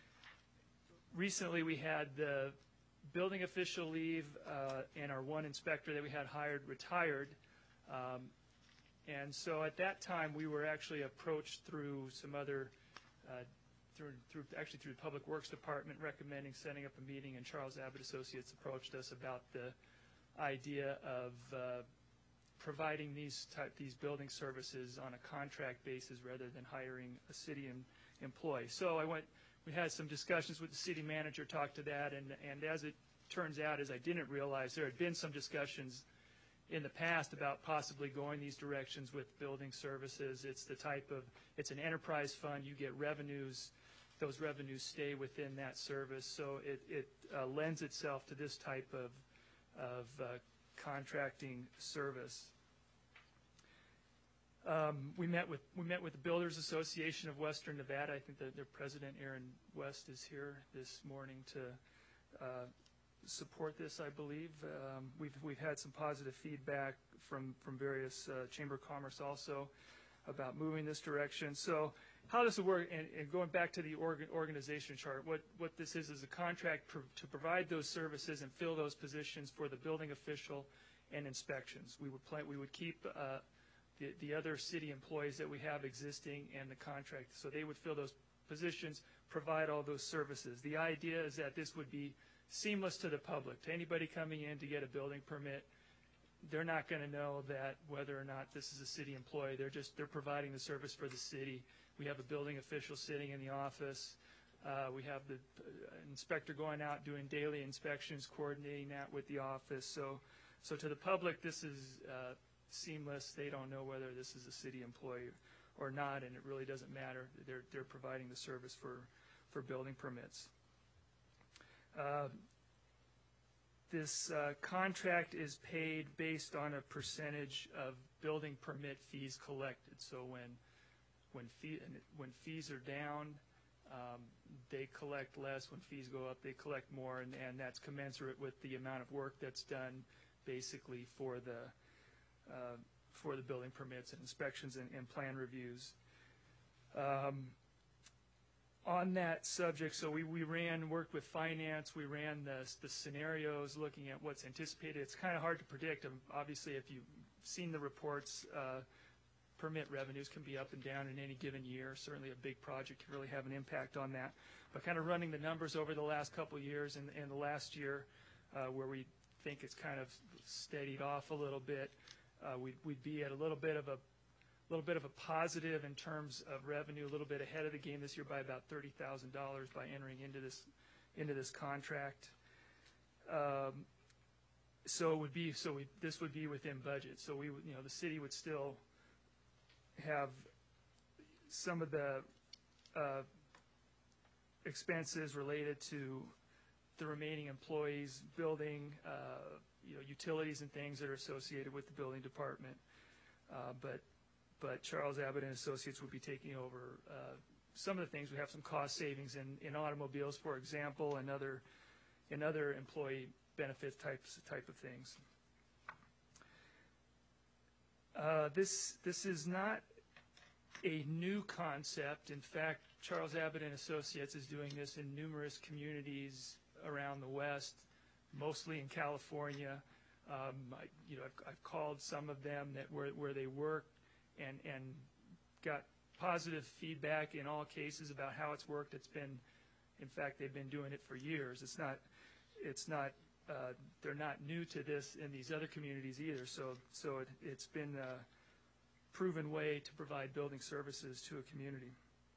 Recently, we had the building official leave, uh, and our one inspector that we had hired retired. Um, and so at that time, we were actually approached through some other, uh, through, through actually through the Public Works Department, recommending setting up a meeting, and Charles Abbott Associates approached us about the idea of uh, providing these type these building services on a contract basis rather than hiring a city em- employee. So I went. We had some discussions with the city manager, talked to that, and and as it turns out, as I didn't realize, there had been some discussions in the past about possibly going these directions with building services. It's the type of it's an enterprise fund. You get revenues. Those revenues stay within that service. So it it uh, lends itself to this type of of uh, contracting service. Um, we met with we met with the Builders Association of Western Nevada. I think that their president, Aaron West, is here this morning to uh, support this. I believe um, we've we've had some positive feedback from from various uh, Chamber of Commerce also about moving this direction. So how does it work? And, and going back to the organ, organization chart, what what this is is a contract pr- to provide those services and fill those positions for the building official and inspections. We would plan, we would keep. Uh, The, the other city employees that we have existing and the contract. So they would fill those positions, provide all those services. The idea is that this would be seamless to the public. To anybody coming in to get a building permit, they're not going to know that whether or not this is a city employee. They're just, they're providing the service for the city. We have a building official sitting in the office. Uh, we have the uh, inspector going out doing daily inspections, coordinating that with the office. So, so to the public, this is uh, seamless. They don't know whether this is a city employee or not, and it really doesn't matter. They're they're providing the service for for building permits. Uh, This uh, contract is paid based on a percentage of building permit fees collected. So when when fee, when fees are down, um, they collect less. When fees go up, they collect more, and, and that's commensurate with the amount of work that's done, basically for the uh, for the building permits and inspections and, and plan reviews. Um, On that subject, so we, we ran, worked with finance, we ran the, the scenarios looking at what's anticipated. It's kind of hard to predict. Um, obviously, if you've seen the reports, uh, permit revenues can be up and down in any given year. Certainly a big project can really have an impact on that. But kind of running the numbers over the last couple of years and, and the last year uh, where we think it's kind of steadied off a little bit, uh, we'd, we'd be at a little bit of a little bit of a positive in terms of revenue, a little bit ahead of the game this year by about thirty thousand dollars by entering into this into this contract. Um, so it would be so we, this would be within budget. So we would, you know, the city would still have some of the uh, expenses related to the remaining employees, building, uh, you know, utilities and things that are associated with the building department, uh, but. But Charles Abbott and Associates would be taking over uh, some of the things. We have some cost savings in, in automobiles, for example, and other, and other employee benefit types type of things. Uh, this this is not a new concept. In fact, Charles Abbott and Associates is doing this in numerous communities around the West, mostly in California. Um, I, you know, I've, I've called some of them that where where they work. And, and got positive feedback in all cases about how it's worked. It's been, in fact, they've been doing it for years. It's not, it's not, uh, they're not new to this in these other communities either. So, so it, it's been a proven way to provide building services to a community.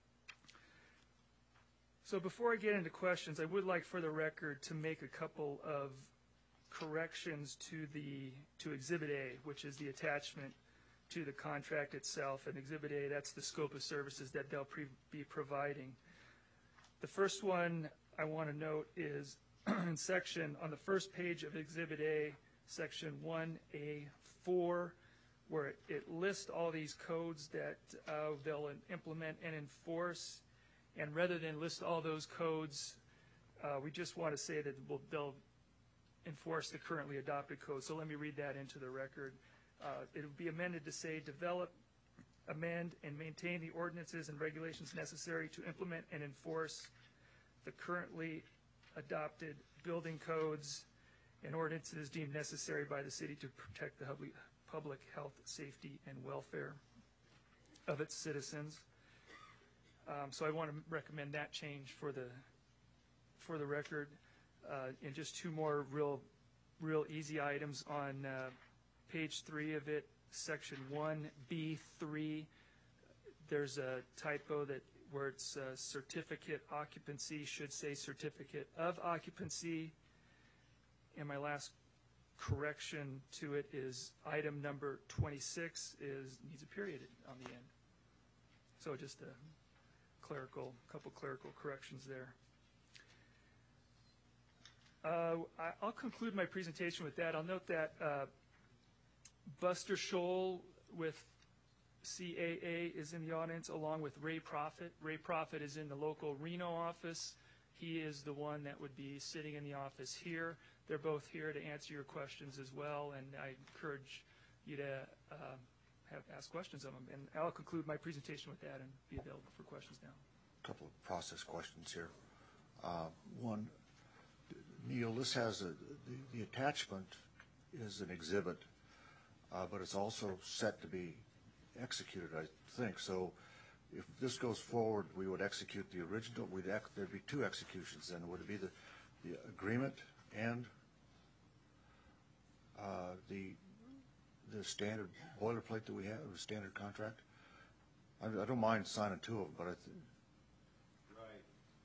So before I get into questions, I would like for the record to make a couple of corrections to the, to Exhibit A, which is the attachment to the contract itself. And Exhibit A, that's the scope of services that they'll pre be providing. The first one I want to note is in section, on the first page of Exhibit A, section one A four, where it, it lists all these codes that uh, they'll implement and enforce. And rather than list all those codes, uh, we just want to say that we'll, they'll enforce the currently adopted code. So let me read that into the record. Uh, it will be amended to say, develop, amend, and maintain the ordinances and regulations necessary to implement and enforce the currently adopted building codes and ordinances deemed necessary by the city to protect the public, public health, safety, and welfare of its citizens. Um, so I want to recommend that change for the for the record. Uh, and just two more real, real easy items on. Uh, Page three of it, section one B three, there's a typo that where it's uh, certificate occupancy should say certificate of occupancy. And my last correction to it is item number twenty-six is needs a period on the end. So just a clerical, couple clerical corrections there. Uh, I, I'll conclude my presentation with that. I'll note that uh, Buster Scholl with C A A is in the audience, along with Ray Profit. Ray Profit is in the local Reno office. He is the one that would be sitting in the office here. They're both here to answer your questions as well, and I encourage you to uh, have, ask questions of them. And I'll conclude my presentation with that and be available for questions now. A couple of process questions here. Uh, one, Neil, this has a, the, the attachment is an exhibit. Uh, but it's also set to be executed, I think. So if this goes forward, we would execute the original. We'd ex there'd be two executions then. Would it be the, the agreement and uh, the the standard boilerplate that we have, the standard contract? I, I don't mind signing two of them, but I think. Right.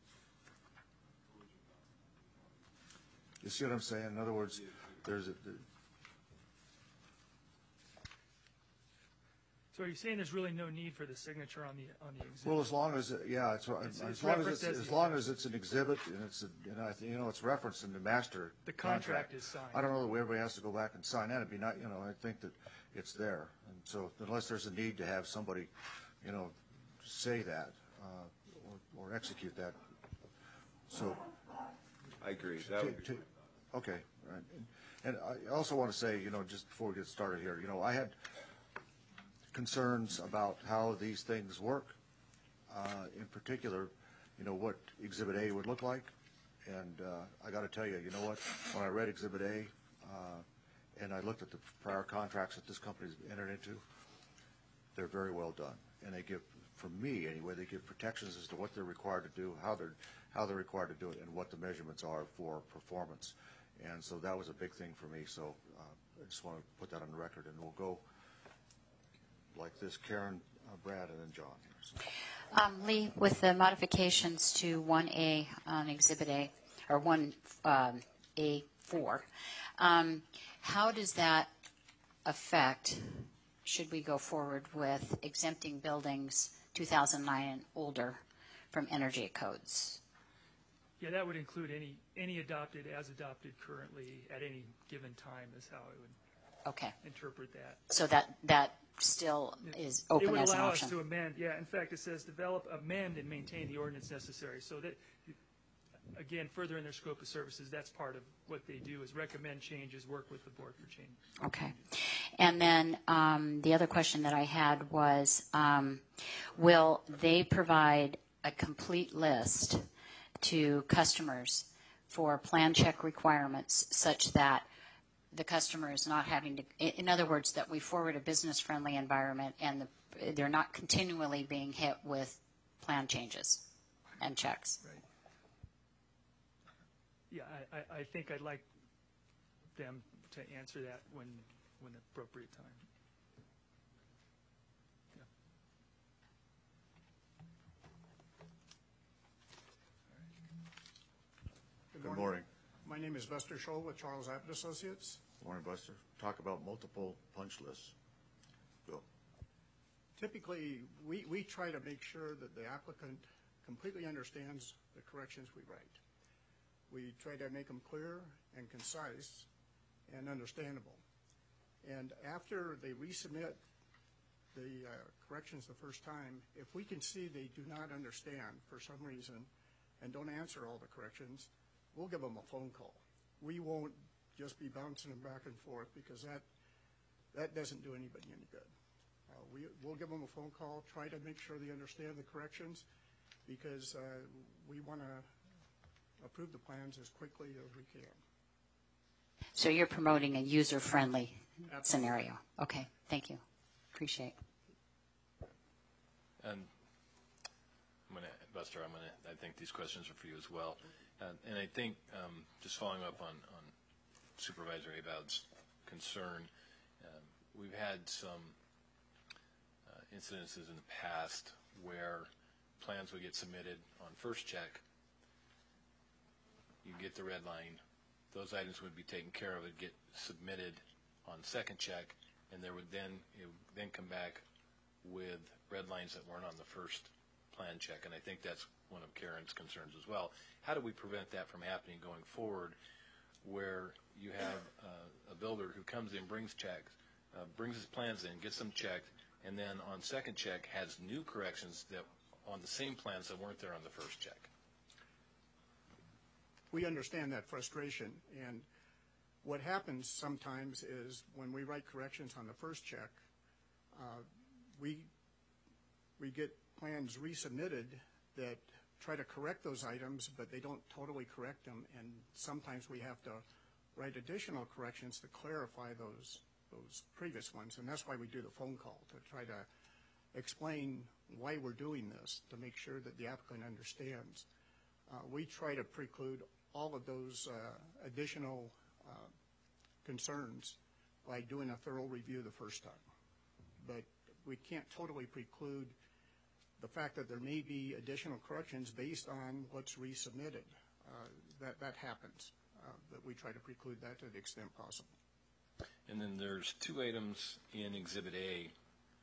You see what I'm saying? In other words, there's a. The, So are you saying there's really no need for the signature on the, on the exhibit? Well, as long as, it- yeah, it's, It's- as it's long as referenced it's, as as the- long as it's an exhibit and it's, a- and I, think, you know, it's referenced in the master The contract is signed. I don't know that everybody has to go back and sign that. It'd be not, you know, I think that it's there. And so unless there's a need to have somebody, you know, say that, uh, or, or execute that. So. I agree. That would be. Okay, right. And- And I also want to say, you know, just before we get started here, you know, I had concerns about how these things work. Uh, in particular, you know, what Exhibit A would look like. And uh, I got to tell you, you know what? When I read Exhibit A uh, and I looked at the prior contracts that this company's entered into, they're very well done. And they give, for me anyway, they give protections as to what they're required to do, how they're how they're required to do it, and what the measurements are for performance. And so that was a big thing for me. So uh, I just want to put that on the record, and we'll go like this: Karen, uh, Brad, and then John. So. Um, Lee, with the modifications to one A on Exhibit A, or one um, A four, um, how does that affect, should we go forward with exempting buildings two thousand nine and older from energy codes? Yeah, that would include any, any adopted, as adopted currently at any given time is how I would Okay. interpret that. So that, that still is open as an It would allow us option? to amend, yeah, in fact, it says develop, amend, and maintain the ordinance necessary. So that, again, further in their scope of services, that's part of what they do, is recommend changes, work with the board for change. Okay. And then um, the other question that I had was, um, will they provide a complete list to customers for plan check requirements such that the customer is not having to, in other words, that we forward a business-friendly environment and the, they're not continually being hit with plan changes and checks? Right. Yeah, I, I, I think I'd like them to answer that when, when the appropriate time. Yeah. Good morning. My name is Buster Scholl with Charles Abbott Associates. Good morning, Buster. Talk about multiple punch lists. Go. Typically, we, we try to make sure that the applicant completely understands the corrections we write. We try to make them clear and concise and understandable. And after they resubmit the uh, corrections the first time, if we can see they do not understand for some reason and don't answer all the corrections, we'll give them a phone call. We won't just be bouncing them back and forth because that that doesn't do anybody any good. Uh, we, we'll give them a phone call, try to make sure they understand the corrections because uh, we want to approve the plans as quickly as we can. So you're promoting a user-friendly Absolutely. scenario. Okay, thank you. Appreciate. And I'm going to, Buster, I'm going to, I think these questions are for you as well. Uh, and I think, um, just following up on, on Supervisor Abad's concern, um, we've had some uh, incidences in the past where plans would get submitted on first check. You get the red line. Those items would be taken care of and get submitted on second check, and there would then, it would then come back with red lines that weren't on the first plan check, and I think that's one of Karen's concerns as well. How do we prevent that from happening going forward, where you have uh, a builder who comes in, brings checks, uh, brings his plans in, gets them checked, and then on second check has new corrections that on the same plans that weren't there on the first check? We understand that frustration, and what happens sometimes is when we write corrections on the first check, uh, we we get plans resubmitted that try to correct those items, but they don't totally correct them, and sometimes we have to write additional corrections to clarify those those previous ones, and that's why we do the phone call, to try to explain why we're doing this, to make sure that the applicant understands. Uh, we try to preclude all of those uh, additional uh, concerns by doing a thorough review the first time. But we can't totally preclude the fact that there may be additional corrections based on what's resubmitted. Uh, that, that happens, uh, but we try to preclude that to the extent possible. And then there's two items in Exhibit A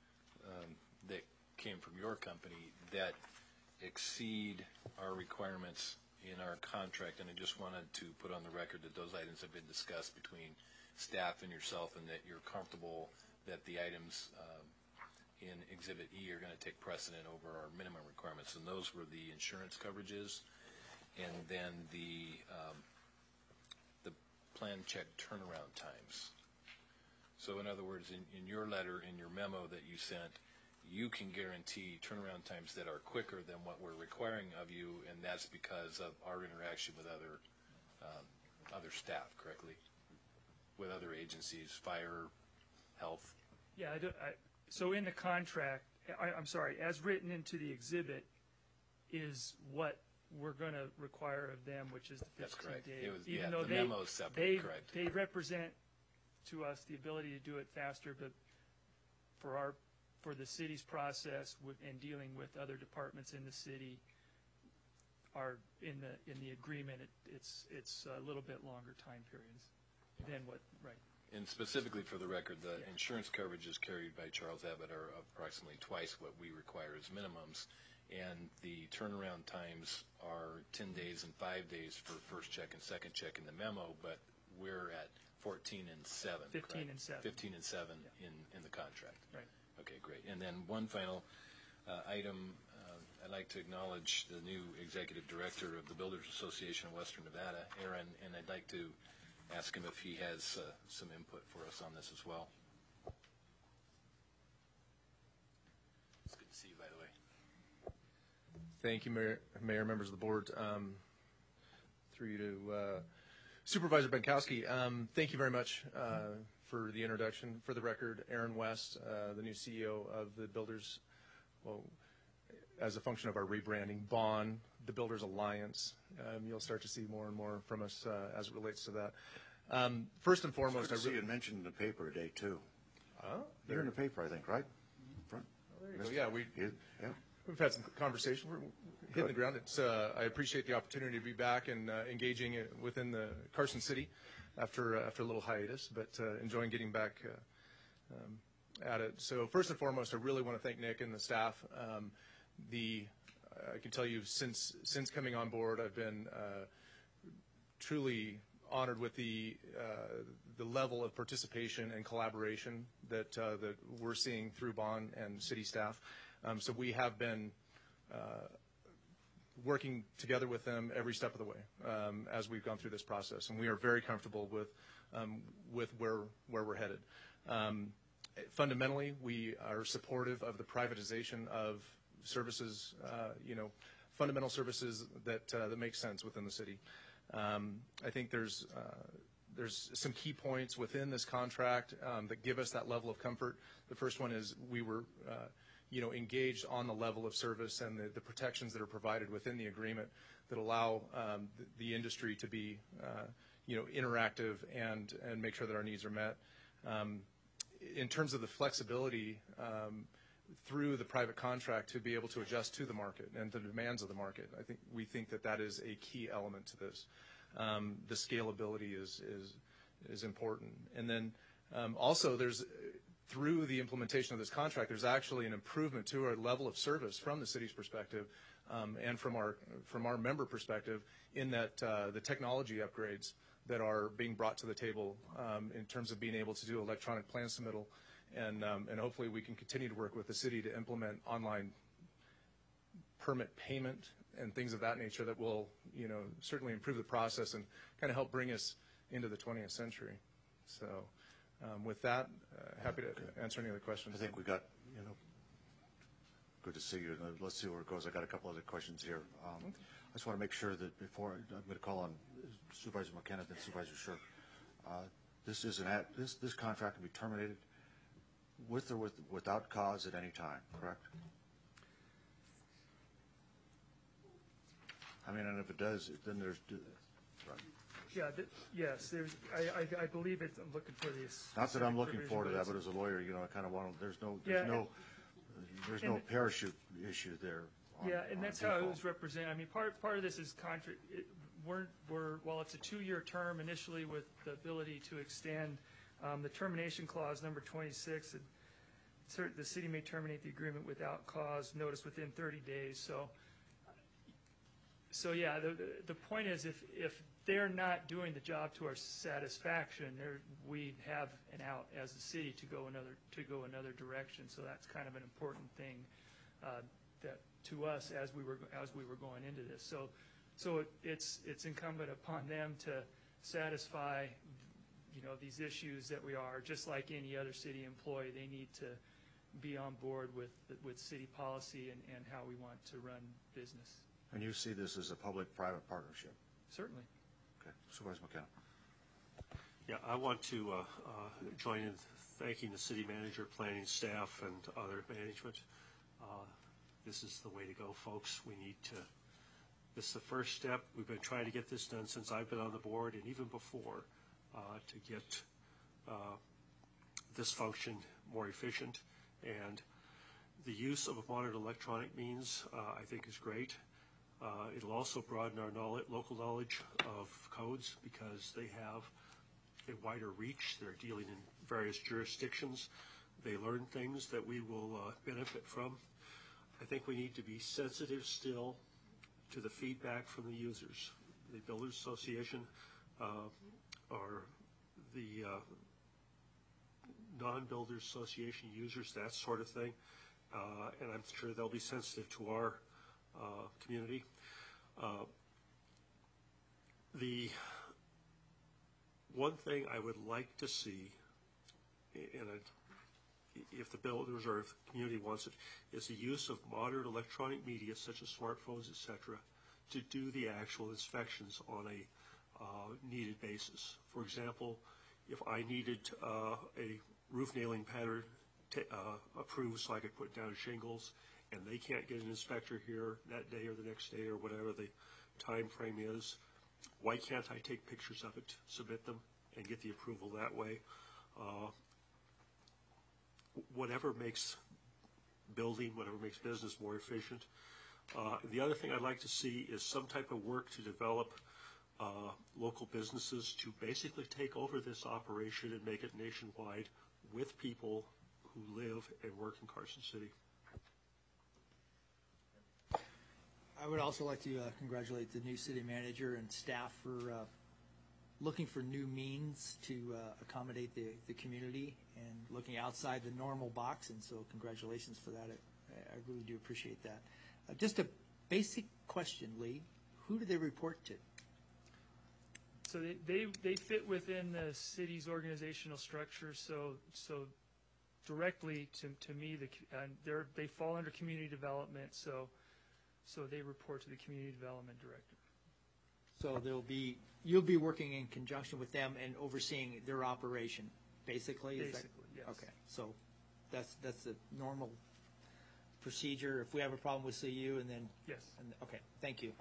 um, that came from your company that exceed our requirements in our contract, and I just wanted to put on the record that those items have been discussed between staff and yourself, and that you're comfortable that the items um, in Exhibit E are going to take precedent over our minimum requirements, and those were the insurance coverages, and then the um, the plan check turnaround times. So in other words, in, in your letter, in your memo that you sent, you can guarantee turnaround times that are quicker than what we're requiring of you, and that's because of our interaction with other um, other staff, correctly? With other agencies, fire, health? Yeah, I do, I, so in the contract, I, I'm sorry, as written into the exhibit is what we're going to require of them, which is the That's fifteen correct. days. It was- Even yeah, though the they, memo is separate, they, correct. they represent to us the ability to do it faster, but for our, for the city's process with, and dealing with other departments in the city, are in the, in the agreement, it, it's, it's a little bit longer time periods than what, right. And specifically for the record, the insurance coverages carried by Charles Abbott are approximately twice what we require as minimums, and the turnaround times are ten days and five days for first check and second check in the memo, but we're at fourteen and seven. Fifteen correct? and seven. Fifteen and seven in, in the contract. Right. Okay, great. And then one final uh, item, uh, I'd like to acknowledge the new executive director of the Builders Association of Western Nevada, Aaron, and I'd like to ask him if he has uh, some input for us on this as well. It's good to see you, by the way. Thank you, Mayor, Mayor, members of the board. Um, through you to uh, Supervisor Benkowski, um, thank you very much uh, for the introduction. For the record, Aaron West, uh, the new C E O of the Builders, well, as a function of our rebranding, B O N, the Builders Alliance. Um, you'll start to see more and more from us uh, as it relates to that. Um, first and foremost, I I see really you mentioned in the paper today too. Oh, You're in the paper, I think, right? Front. there you go. Yeah, we You- yeah. We've had some conversation. We're hitting the ground. It's, uh, I appreciate the opportunity to be back and uh, engaging it within the Carson City after uh, after a little hiatus, but uh, enjoying getting back uh, um, at it. So first and foremost, I really want to thank Nick and the staff. Um, the I can tell you since since coming on board, I've been uh, truly honored with the uh, the level of participation and collaboration that uh, that we're seeing through B O N and city staff. Um, so we have been uh, working together with them every step of the way um, as we've gone through this process, and we are very comfortable with um, with where where we're headed. Um, fundamentally, we are supportive of the privatization of services, uh, you know, fundamental services that uh, that make sense within the city. Um, I think there's uh, there's some key points within this contract um, that give us that level of comfort. The first one is we were, uh, you know, engaged on the level of service and the, the protections that are provided within the agreement that allow um, the, the industry to be, uh, you know, interactive and and make sure that our needs are met. Um, in terms of the flexibility um, through the private contract to be able to adjust to the market and the demands of the market, I think we think that that is a key element to this. Um, the scalability is is is important, and then um, also there's through the implementation of this contract, there's actually an improvement to our level of service from the city's perspective um, and from our from our member perspective in that uh, the technology upgrades that are being brought to the table um, in terms of being able to do electronic plan submittal, and um, and hopefully we can continue to work with the city to implement online permit payment and things of that nature that will, you know, certainly improve the process and kind of help bring us into the twentieth century. So um, with that, uh, happy to answer any other questions. I think we got, you know, good to see you. Uh, Let's see where it goes. I got a couple other questions here. Um, Okay. I just want to make sure that before, I- I'm going to call on Supervisor McKenna, then Supervisor Sherk. Uh, This is an, ad- this, this contract can be terminated with or with, without cause at any time, correct? I mean, and if it does, then there's, right. Yeah, th- yes, there's, I, I, I believe it's, I'm looking for this. Not that I'm specific looking provision, forward to that, it's- but as a lawyer, you know, I kind of want to, there's no, Yeah, there's no, there's no and- parachute issue there. on- Yeah, and on that's how it default. was represented. I mean, part, part of this is contra, it, we're, we're, while it's a two-year term initially with the ability to extend, um, the termination clause, number twenty-six, it cer- the city may terminate the agreement without cause, notice within thirty days, so. So, yeah, the, the- the point is, if, if they're not doing the job to our satisfaction, there, we have an out as a city to go another, to go another direction, so that's kind of an important thing, uh, that, to us as we were, as we were going into this. So, so it- it's, it's incumbent upon them to satisfy, you know, these issues that we are, just like any other city employee, they need to be on board with, with city policy and, and how we want to run business. And you see this as a public-private partnership? Certainly. Okay. Supervisor McKenna. Yeah, I want to uh, uh, join in thanking the city manager, planning staff, and other management. Uh, This is the way to go, folks. We need to, this is the first step. We've been trying to get this done since I've been on the board and even before, uh, to get uh, this function more efficient. And the use of modern electronic means, uh, I think, is great. Uh, it'll also broaden our knowledge, local knowledge of codes because they have a wider reach. They're dealing in various jurisdictions. They learn things that we will uh, benefit from. I think we need to be sensitive still to the feedback from the users. The Builders Association uh, or the uh, non-Builders Association users, that sort of thing. Uh, and I'm sure they'll be sensitive to our uh, community. Uh, the one thing I would like to see, and if the builders or if the community wants it, is the use of modern electronic media such as smartphones, et cetera, to do the actual inspections on a uh, needed basis. For example, if I needed uh, a roof nailing pattern t uh, approved so I could put down shingles, and they can't get an inspector here that day or the next day or whatever the time frame is, why can't I take pictures of it, submit them, and get the approval that way? Uh, whatever makes building, whatever makes business more efficient. Uh, the other thing I'd like to see is some type of work to develop uh, local businesses to basically take over this operation and make it nationwide with people who live and work in Carson City. I would also like to uh, congratulate the new city manager and staff for uh, looking for new means to uh, accommodate the, the community and looking outside the normal box, and so congratulations for that. I, I really do appreciate that. Uh, just a basic question, Lee. Who do they report to? So they, they, they fit within the city's organizational structure, so, so directly to, to me, the, uh, they're, they fall under community development, so, so they report to the community development director. So there'll be, you'll be working in conjunction with them and overseeing their operation, basically? Is that- Basically, yes. Okay, so that's, that's the normal procedure. If we have a problem, we'll see you, and then? Yes. And, okay, thank you.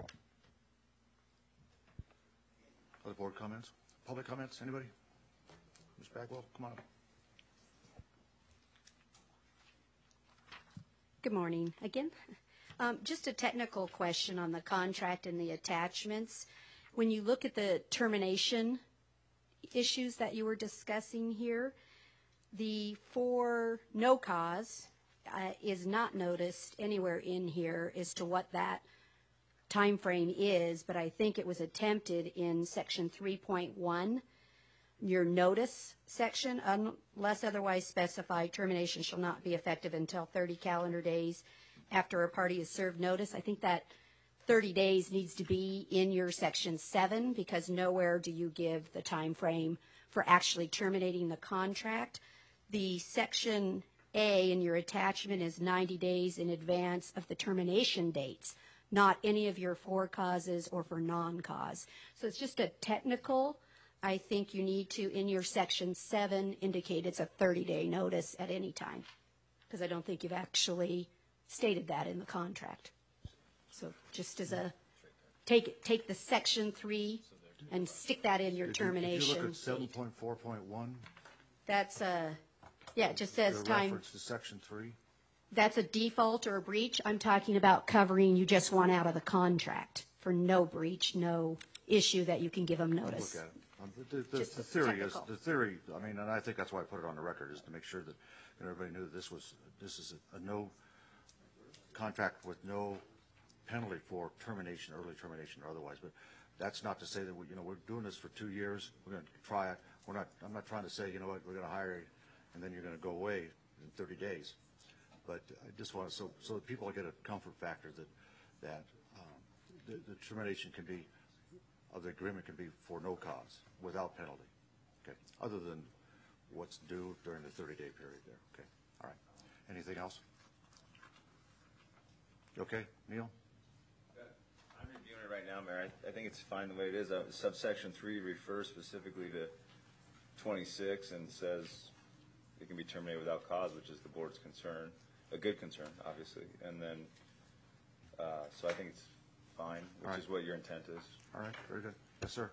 Other board comments? Public comments? Anybody? Miz Bagwell, come on up. Good morning again. Um, just a technical question on the contract and the attachments. When you look at the termination issues that you were discussing here, the for no cause uh, is not noticed anywhere in here as to what that time frame is, but I think it was attempted in section three point one, your notice section, unless otherwise specified, termination shall not be effective until thirty calendar days after a party has served notice. I think that thirty days needs to be in your section seven, because nowhere do you give the time frame for actually terminating the contract. The section A in your attachment is ninety days in advance of the termination dates, not any of your for causes or for non-cause. So it's just a technical. I think you need to, in your section seven, indicate it's a thirty-day notice at any time, because I don't think you've actually stated that in the contract. So just as a, take take the section three and stick that in your If you- termination. If you look at seven point four point one, That's a, yeah, it just says the time. reference to section three. That's a default or a breach. I'm talking about covering you just want out of the contract for no breach, no issue that you can give them notice. Look at it. Um, The, the- the, Just the theory is, technical. the theory, I mean, and I think that's why I put it on the record, is to make sure that and everybody knew this was, this is a, a no contract with no penalty for termination, early termination or otherwise. But that's not to say that we, you know, we're doing this for two years. We're going to try it. We're not, I'm not trying to say, you know what, we're going to hire you and then you're going to go away in thirty days. But I just want to, so, so that people get a comfort factor that, that um, the, the termination can be, of the agreement can be for no cause, without penalty, okay? Other than what's due during the thirty-day period there, okay? All right. Anything else? You okay, Neil? I'm reviewing it right now, Mayor. I, I think it's fine the way it is. Uh, subsection three refers specifically to twenty-six and says it can be terminated without cause, which is the board's concern, a good concern, obviously. And then, uh, so I think it's fine, which All right. is what your intent is. All right, very good. Yes, sir.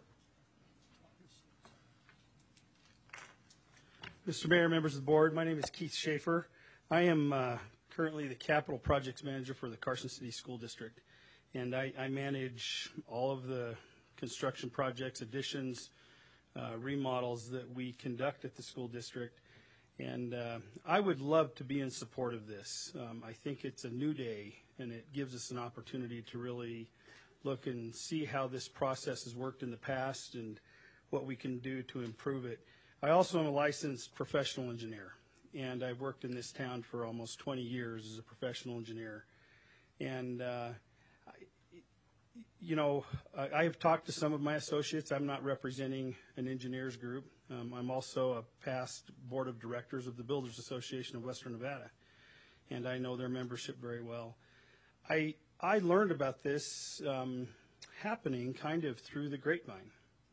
Mister Mayor, members of the board, my name is Keith Schaefer. I am uh, currently the Capital Projects Manager for the Carson City School District, and I, I manage all of the construction projects, additions, uh, remodels that we conduct at the school district. And uh, I would love to be in support of this. Um, I think it's a new day, and it gives us an opportunity to really look and see how this process has worked in the past and what we can do to improve it. I also am a licensed professional engineer, and I've worked in this town for almost twenty years as a professional engineer. And, uh, I, you know, I, I have talked to some of my associates. I'm not representing an engineers group. Um, I'm also a past board of directors of the Builders Association of Western Nevada, and I know their membership very well. I I learned about this um, happening kind of through the grapevine.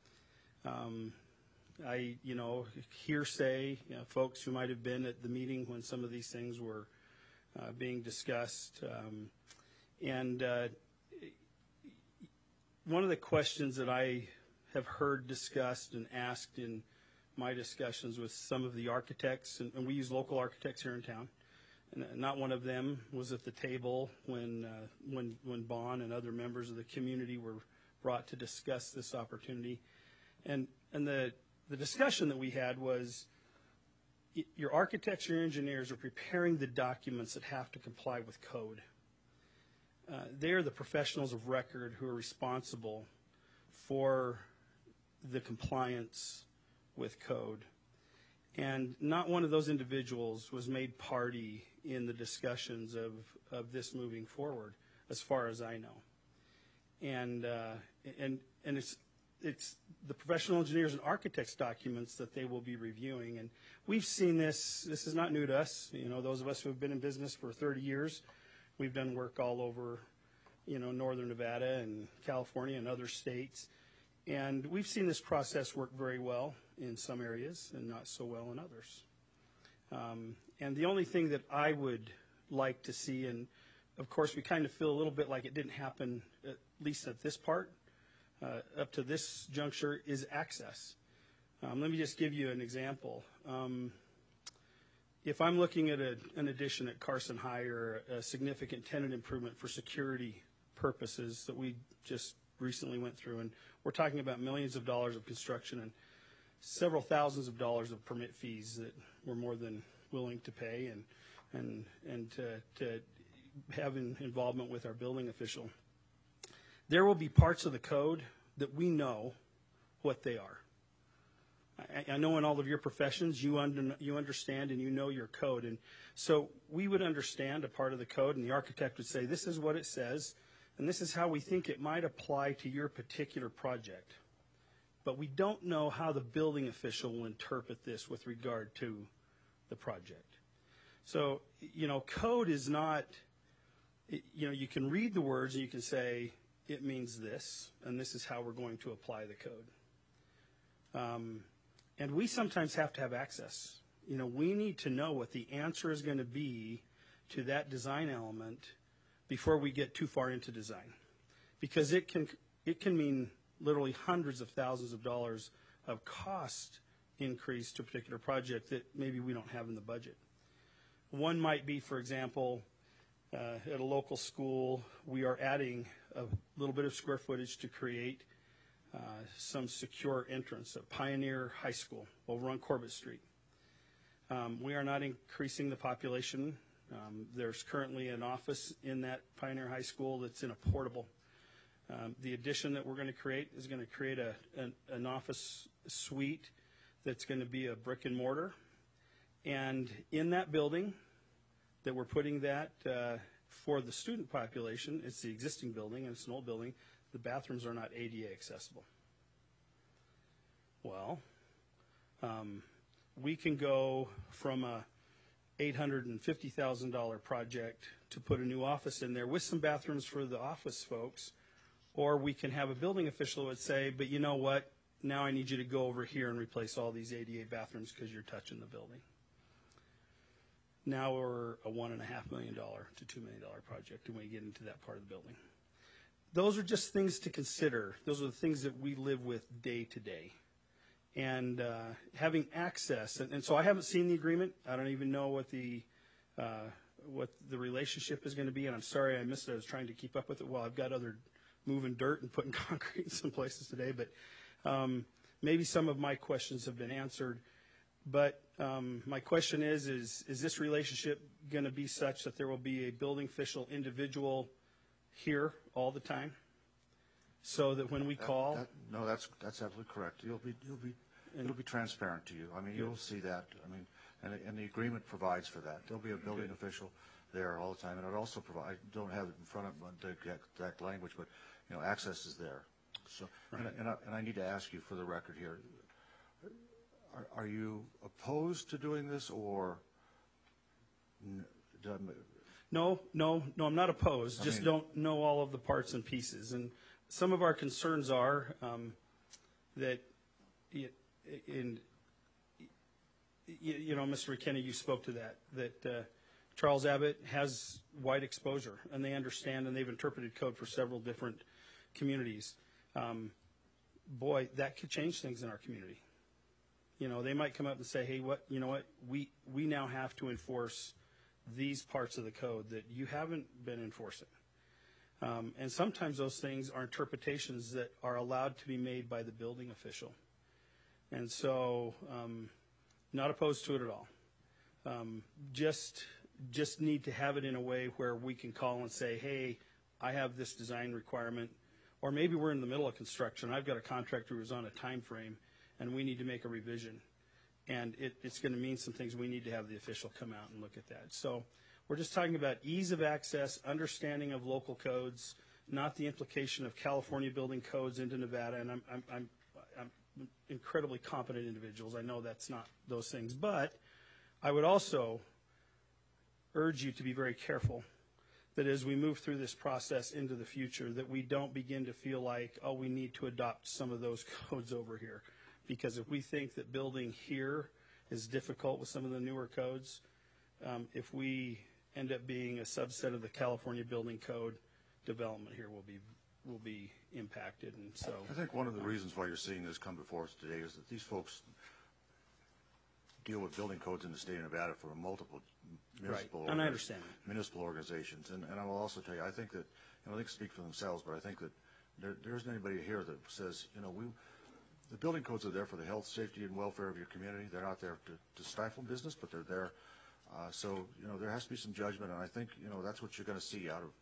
Um, I, you know, hearsay, you know, folks who might have been at the meeting when some of these things were uh, being discussed. Um, and uh, one of the questions that I have heard discussed and asked in my discussions with some of the architects, and, and we use local architects here in town, and not one of them was at the table when, uh, when, when Bon and other members of the community were brought to discuss this opportunity. And, and the, the discussion that we had was y- your architects, your engineers are preparing the documents that have to comply with code. Uh, they are the professionals of record who are responsible for the compliance with code. And not one of those individuals was made party in the discussions of, of this moving forward, as far as I know. And, uh, and, and it's, it's the professional engineers and architects documents that they will be reviewing. And we've seen this, this is not new to us. You know, those of us who have been in business for thirty years, we've done work all over, you know, northern Nevada and California and other states. And we've seen this process work very well in some areas and not so well in others. Um, and the only thing that I would like to see, and of course we kind of feel a little bit like it didn't happen, at least at this part, uh, up to this juncture, is access. Um, let me just give you an example. Um, if I'm looking at a, an addition at Carson High or a significant tenant improvement for security purposes that we just recently went through, and we're talking about millions of dollars of construction and several thousands of dollars of permit fees that we're more than willing to pay and and and to, to have in involvement with our building official. There will be parts of the code that we know what they are. I, I know in all of your professions you under, you understand and you know your code, and so we would understand a part of the code, and the architect would say, this is what it says, and this is how we think it might apply to your particular project. But we don't know how the building official will interpret this with regard to the project. So, you know, code is not, you know, you can read the words and you can say, it means this, and this is how we're going to apply the code. Um, and we sometimes have to have access. You know, we need to know what the answer is going to be to that design element before we get too far into design. Because it can, it can mean literally hundreds of thousands of dollars of cost increase to a particular project that maybe we don't have in the budget. One might be, for example, uh, at a local school, we are adding a little bit of square footage to create uh, some secure entrance at Pioneer High School over on Corbett Street. Um, we are not increasing the population. Um, there's currently an office in that Pioneer High School that's in a portable. Um, the addition that we're going to create is going to create a, an, an office suite that's going to be a brick and mortar. And in that building that we're putting that uh, for the student population, it's the existing building and it's an old building, the bathrooms are not A D A accessible. Well, um, we can go from a eight hundred fifty thousand dollars project to put a new office in there with some bathrooms for the office folks, or we can have a building official that would say, but you know what, now I need you to go over here and replace all these A D A bathrooms because you're touching the building. Now we're a one and a half million dollar to two million dollar project when we get into that part of the building. Those are just things to consider. Those are the things that we live with day to day. And uh, having access, and, and so I haven't seen the agreement. I don't even know what the uh, what the relationship is going to be. And I'm sorry I missed it. I was trying to keep up with it. Well, I've got other moving dirt and putting concrete in some places today. But um, maybe some of my questions have been answered. But um, my question is: is is this relationship going to be such that there will be a building official individual here all the time? So that when we That- call, that- No, that's, that's absolutely correct. You'll be, you'll be, it'll be transparent to you. I mean, you'll see that. I mean, and, and the agreement provides for that. There'll be a building Good. official there all the time, and it also provide, I don't have it in front of me, the exact, exact language, but, you know, access is there. So, and, I- and I, and I need to ask you for the record here, are, are you opposed to doing this, or n- do I- no, no, no, I'm not opposed. I Just mean- don't know all of the parts and pieces. And some of our concerns are um, that, it, in, you, you know, Mister McKenna, you spoke to that, that uh, Charles Abbott has wide exposure, and they understand, and they've interpreted code for several different communities. Um, boy, that could change things in our community. You know, they might come up and say, hey, what, you know what, we, we now have to enforce these parts of the code that you haven't been enforcing. Um, and sometimes those things are interpretations that are allowed to be made by the building official. And so, um, not opposed to it at all. Um, just, just need to have it in a way where we can call and say, hey, I have this design requirement, or maybe we're in the middle of construction. I've got a contractor who's on a time frame, and we need to make a revision. And it, it's going to mean some things. We need to have the official come out and look at that. So we're just talking about ease of access, understanding of local codes, not the implication of California building codes into Nevada. And I'm, I'm, I'm, I'm incredibly competent individuals. I know that's not those things. But I would also urge you to be very careful that as we move through this process into the future, that we don't begin to feel like, oh, we need to adopt some of those codes over here. Because if we think that building here is difficult with some of the newer codes, um, if we end up being a subset of the California building code, development here will be will be impacted. And so I think one of the reasons why you're seeing this come before us today is that these folks deal with building codes in the state of Nevada for multiple municipal Right. And I orga- understand. municipal organizations. And, and I will also tell you, I think that, you know, they can speak for themselves, but I think that there, there isn't anybody here that says, you know, we, the building codes are there for the health, safety, and welfare of your community. They're not there to, to stifle business, but they're there. Uh, so, you know, there has to be some judgment, and I think, you know, that's what you're going to see out of,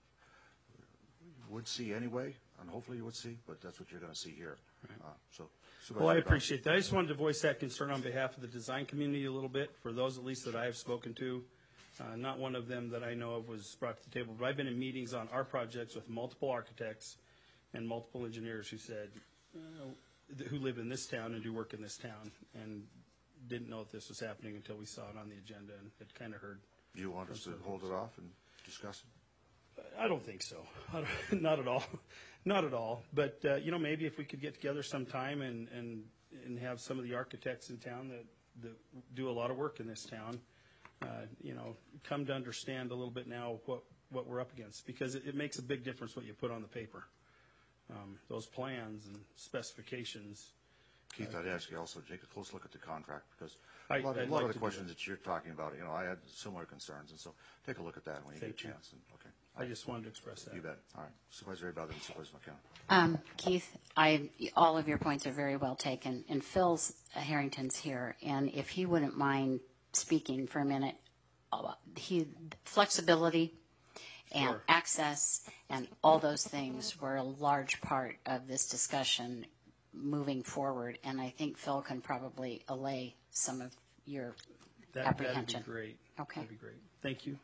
you would see anyway, and hopefully you would see, but that's what you're going to see here. Uh, so, Supervisor Well, I Goff. appreciate that. I just wanted to voice that concern on behalf of the design community a little bit, for those at least that I have spoken to. Uh, not one of them that I know of was brought to the table, but I've been in meetings on our projects with multiple architects and multiple engineers who said, uh, th- who live in this town and do work in this town, and didn't know if this was happening until we saw it on the agenda, and had kind of heard. Do you want us to hold it off and discuss it? I don't think so. I don't- Not at all. Not at all. But, uh, you know, maybe if we could get together sometime and, and, and have some of the architects in town that, that do a lot of work in this town, uh, you know, come to understand a little bit now what, what we're up against. Because it, it makes a big difference what you put on the paper. Um, those plans and specifications. Keith, I'd ask you also to take a close look at the contract, because I- a lot, I'd a lot like of to the do questions that you're talking about, you know, I had similar concerns, and so take a look at that when you get Thank a you. chance. And, okay. I just wanted to express that. You bet. All right. Supervisor Abel, then Supervisor McKenna. Um, Keith, I, all of your points are very well taken, and Phil's uh, Harrington's here, and if he wouldn't mind speaking for a minute, uh, he, flexibility and Sure. access and all those things were a large part of this discussion moving forward. And I think Phil can probably allay some of your That, apprehension. that'd be great. Okay. That'd be great. Thank you.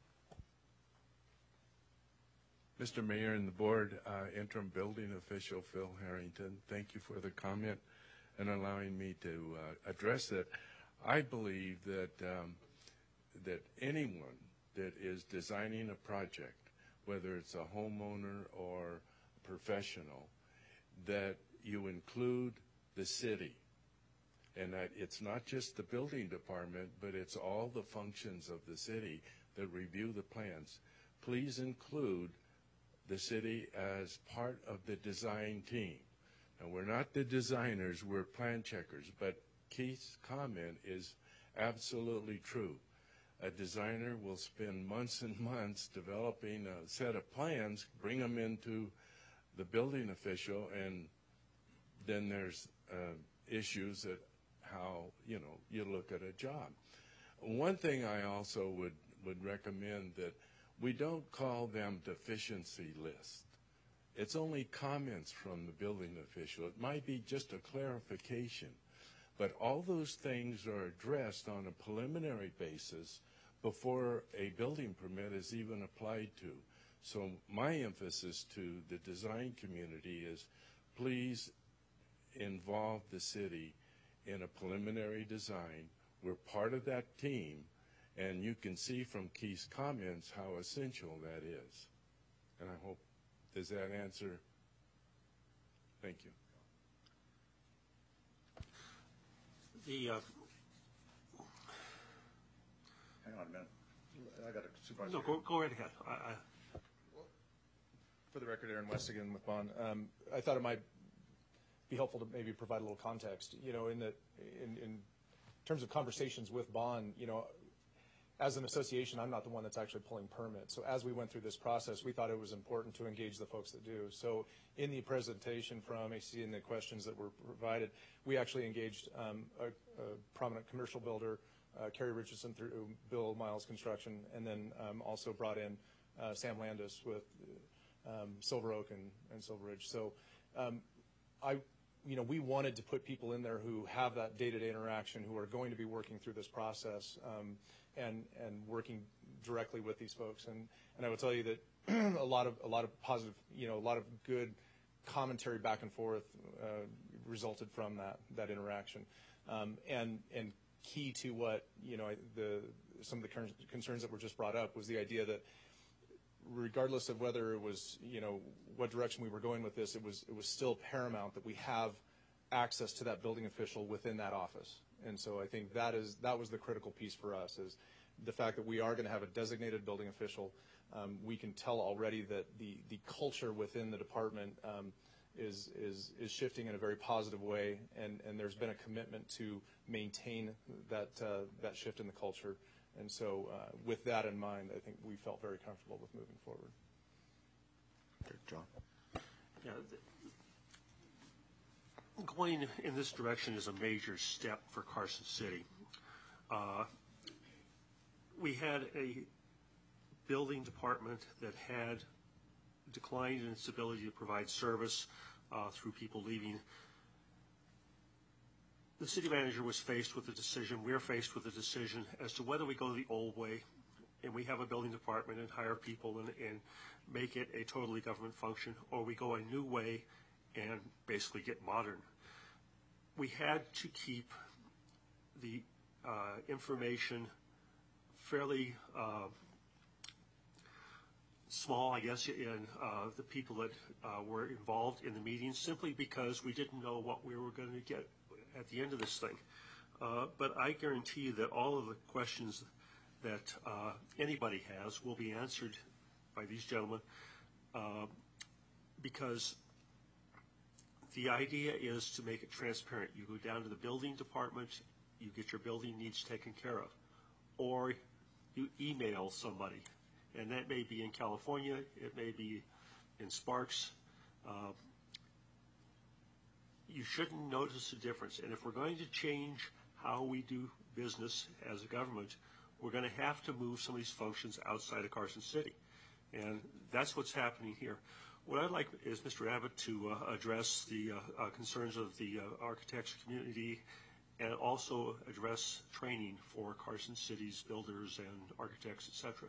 Mister Mayor and the board, uh, interim building official Phil Harrington, thank you for the comment and allowing me to uh, address it. I believe that um, that anyone that is designing a project, whether it's a homeowner or a professional, that you include the city, and that it's not just the building department, but it's all the functions of the city that review the plans. Please include the city as part of the design team. And we're not the designers, we're plan checkers, but Keith's comment is absolutely true. A designer will spend months and months developing a set of plans, bring them into the building official, and then there's uh, issues that how, you know, you look at a job. One thing I also would, would recommend that we don't call them deficiency lists. It's only comments from the building official. It might be just a clarification, but all those things are addressed on a preliminary basis before a building permit is even applied to. So my emphasis to the design community is please involve the city in a preliminary design. We're part of that team, and you can see from Keith's comments how essential that is. And I hope, does that answer? Thank you. The, uh, Hang on a minute. I got a supervisor. no, go, go right ahead. I, I, For the record, Aaron West again with Bond. Um, I thought it might be helpful to maybe provide a little context. You know, in the in, in terms of conversations with Bond, you know, as an association, I'm not the one that's actually pulling permits. So as we went through this process, we thought it was important to engage the folks that do. So in the presentation from A C and the questions that were provided, we actually engaged um, a, a prominent commercial builder, uh, Kerry Richardson through Bill Miles Construction, and then um, also brought in uh, Sam Landis with um, Silver Oak and, and Silver Ridge. So um, I, you know, we wanted to put people in there who have that day-to-day interaction, who are going to be working through this process. Um, and and working directly with these folks, and and I will tell you that a lot of a lot of positive, you know, a lot of good commentary back and forth uh, resulted from that that interaction, um, and and key to what, you know, the some of the concerns that were just brought up was the idea that regardless of whether it was, you know, what direction we were going with this, it was it was still paramount that we have access to that building official within that office. And so I think that is that was the critical piece for us, is the fact that we are going to have a designated building official. Um, we can tell already that the the culture within the department um, is is is shifting in a very positive way, and and there's been a commitment to maintain that uh, that shift in the culture. And so uh, with that in mind, I think we felt very comfortable with moving forward. Okay, John. yeah, the, going in this direction is a major step for Carson City. Uh, we had a building department that had declined in its ability to provide service uh, through people leaving. The city manager was faced with a decision, we're faced with a decision as to whether we go the old way and we have a building department and hire people and, and make it a totally government function, or we go a new way and basically get modern. We had to keep the uh, information fairly uh, small, I guess, in uh, the people that uh, were involved in the meetings, simply because we didn't know what we were going to get at the end of this thing. Uh, but I guarantee you that all of the questions that uh, anybody has will be answered by these gentlemen, uh, because the idea is to make it transparent. You go down to the building department, you get your building needs taken care of, or you email somebody, and that may be in California, it may be in Sparks. Uh, you shouldn't notice a difference, and if we're going to change how we do business as a government, we're going to have to move some of these functions outside of Carson City. And that's what's happening here. What I'd like is Mister Abbott to uh, address the uh, uh, concerns of the uh, architecture community and also address training for Carson City's builders and architects, et cetera.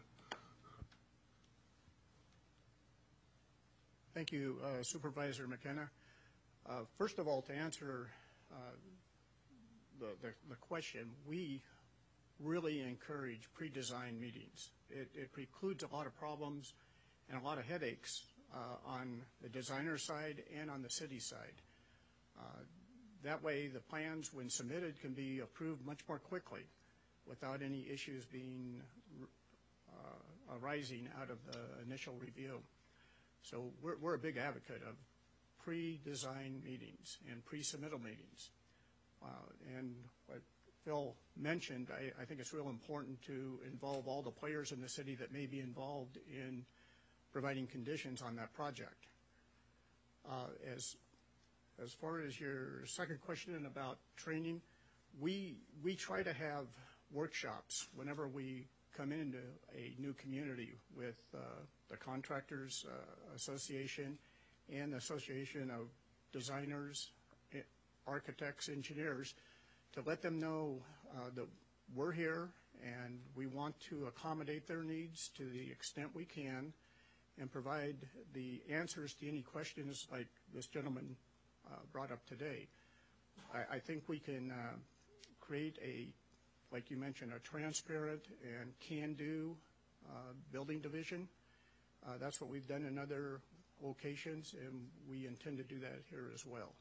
Thank you, uh, Supervisor McKenna. Uh, first of all, to answer uh, the, the, the question, we really encourage pre-design meetings. It, it precludes a lot of problems and a lot of headaches uh, on the designer side and on the city side. Uh, that way, the plans, when submitted, can be approved much more quickly without any issues being uh, arising out of the initial review. So we're, we're a big advocate of pre-design meetings and pre-submittal meetings. Uh, and what Phil mentioned, I, I think it's real important to involve all the players in the city that may be involved in providing conditions on that project. Uh, as, as far as your second question about training, we, we try to have workshops whenever we come into a new community with uh, the Contractors uh, Association and the Association of Designers, Architects, Engineers, to let them know uh, that we're here and we want to accommodate their needs to the extent we can and provide the answers to any questions like this gentleman uh, brought up today. I, I think we can uh, create a, like you mentioned, a transparent and can-do uh, building division. Uh, that's what we've done in other locations, and we intend to do that here as well.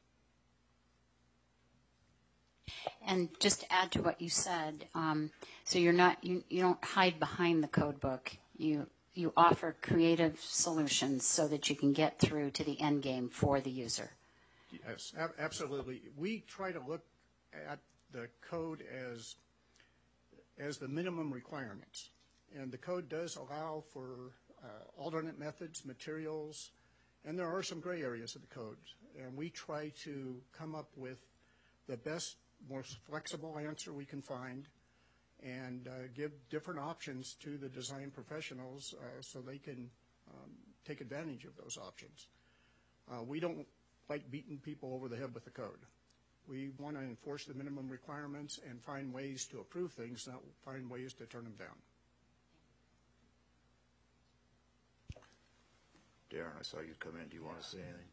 And just to add to what you said, um, so you're not you, you don't hide behind the code book. You you offer creative solutions so that you can get through to the end game for the user. Yes, ab- absolutely. We try to look at the code as as the minimum requirements, and the code does allow for uh, alternate methods, materials, and there are some gray areas of the code, and we try to come up with the best, most flexible answer we can find and uh, give different options to the design professionals uh, so they can um, take advantage of those options. Uh, we don't like beating people over the head with the code. We want to enforce the minimum requirements and find ways to approve things, not find ways to turn them down. Darren, I saw you come in. Do you want to say anything?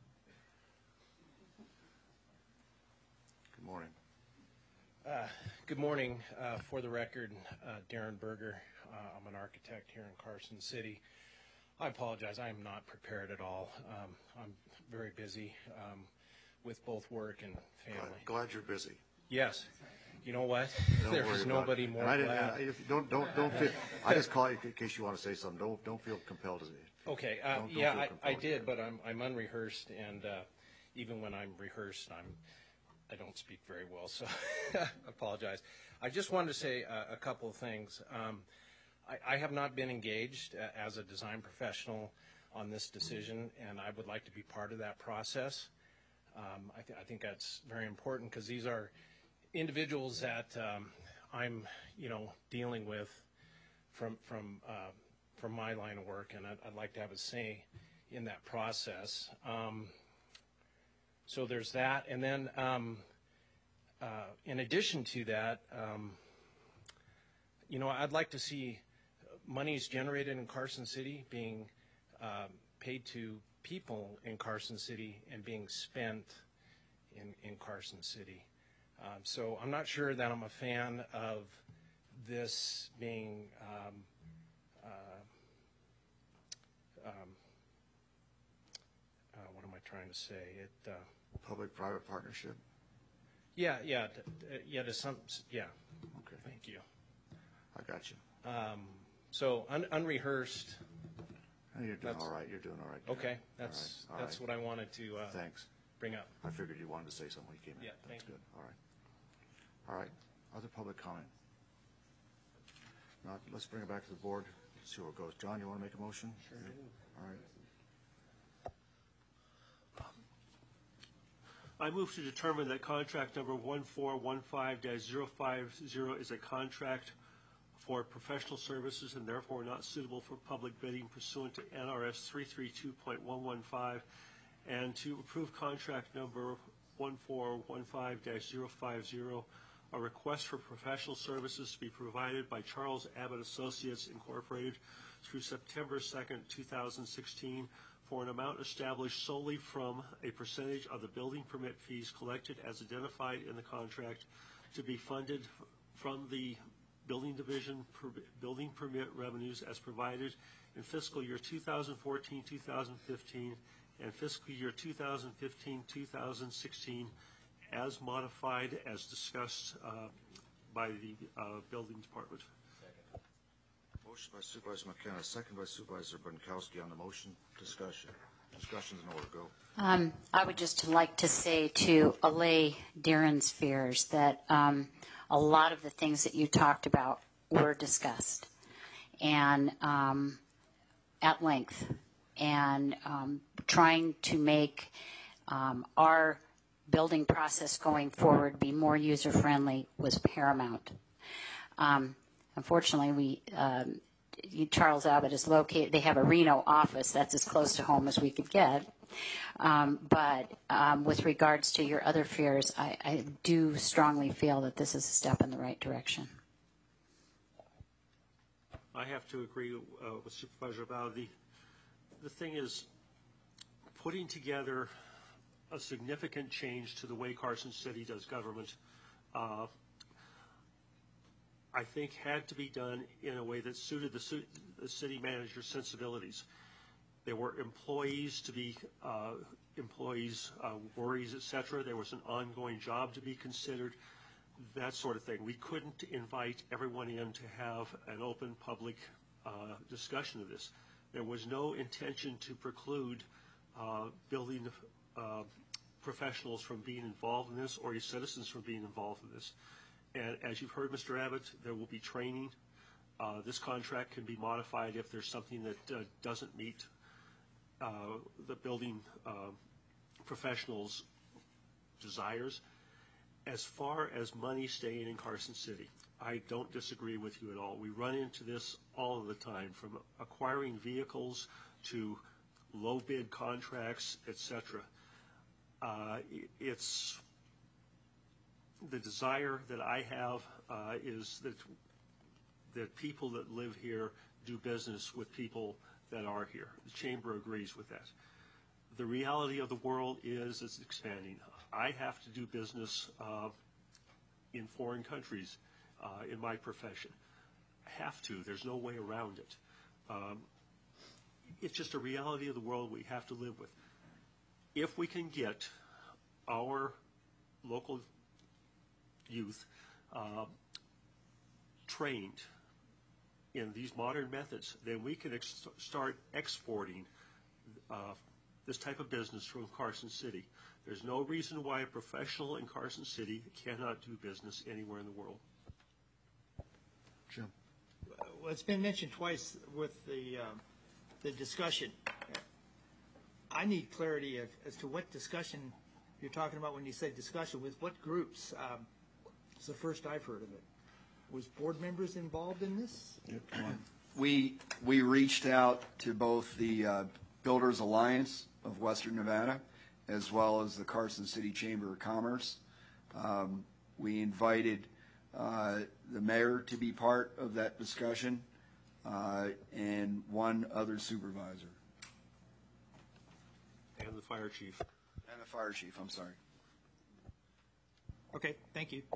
Good morning. Uh, good morning. Uh, for the record, uh, Darren Berger. Uh, I'm an architect here in Carson City. I apologize. I am not prepared at all. Um, I'm very busy um, with both work and family. Glad, glad you're busy. Yes. You know what? Don't There's worry nobody about it. more And I didn't, glad. I, if- don't, don't, don't feel, I just call you in case you want to say something. Don't, don't feel compelled to. Okay, uh, don't- don't yeah, feel I, I compelled. did, but I'm, I'm unrehearsed, and uh, even when I'm rehearsed, I'm, I don't speak very well, so I apologize. I just wanted to say uh, a couple of things. Um, I, I have not been engaged uh, as a design professional on this decision, and I would like to be part of that process. Um, I, th- I think that's very important because these are individuals that um, I'm, you know, dealing with from from uh, from my line of work, and I'd, I'd like to have a say in that process. Um, so there's that, and then um, uh, in addition to that, um, you know, I'd like to see monies generated in Carson City being um, paid to people in Carson City and being spent in, in Carson City. Um, so I'm not sure that I'm a fan of this being um, uh, um, uh, what am I trying to say? It uh, Public-private partnership? yeah, yeah, t- t- yeah. To some, yeah. Okay. Thank you. I got you. Um, so un- unrehearsed. Oh, you're doing That's- all right. You're doing all right. Okay, All that's right, all that's right. what I wanted to uh, Thanks. bring up. I figured you wanted to say something when you came in. Yeah, That's thank you. good. All right. All right. Other public comment? Not, let's bring it back to the board. See where it goes. John, you want to make a motion? Sure do. All right. I move to determine that contract number one four one five dash zero five zero is a contract for professional services and therefore not suitable for public bidding pursuant to N R S three thirty-two point one one five, and to approve contract number one four one five dash zero five zero, a request for professional services to be provided by Charles Abbott Associates Incorporated through September second, two thousand sixteen, for an amount established solely from a percentage of the building permit fees collected as identified in the contract, to be funded from the building division per, building permit revenues as provided in fiscal year two thousand fourteen, two thousand fifteen, and fiscal year two thousand fifteen, two thousand sixteen, as modified as discussed uh, by the uh, building department. Motion by Supervisor McKenna, second by Supervisor Bunkowski on the motion. Discussion. Discussion's in order. Go. Um, I would just like to say to allay Darren's fears that um, a lot of the things that you talked about were discussed and um, at length, and um, trying to make um, our building process going forward be more user-friendly was paramount. Um, unfortunately, we um, Charles Abbott is located, they have a Reno office. That's as close to home as we could get. Um, but um, with regards to your other fears, I, I do strongly feel that this is a step in the right direction. I have to agree uh, with Supervisor Bao. The, the thing is, putting together a significant change to the way Carson City does government, uh, I think had to be done in a way that suited the, the city manager's sensibilities. There were employees to be, uh, employees' uh, worries, et cetera. There was an ongoing job to be considered, that sort of thing. We couldn't invite everyone in to have an open public uh, discussion of this. There was no intention to preclude uh, building uh, professionals from being involved in this, or your citizens from being involved in this. And as you've heard, Mister Abbott, there will be training. Uh, this contract can be modified if there's something that uh, doesn't meet uh, the building uh, professionals' desires. As far as money staying in Carson City, I don't disagree with you at all. We run into this all of the time, from acquiring vehicles to low bid contracts, et cetera. Uh, it's the desire that I have uh, is that that people that live here do business with people that are here. The Chamber agrees with that. The reality of the world is it's expanding. I have to do business uh, in foreign countries uh, in my profession. I have to. There's no way around it. Um, it's just a reality of the world we have to live with. If we can get our local youth uh, trained in these modern methods, then we can ex start exporting uh, this type of business from Carson City. There's no reason why a professional in Carson City cannot do business anywhere in the world. Jim. Well, it's been mentioned twice with the um, the discussion. I need clarity of, as to what discussion you're talking about when you say discussion. With what groups? Um, it's the first I've heard of it. Was board members involved in this? We we reached out to both the uh, Builders Alliance of Western Nevada as well as the Carson City Chamber of Commerce. Um, we invited uh, the mayor to be part of that discussion uh, and one other supervisor. And the fire chief. And the fire chief, I'm sorry. Okay, thank you.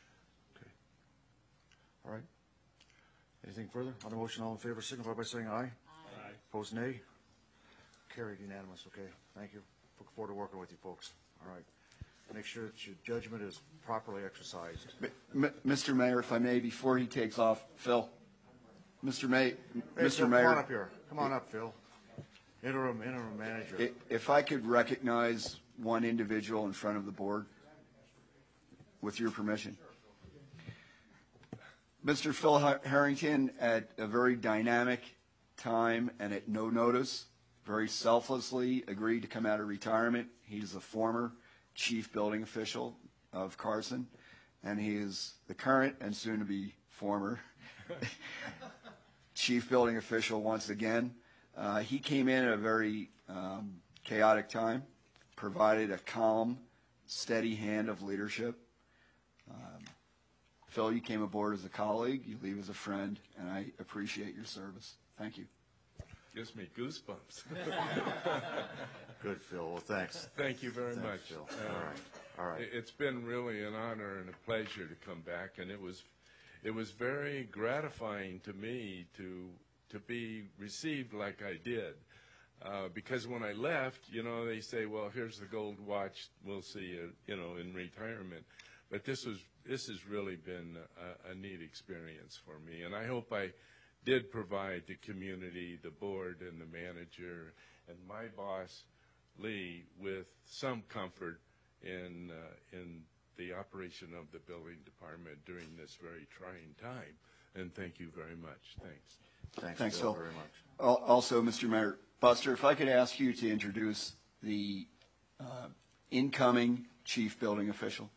All right. Anything further? On the motion, all in favor, signify by saying aye. Aye. Opposed, nay. Carried, unanimous. Okay, thank you. Look forward to working with you folks. All right. Make sure that your judgment is properly exercised. M Mister Mayor, if I may, before he takes off, Phil. Mister May, Hey, Mister Phil, Mayor. Come on up here. Come on up, Phil. Interim, interim manager. I- If I could recognize one individual in front of the board, with your permission. Mister Phil Harrington, at a very dynamic time and at no notice, very selflessly agreed to come out of retirement. He's a former chief building official of Carson, and he is the current and soon-to-be former chief building official once again. Uh, he came in at a very um, chaotic time, provided a calm, steady hand of leadership. Um, Phil, you came aboard as a colleague, you leave as a friend, and I appreciate your service. Thank you. Gives me goosebumps. Good, Phil. Well, thanks. Thank you very Thanks, much. Phil. Uh, All right. All right. it- It's been really an honor and a pleasure to come back, and it was, it was very gratifying to me to to be received like I did, uh, because when I left, you know, they say, well, here's the gold watch. We'll see you, you know, in retirement. But this was this has really been a, a neat experience for me, and I hope I did provide the community, the board, and the manager, and my boss, Lee, with some comfort in uh, in the operation of the building department during this very trying time. And thank you very much. Thanks. Thanks, Thanks, Phil, Phil. very much. Al- Also, Mister Mayor, Buster, if I could ask you to introduce the uh, incoming chief building official.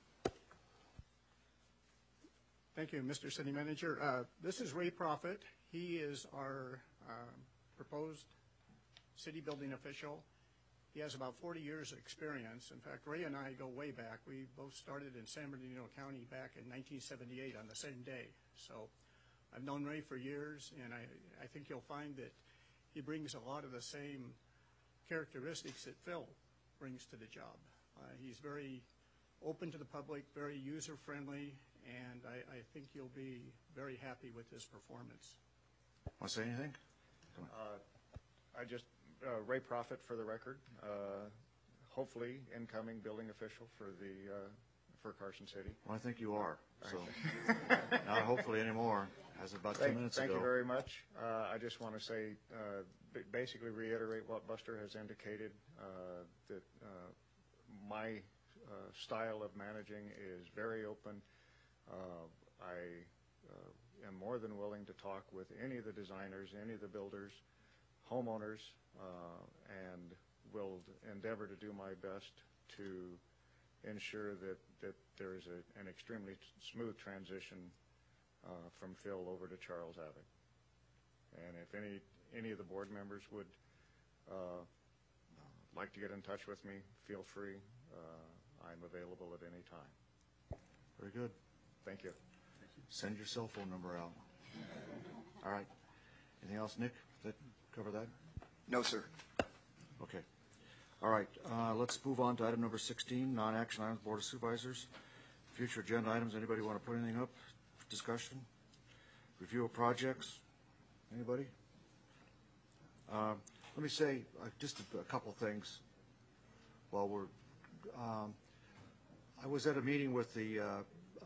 Thank you, Mister City Manager. Uh, This is Ray Profit. He is our um, proposed city building official. He has about forty years of experience. In fact, Ray and I go way back. We both started in San Bernardino County back in nineteen seventy-eight on the same day. So I've known Ray for years, and I, I think you'll find that he brings a lot of the same characteristics that Phil brings to the job. Uh, He's very open to the public, very user-friendly, and I, I think you'll be very happy with his performance. Want to say anything? Come on. Uh, I just, uh, Ray Profit for the record, uh, hopefully incoming building official for the, uh, for Carson City. Well, I think you are, so not hopefully anymore, as of about two Thank- minutes Thank ago. you very much. Uh, I just want to say, uh, b- basically reiterate what Buster has indicated, uh, that uh, my uh, style of managing is very open. Uh, I uh, am more than willing to talk with any of the designers, any of the builders, homeowners, uh, and will endeavor to do my best to ensure that, that there is a, an extremely smooth transition uh, from Phil over to Charles Abbott. And if any, any of the board members would uh, like to get in touch with me, feel free. Uh, I'm available at any time. Very good. Thank you. Send your cell phone number out. All right. Anything else, Nick, that cover that? No, sir. Okay. All right, uh, let's move on to item number sixteen, non-action items, Board of Supervisors. Future agenda items, anybody want to put anything up for discussion? Review of projects, anybody? Uh, Let me say uh, just a, a couple things while we're, um, I was at a meeting with the uh, uh,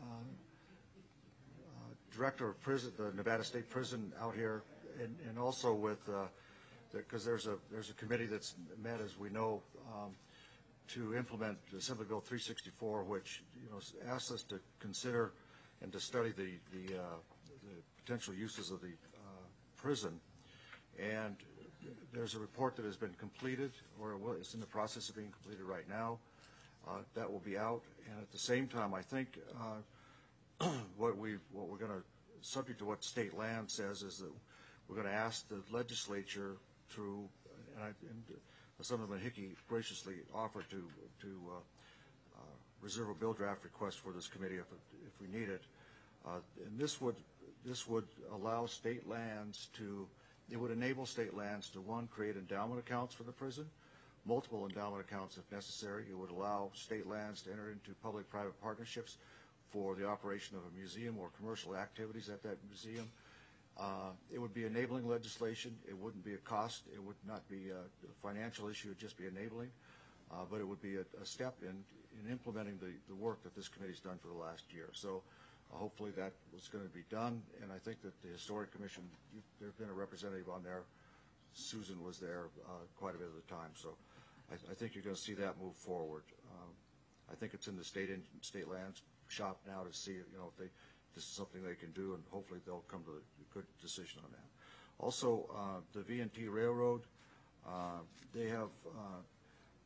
uh, Director of Prison, the Nevada State Prison out here, and, and also with uh, because there's a there's a committee that's met, as we know, um, to implement Assembly Bill three sixty-four, which you know asks us to consider and to study the the, uh, the potential uses of the uh, prison. And there's a report that has been completed, or it's in the process of being completed right now. Uh, that will be out, and at the same time, I think uh, what we what we're going to, subject to what state land says, is that we're going to ask the legislature through, and, I, and Assemblyman Hickey graciously offered to to uh, uh, reserve a bill draft request for this committee if if we need it, uh, and this would this would allow state lands to, it would enable state lands to, one, create endowment accounts for the prison, multiple endowment accounts if necessary. It would allow state lands to enter into public-private partnerships for the operation of a museum or commercial activities at that museum. Uh, it would be enabling legislation. It wouldn't be a cost. It would not be a financial issue. It would just be enabling. Uh, but it would be a, a step in, in implementing the, the work that this committee's done for the last year. So uh, hopefully that was going to be done. And I think that the Historic Commission, you, there's been a representative on there. Susan was there uh, quite a bit of the time. So I, I think you're going to see that move forward. Um, I think it's in the state in, state lands shop now to see, you know, if they, this is something they can do, and hopefully they'll come to a good decision on that. Also, uh, the V and T Railroad, uh, they have uh,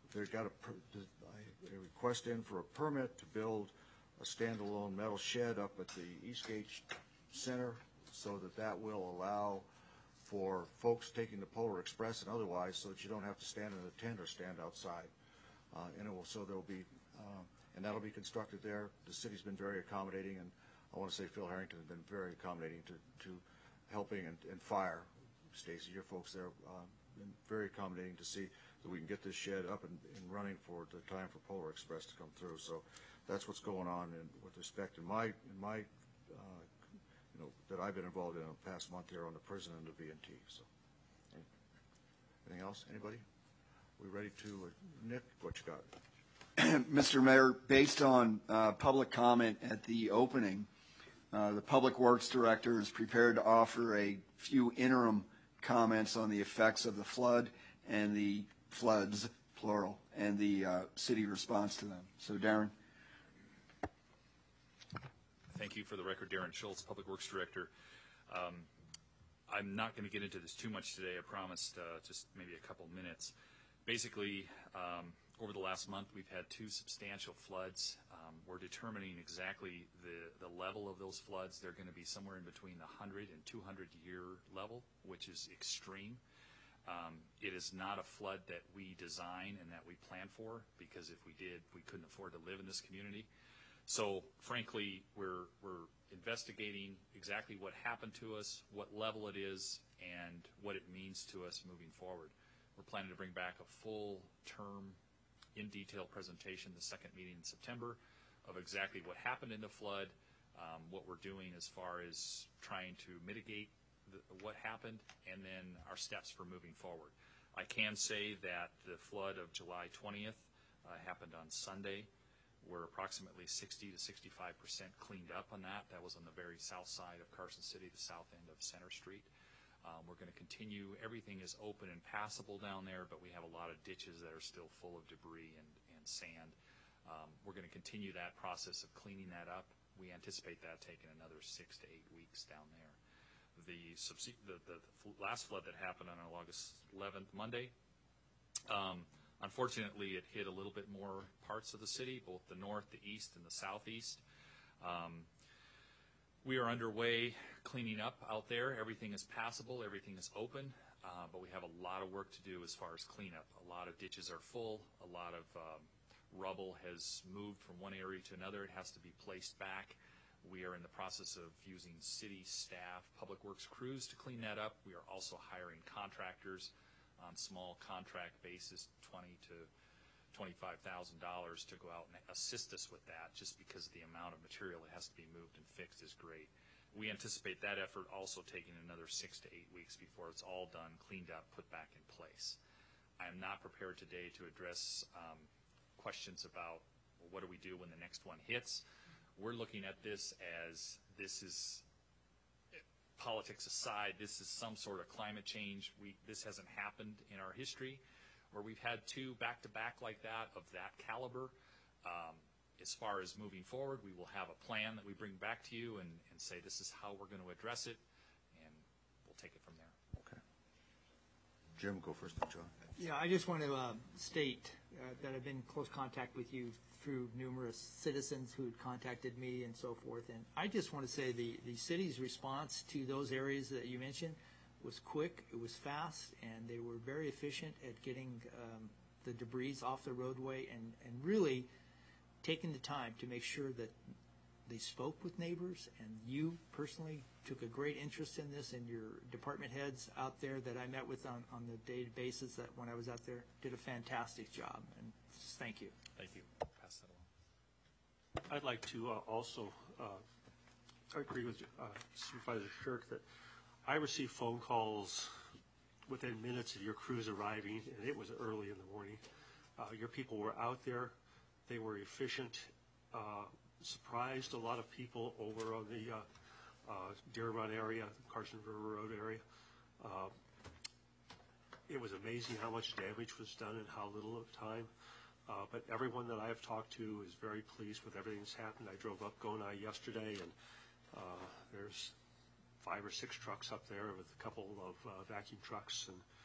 they got a, per- a request in for a permit to build a standalone metal shed up at the Eastgate Center, so that that will allow for folks taking the Polar Express and otherwise, so that you don't have to stand in a tent or stand outside. Uh, and it will, so there'll be, um, and that'll be constructed there. The city's been very accommodating, and I want to say Phil Harrington has been very accommodating to, to helping and, and fire. Stacy, your folks there, uh, been very accommodating to see that we can get this shed up and, and running for the time for Polar Express to come through. So that's what's going on in, with respect in my, in my, uh, you know, that I've been involved in the past month here on the prison and the V and T. So, anything else? Anybody? We ready to, uh, Nick, what you got? Mister Mayor, based on uh, public comment at the opening, uh, the Public Works Director is prepared to offer a few interim comments on the effects of the flood and the floods, plural, and the uh, city response to them. So, Darren. Thank you. For the record, Darren Schultz, Public Works Director. Um, I'm not going to get into this too much today. I promised uh, just maybe a couple minutes. Basically, um, over the last month, we've had two substantial floods. Um, we're determining exactly the, the level of those floods. They're going to be somewhere in between the one hundred and two hundred year level, which is extreme. Um, it is not a flood that we design and that we plan for, because if we did, we couldn't afford to live in this community. So, frankly, we're, we're investigating exactly what happened to us, what level it is, and what it means to us moving forward. We're planning to bring back a full term, in detail presentation, the second meeting in September, of exactly what happened in the flood, um, what we're doing as far as trying to mitigate the, what happened, and then our steps for moving forward. I can say that the flood of July twentieth uh, happened on Sunday. We're approximately sixty to sixty-five percent cleaned up on that. That was on the very south side of Carson City, the south end of Center Street. Um, we're going to continue. Everything is open and passable down there, but we have a lot of ditches that are still full of debris and, and sand. Um, we're going to continue that process of cleaning that up. We anticipate that taking another six to eight weeks down there. The, subse- the, the, the last flood that happened on August eleventh, Monday, um, unfortunately, it hit a little bit more parts of the city, both the north, the east, and the southeast. Um, we are underway cleaning up out there. Everything is passable. Everything is open. Uh, but we have a lot of work to do as far as cleanup. A lot of ditches are full. A lot of um, rubble has moved from one area to another. It has to be placed back. We are in the process of using city staff, public works crews to clean that up. We are also hiring contractors on small contract basis, twenty to twenty-five thousand dollars, to go out and assist us with that, just because the amount of material that has to be moved and fixed is great. We anticipate that effort also taking another six to eight weeks before it's all done, cleaned up, put back in place. I am not prepared today to address um, questions about, well, what do we do when the next one hits. We're looking at this as this is, politics aside, this is some sort of climate change. We, this hasn't happened in our history where we've had two back-to-back like that of that caliber. Um, as far as moving forward, we will have a plan that we bring back to you and, and say this is how we're going to address it, and we'll take it from there. Okay. Jim, go first, then John. Yeah, I just want to uh, state uh, that I've been in close contact with you through numerous citizens who had contacted me and so forth. And I just want to say the, the city's response to those areas that you mentioned was quick, it was fast, and they were very efficient at getting um, the debris off the roadway and, and really taking the time to make sure that they spoke with neighbors, and you personally took a great interest in this, and your department heads out there that I met with on, on the daily basis that when I was out there did a fantastic job, and just thank you. Thank you. Pass that along. I'd like to uh, also uh, agree with uh, Supervisor Shirk that I received phone calls within minutes of your crews arriving, and it was early in the morning. Uh, your people were out there. They were efficient, uh, surprised a lot of people over on the uh, uh, Deer Run area, Carson River Road area. Uh, it was amazing how much damage was done in how little of time. Uh, but everyone that I have talked to is very pleased with everything that's happened. I drove up Gonai yesterday, and uh, there's five or six trucks up there with a couple of uh, vacuum trucks, and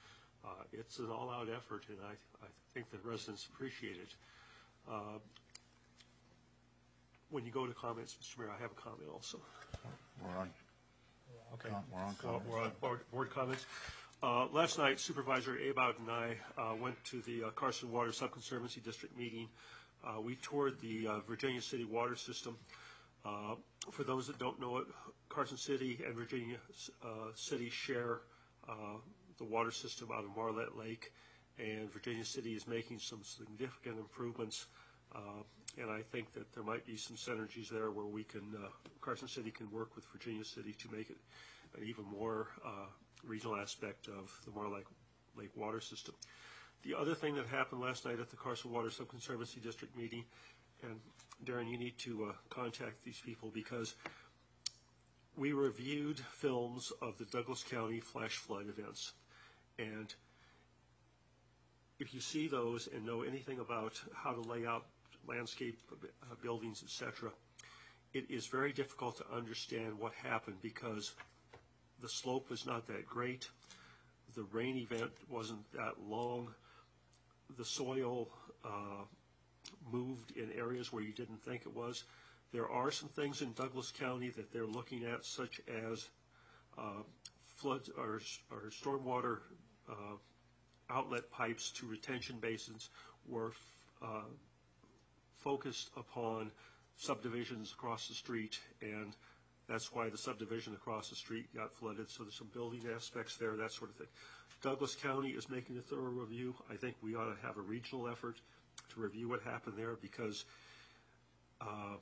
Uh, It's an all-out effort, and I, I think the residents appreciate it. Uh, When you go to comments, Mister Mayor, I have a comment also. We're on. Okay. Com- We're on Well, comments. We're on board, board comments. Uh, last night, Supervisor Abad and I uh, went to the uh, Carson Water Subconservancy District meeting. Uh, we toured the uh, Virginia City water system. Uh, for those that don't know it, Carson City and Virginia uh, City share uh, the water system out of Marlette Lake, and Virginia City is making some significant improvements. Uh, and I think that there might be some synergies there where we can, uh, Carson City can work with Virginia City to make it an even more uh, regional aspect of the Marlette Lake water system. The other thing that happened last night at the Carson Water Subconservancy District meeting, and Darren, you need to uh, contact these people because we reviewed films of the Douglas County flash flood events. And if you see those and know anything about how to lay out landscape uh, buildings, et cetera, it is very difficult to understand what happened because the slope is not that great. The rain event wasn't that long. The soil uh, moved in areas where you didn't think it was. There are some things in Douglas County that they're looking at, such as uh, flood or, or stormwater uh, outlet pipes to retention basins were uh, focused upon subdivisions across the street, and that's why the subdivision across the street got flooded. So there's some building aspects there, that sort of thing. Douglas County is making a thorough review. I think we ought to have a regional effort to review what happened there because, uh,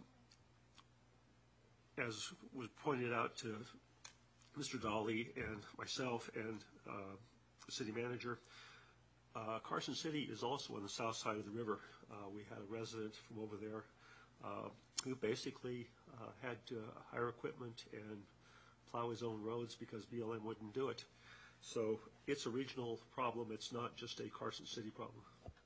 as was pointed out to Mister Dolly and myself and uh, the city manager, uh, Carson City is also on the south side of the river. Uh, we had a resident from over there uh, who basically uh, had to hire equipment and plow his own roads because B L M wouldn't do it. So it's a regional problem. It's not just a Carson City problem.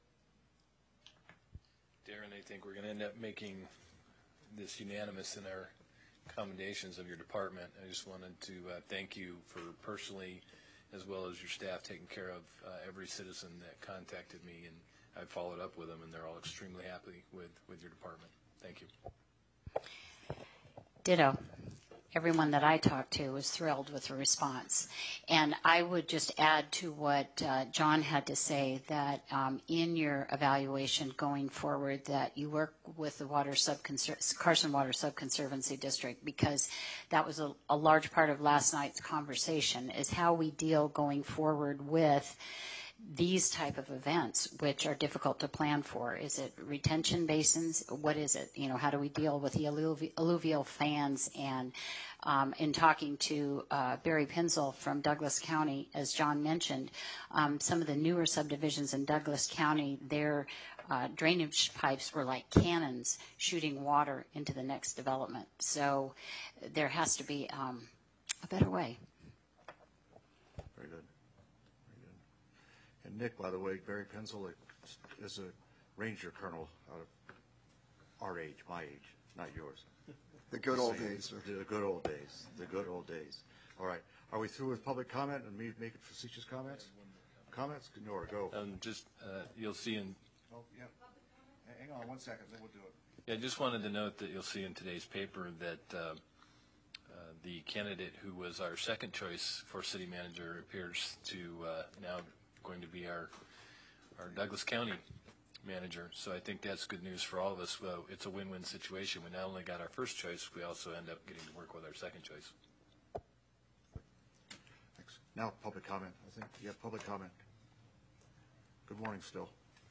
Darren, I think we're going to end up making this unanimous in our commendations of your department. I just wanted to uh, thank you for personally, as well as your staff, taking care of uh, every citizen that contacted me, and I followed up with them, and they're all extremely happy with, with your department. Thank you. Ditto. Everyone that I talked to was thrilled with the response. And I would just add to what uh, John had to say, that um, in your evaluation going forward, that you work with the Water Subconser- Carson Water Subconservancy District, because that was a, a large part of last night's conversation, is how we deal going forward with these type of events, which are difficult to plan for. Is it retention basins? What is it? You know, how do we deal with the alluvi- alluvial fans? And um, in talking to uh, Barry Pinzel from Douglas County, as John mentioned, um, some of the newer subdivisions in Douglas County, their uh, drainage pipes were like cannons shooting water into the next development. So there has to be um, a better way. Very good. And Nick, by the way, Barry Penzel is a Ranger Colonel out of our age, my age, not yours. The good old Same. days, sir. The good old days, the good old days. All right, are we through with public comment and me making facetious comments? Comments? Nora, go. Um, just, uh, you'll see in, Oh, yeah. Hang on one second, then we'll do it. yeah, just wanted to note that you'll see in today's paper that uh, uh, the candidate who was our second choice for city manager appears to uh, now going to be our our Douglas County manager. So I think that's good news for all of us. Well, it's a win-win situation. We not only got our first choice, we also end up getting to work with our second choice. Thanks. Now, public comment. I think you have public comment. Good morning still.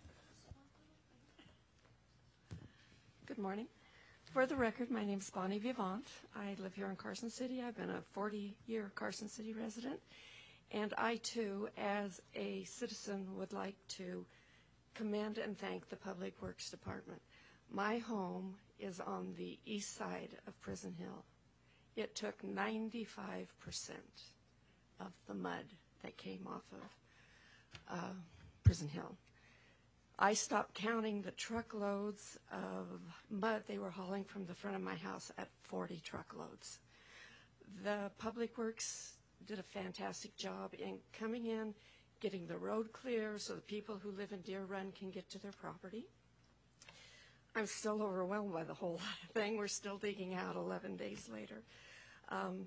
Good morning. For the record, my name is Bonnie Vivant. I live here in Carson City. I've been a forty-year Carson City resident. And I, too, as a citizen, would like to commend and thank the Public Works Department. My home is on the east side of Prison Hill. It took ninety-five percent of the mud that came off of uh, Prison Hill. I stopped counting the truckloads of mud they were hauling from the front of my house at forty truckloads. The Public Works did a fantastic job in coming in getting the road clear so the people who live in Deer Run can get to their property. I'm still overwhelmed by the whole thing. We're still digging out eleven days later. Um,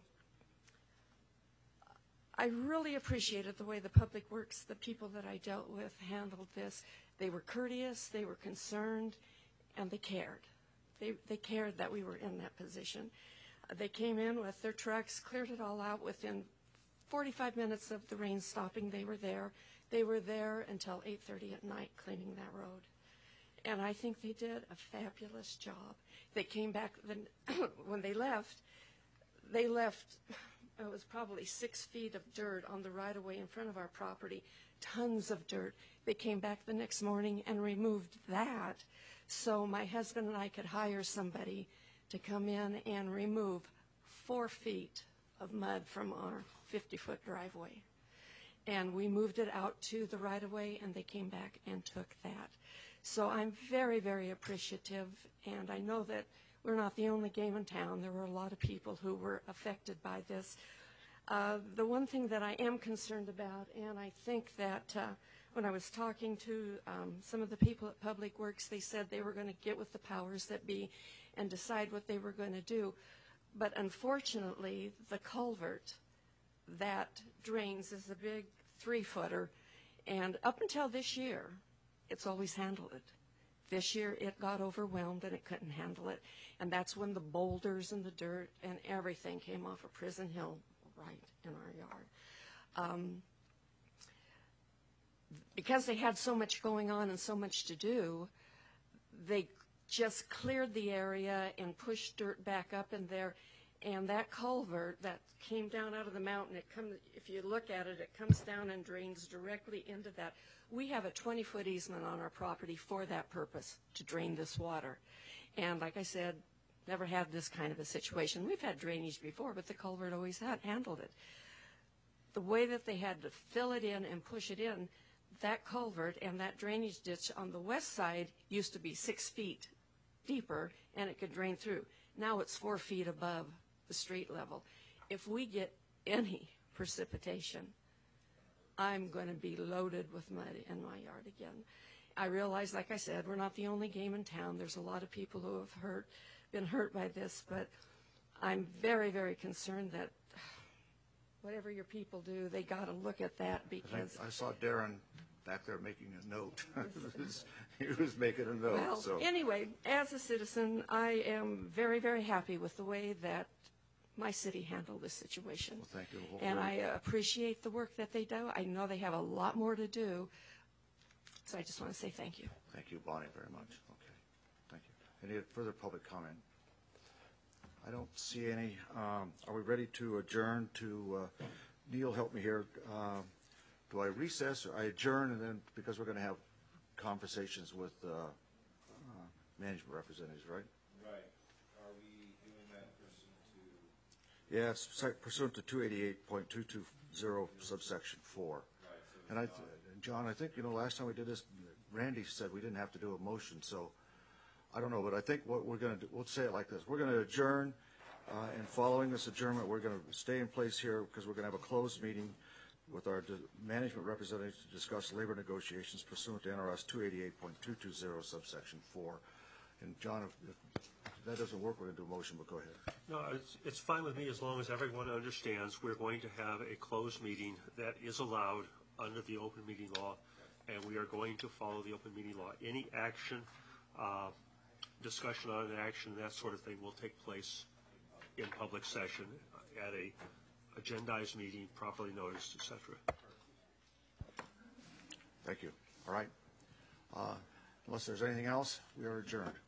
I really appreciated the way the Public Works, the people that I dealt with, handled this. They were courteous, they were concerned, and they cared. They, they cared that we were in that position. Uh, they came in with their trucks, cleared it all out within forty-five minutes of the rain stopping. They were there. They were there until eight thirty at night cleaning that road. And I think they did a fabulous job. They came back, then when they left, they left, it was probably six feet of dirt on the right-of-way in front of our property, tons of dirt. They came back the next morning and removed that so my husband and I could hire somebody to come in and remove four feet of mud from our fifty-foot driveway. And we moved it out to the right-of-way, and they came back and took that. So I'm very, very appreciative, and I know that we're not the only game in town. There were a lot of people who were affected by this. Uh, the one thing that I am concerned about, and I think that uh, when I was talking to um, some of the people at Public Works, they said they were going to get with the powers that be and decide what they were going to do. But unfortunately, the culvert that drains is a big three-footer, and up until this year, it's always handled it. This year, it got overwhelmed and it couldn't handle it, and that's when the boulders and the dirt and everything came off of Prison Hill right in our yard. Um, because they had so much going on and so much to do, they just cleared the area and pushed dirt back up in there, and that culvert that came down out of the mountain, it comes, if you look at it, it comes down and drains directly into that. We have a twenty-foot easement on our property for that purpose, to drain this water. And like I said, never had this kind of a situation. We've had drainage before, but the culvert always had handled it. The way that they had to fill it in and push it in, that culvert and that drainage ditch on the west side used to be six feet deeper, and it could drain through. Now it's four feet above the street level. If we get any precipitation, I'm going to be loaded with mud in my yard again. I realize, like I said, we're not the only game in town. There's a lot of people who have hurt, been hurt by this, but I'm very, very concerned that whatever your people do, they got to look at that I, think because. I saw Darren back there making a note. he, was, he was making a note. Well, so. anyway, as a citizen, I am very, very happy with the way that my city handled this situation. Well, thank you. And I appreciate the work that they do. I know they have a lot more to do. So I just want to say thank you. Thank you, Bonnie, very much. Okay, thank you. Any further public comment? I don't see any. Um, are we ready to adjourn to, uh, Neil, help me here. Uh, do I recess or I adjourn and then, because we're going to have conversations with uh, uh, management representatives, right? Right. Are we doing that pursuant to? Yeah, it's site- pursuant to two eighty-eight point two two zero subsection four. Right. So And I, th- John, I think, you know, last time we did this, Randy said we didn't have to do a motion, so I don't know, but I think what we're going to do, we'll say it like this. We're going to adjourn, uh, and following this adjournment, we're going to stay in place here because we're going to have a closed meeting with our de- management representatives to discuss labor negotiations pursuant to N R S two eighty-eight point two two zero subsection four. And John, if, if that doesn't work, we're going to do a motion, but go ahead. No, it's, it's fine with me as long as everyone understands we're going to have a closed meeting that is allowed under the open meeting law, and we are going to follow the open meeting law. Any action, uh, discussion on an action, that sort of thing will take place in public session at a agendized meeting, properly noticed, et cetera. Thank you. All right. Uh, unless there's anything else, we are adjourned.